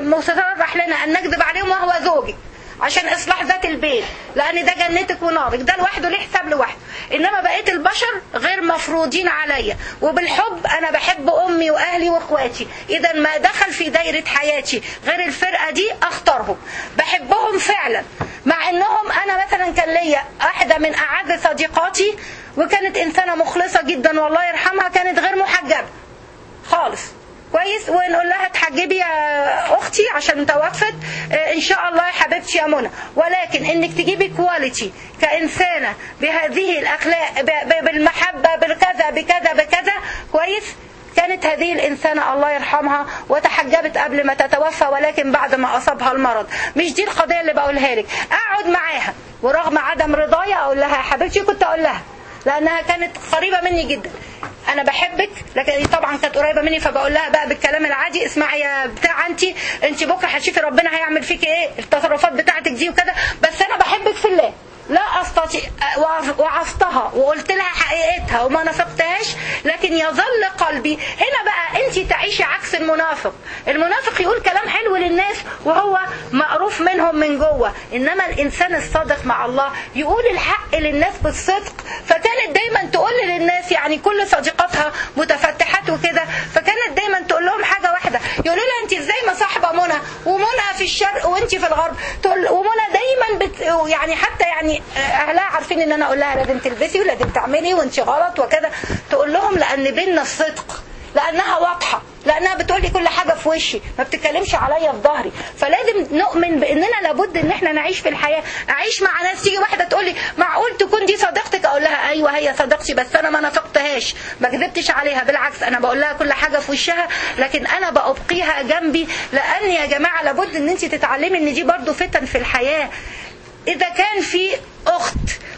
مصرح لنا أن نكذب عليهم وهو زوجك عشان إصلاح ذات البيت، لأن ده جنتك ونارك، ده لوحده ليه حساب لوحده. إنما بقية البشر غير مفروضين عليا. وبالحب أنا بحب أمي وأهلي وإخواتي، إذا ما دخل في دايرة حياتي غير الفرقة دي أختارهم، بحبهم فعلا. مع إنهم أنا مثلا كان ليا واحدة من أعز صديقاتي وكانت إنسانة مخلصة جدا والله يرحمها، كانت غير محجبة خالص كويس. ونقول لها تحجبي يا اختي عشان توفت ان شاء الله يا حبيبتي يا منى، ولكن انك تجيبي كواليتي كإنسانة بهذه الاخلاق بالمحبة بالكذا بكذا بكذا كويس. كانت هذه الإنسانة الله يرحمها وتحجبت قبل ما تتوفى، ولكن بعد ما أصابها المرض. مش دي القضية اللي بقولها لك. أقعد معاها ورغم عدم رضايا أقول لها يا حبيبتي، كنت أقول لها لأنها كانت قريبة مني جدا، أنا بحبك، لكن طبعا كانت قريبة مني فبقول لها بقى بالكلام العادي اسمعي يا بتاع أنت بكرة هتشوفي ربنا هيعمل فيك إيه التصرفات بتاعتك دي وكذا، بس أنا بحبك في الله لا أستطيع. وعفتها وقلت لها حقيقتها وما نفقتهاش، لكن يظل قلبي هنا. بقى أنت تعيشي عكس المنافق. المنافق يقول كلام حلو للناس وهو مقروف منهم من جوه، إنما الإنسان الصادق مع الله يقول الحق للناس بالصدق. فكانت دايما تقول للناس، يعني كل صديقاتها متفتحات وكده، فكانت دايما تقول لهم حاجة واحدة، يقولوا لها أنت إزاي مصاحبة منى، ومنى في الشرق وأنت في الغرب، تقول ومنى دايما يعني حتى يعني أهلها عارفين إن أنا أقول لها لازم تلبسي ولازم تعملي وأنت غلط وكذا، تقول لهم لأن بيننا الصدق، لأنها واضحة، لأنها بتقولي كل حاجة في وشي، ما بتتكلمش عليا في ظهري. فلازم نؤمن بأننا لابد إن احنا نعيش في الحياة. أعيش مع ناس، تيجي واحدة تقولي معقول تكون دي صديقتك، أقول لها أيوة هي صديقتي، بس أنا ما نفقتهاش، ما كذبتش عليها، بالعكس أنا بقول لها كل حاجة في وشها، لكن أنا بأبقيها جنبي. لأن يا جماعة لابد إن أنت تتعلمي إن دي برضو فتن في الحياة. إذا كان في أخت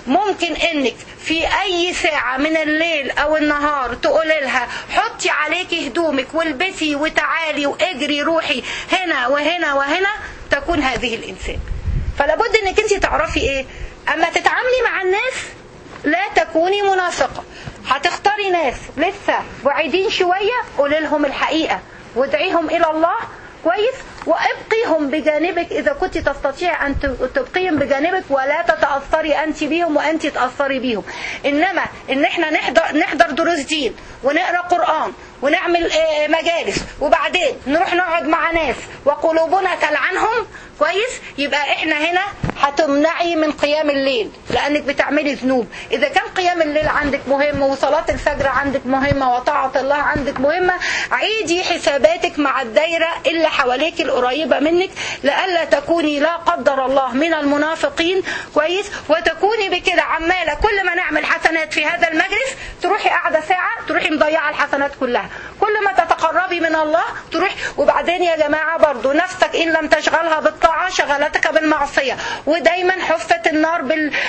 ممكن انك في اي ساعة من الليل او النهار تقول لها حطي عليكي هدومك والبسي وتعالي واجري روحي هنا وهنا وهنا، تكون هذه الانسان. فلابد انك انت تعرفي ايه، اما تتعاملي مع الناس لا تكوني منافقة. هتختاري ناس لسه بعيدين شوية، قولي لهم الحقيقة وادعيهم الى الله كويس، وابقيهم بجانبك اذا كنت تستطيع ان تبقيهم بجانبك ولا تتأثري انت بيهم وانت تأثري بيهم. انما ان احنا نحضر دروس دين ونقرأ قرآن ونعمل مجالس وبعدين نروح نقعد مع ناس وقلوبنا تلعنهم كويس، يبقى احنا هنا هتمنعي من قيام الليل لانك بتعملي ذنوب. اذا كان قيام الليل عندك مهم وصلاة الفجر عندك مهمة وطاعة الله عندك مهمة، عيدي حساباتك مع الدايرة اللي حواليك القريبة منك لألا تكوني لا قدر الله من المنافقين كويس، وتكوني بكده عمالة كل ما نعمل حسنات في هذا المجلس تروحي قاعدة ساعة تروحي مضيعة الحسنات كلها، كل ما تتقربي من الله تروحي. وبعدين يا جماعة برضو نفسك إن لم تشغلها بالطاعة شغلتك بالمعصية، ودايما حفت النار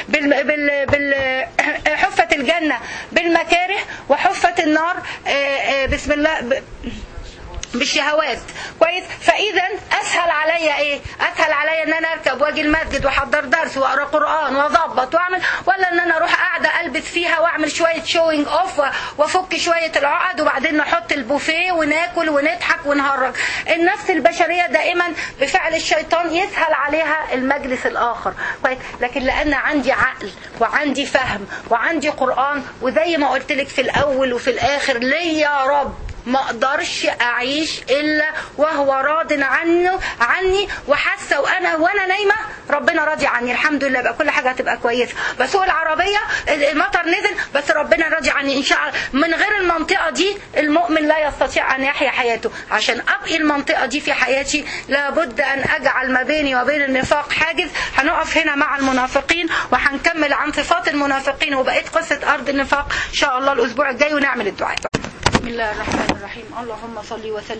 حفت الجنة بالمكاره وحفت النار بسم الله بالشهوات كويس. فاذا اسهل عليا ايه؟ اسهل عليا ان انا اركب واجي المسجد واحضر درس واقرا قران واظبط واعمل، ولا ان انا اروح قاعده البس فيها واعمل شويه شوينج اوف وافك شويه العقد وبعدين نحط البوفيه وناكل ونضحك ونهرج. النفس البشريه دائما بفعل الشيطان يسهل عليها المجلس الاخر كويس، لكن لان عندي عقل وعندي فهم وعندي قران، وزي ما قلت لك في الاول وفي الاخر ليه يا رب ما اقدرش اعيش الا وهو راض عني وحاسه وانا نايمه ربنا راضي عني الحمد لله، بقى كل حاجه هتبقى كويسه. بسوق العربيه المطر نزل بس ربنا راضي عني ان شاء الله. من غير المنطقه دي المؤمن لا يستطيع ان يحيا حياته. عشان ابقي المنطقه دي في حياتي لابد ان اجعل ما بيني وبين النفاق حاجز. هنقف هنا مع المنافقين وهنكمل عن صفات المنافقين وبقيت قصه ارض النفاق ان شاء الله الاسبوع الجاي ونعمل الدعاء. بسم الله الرحمن الرحيم. اللهم صل وسلم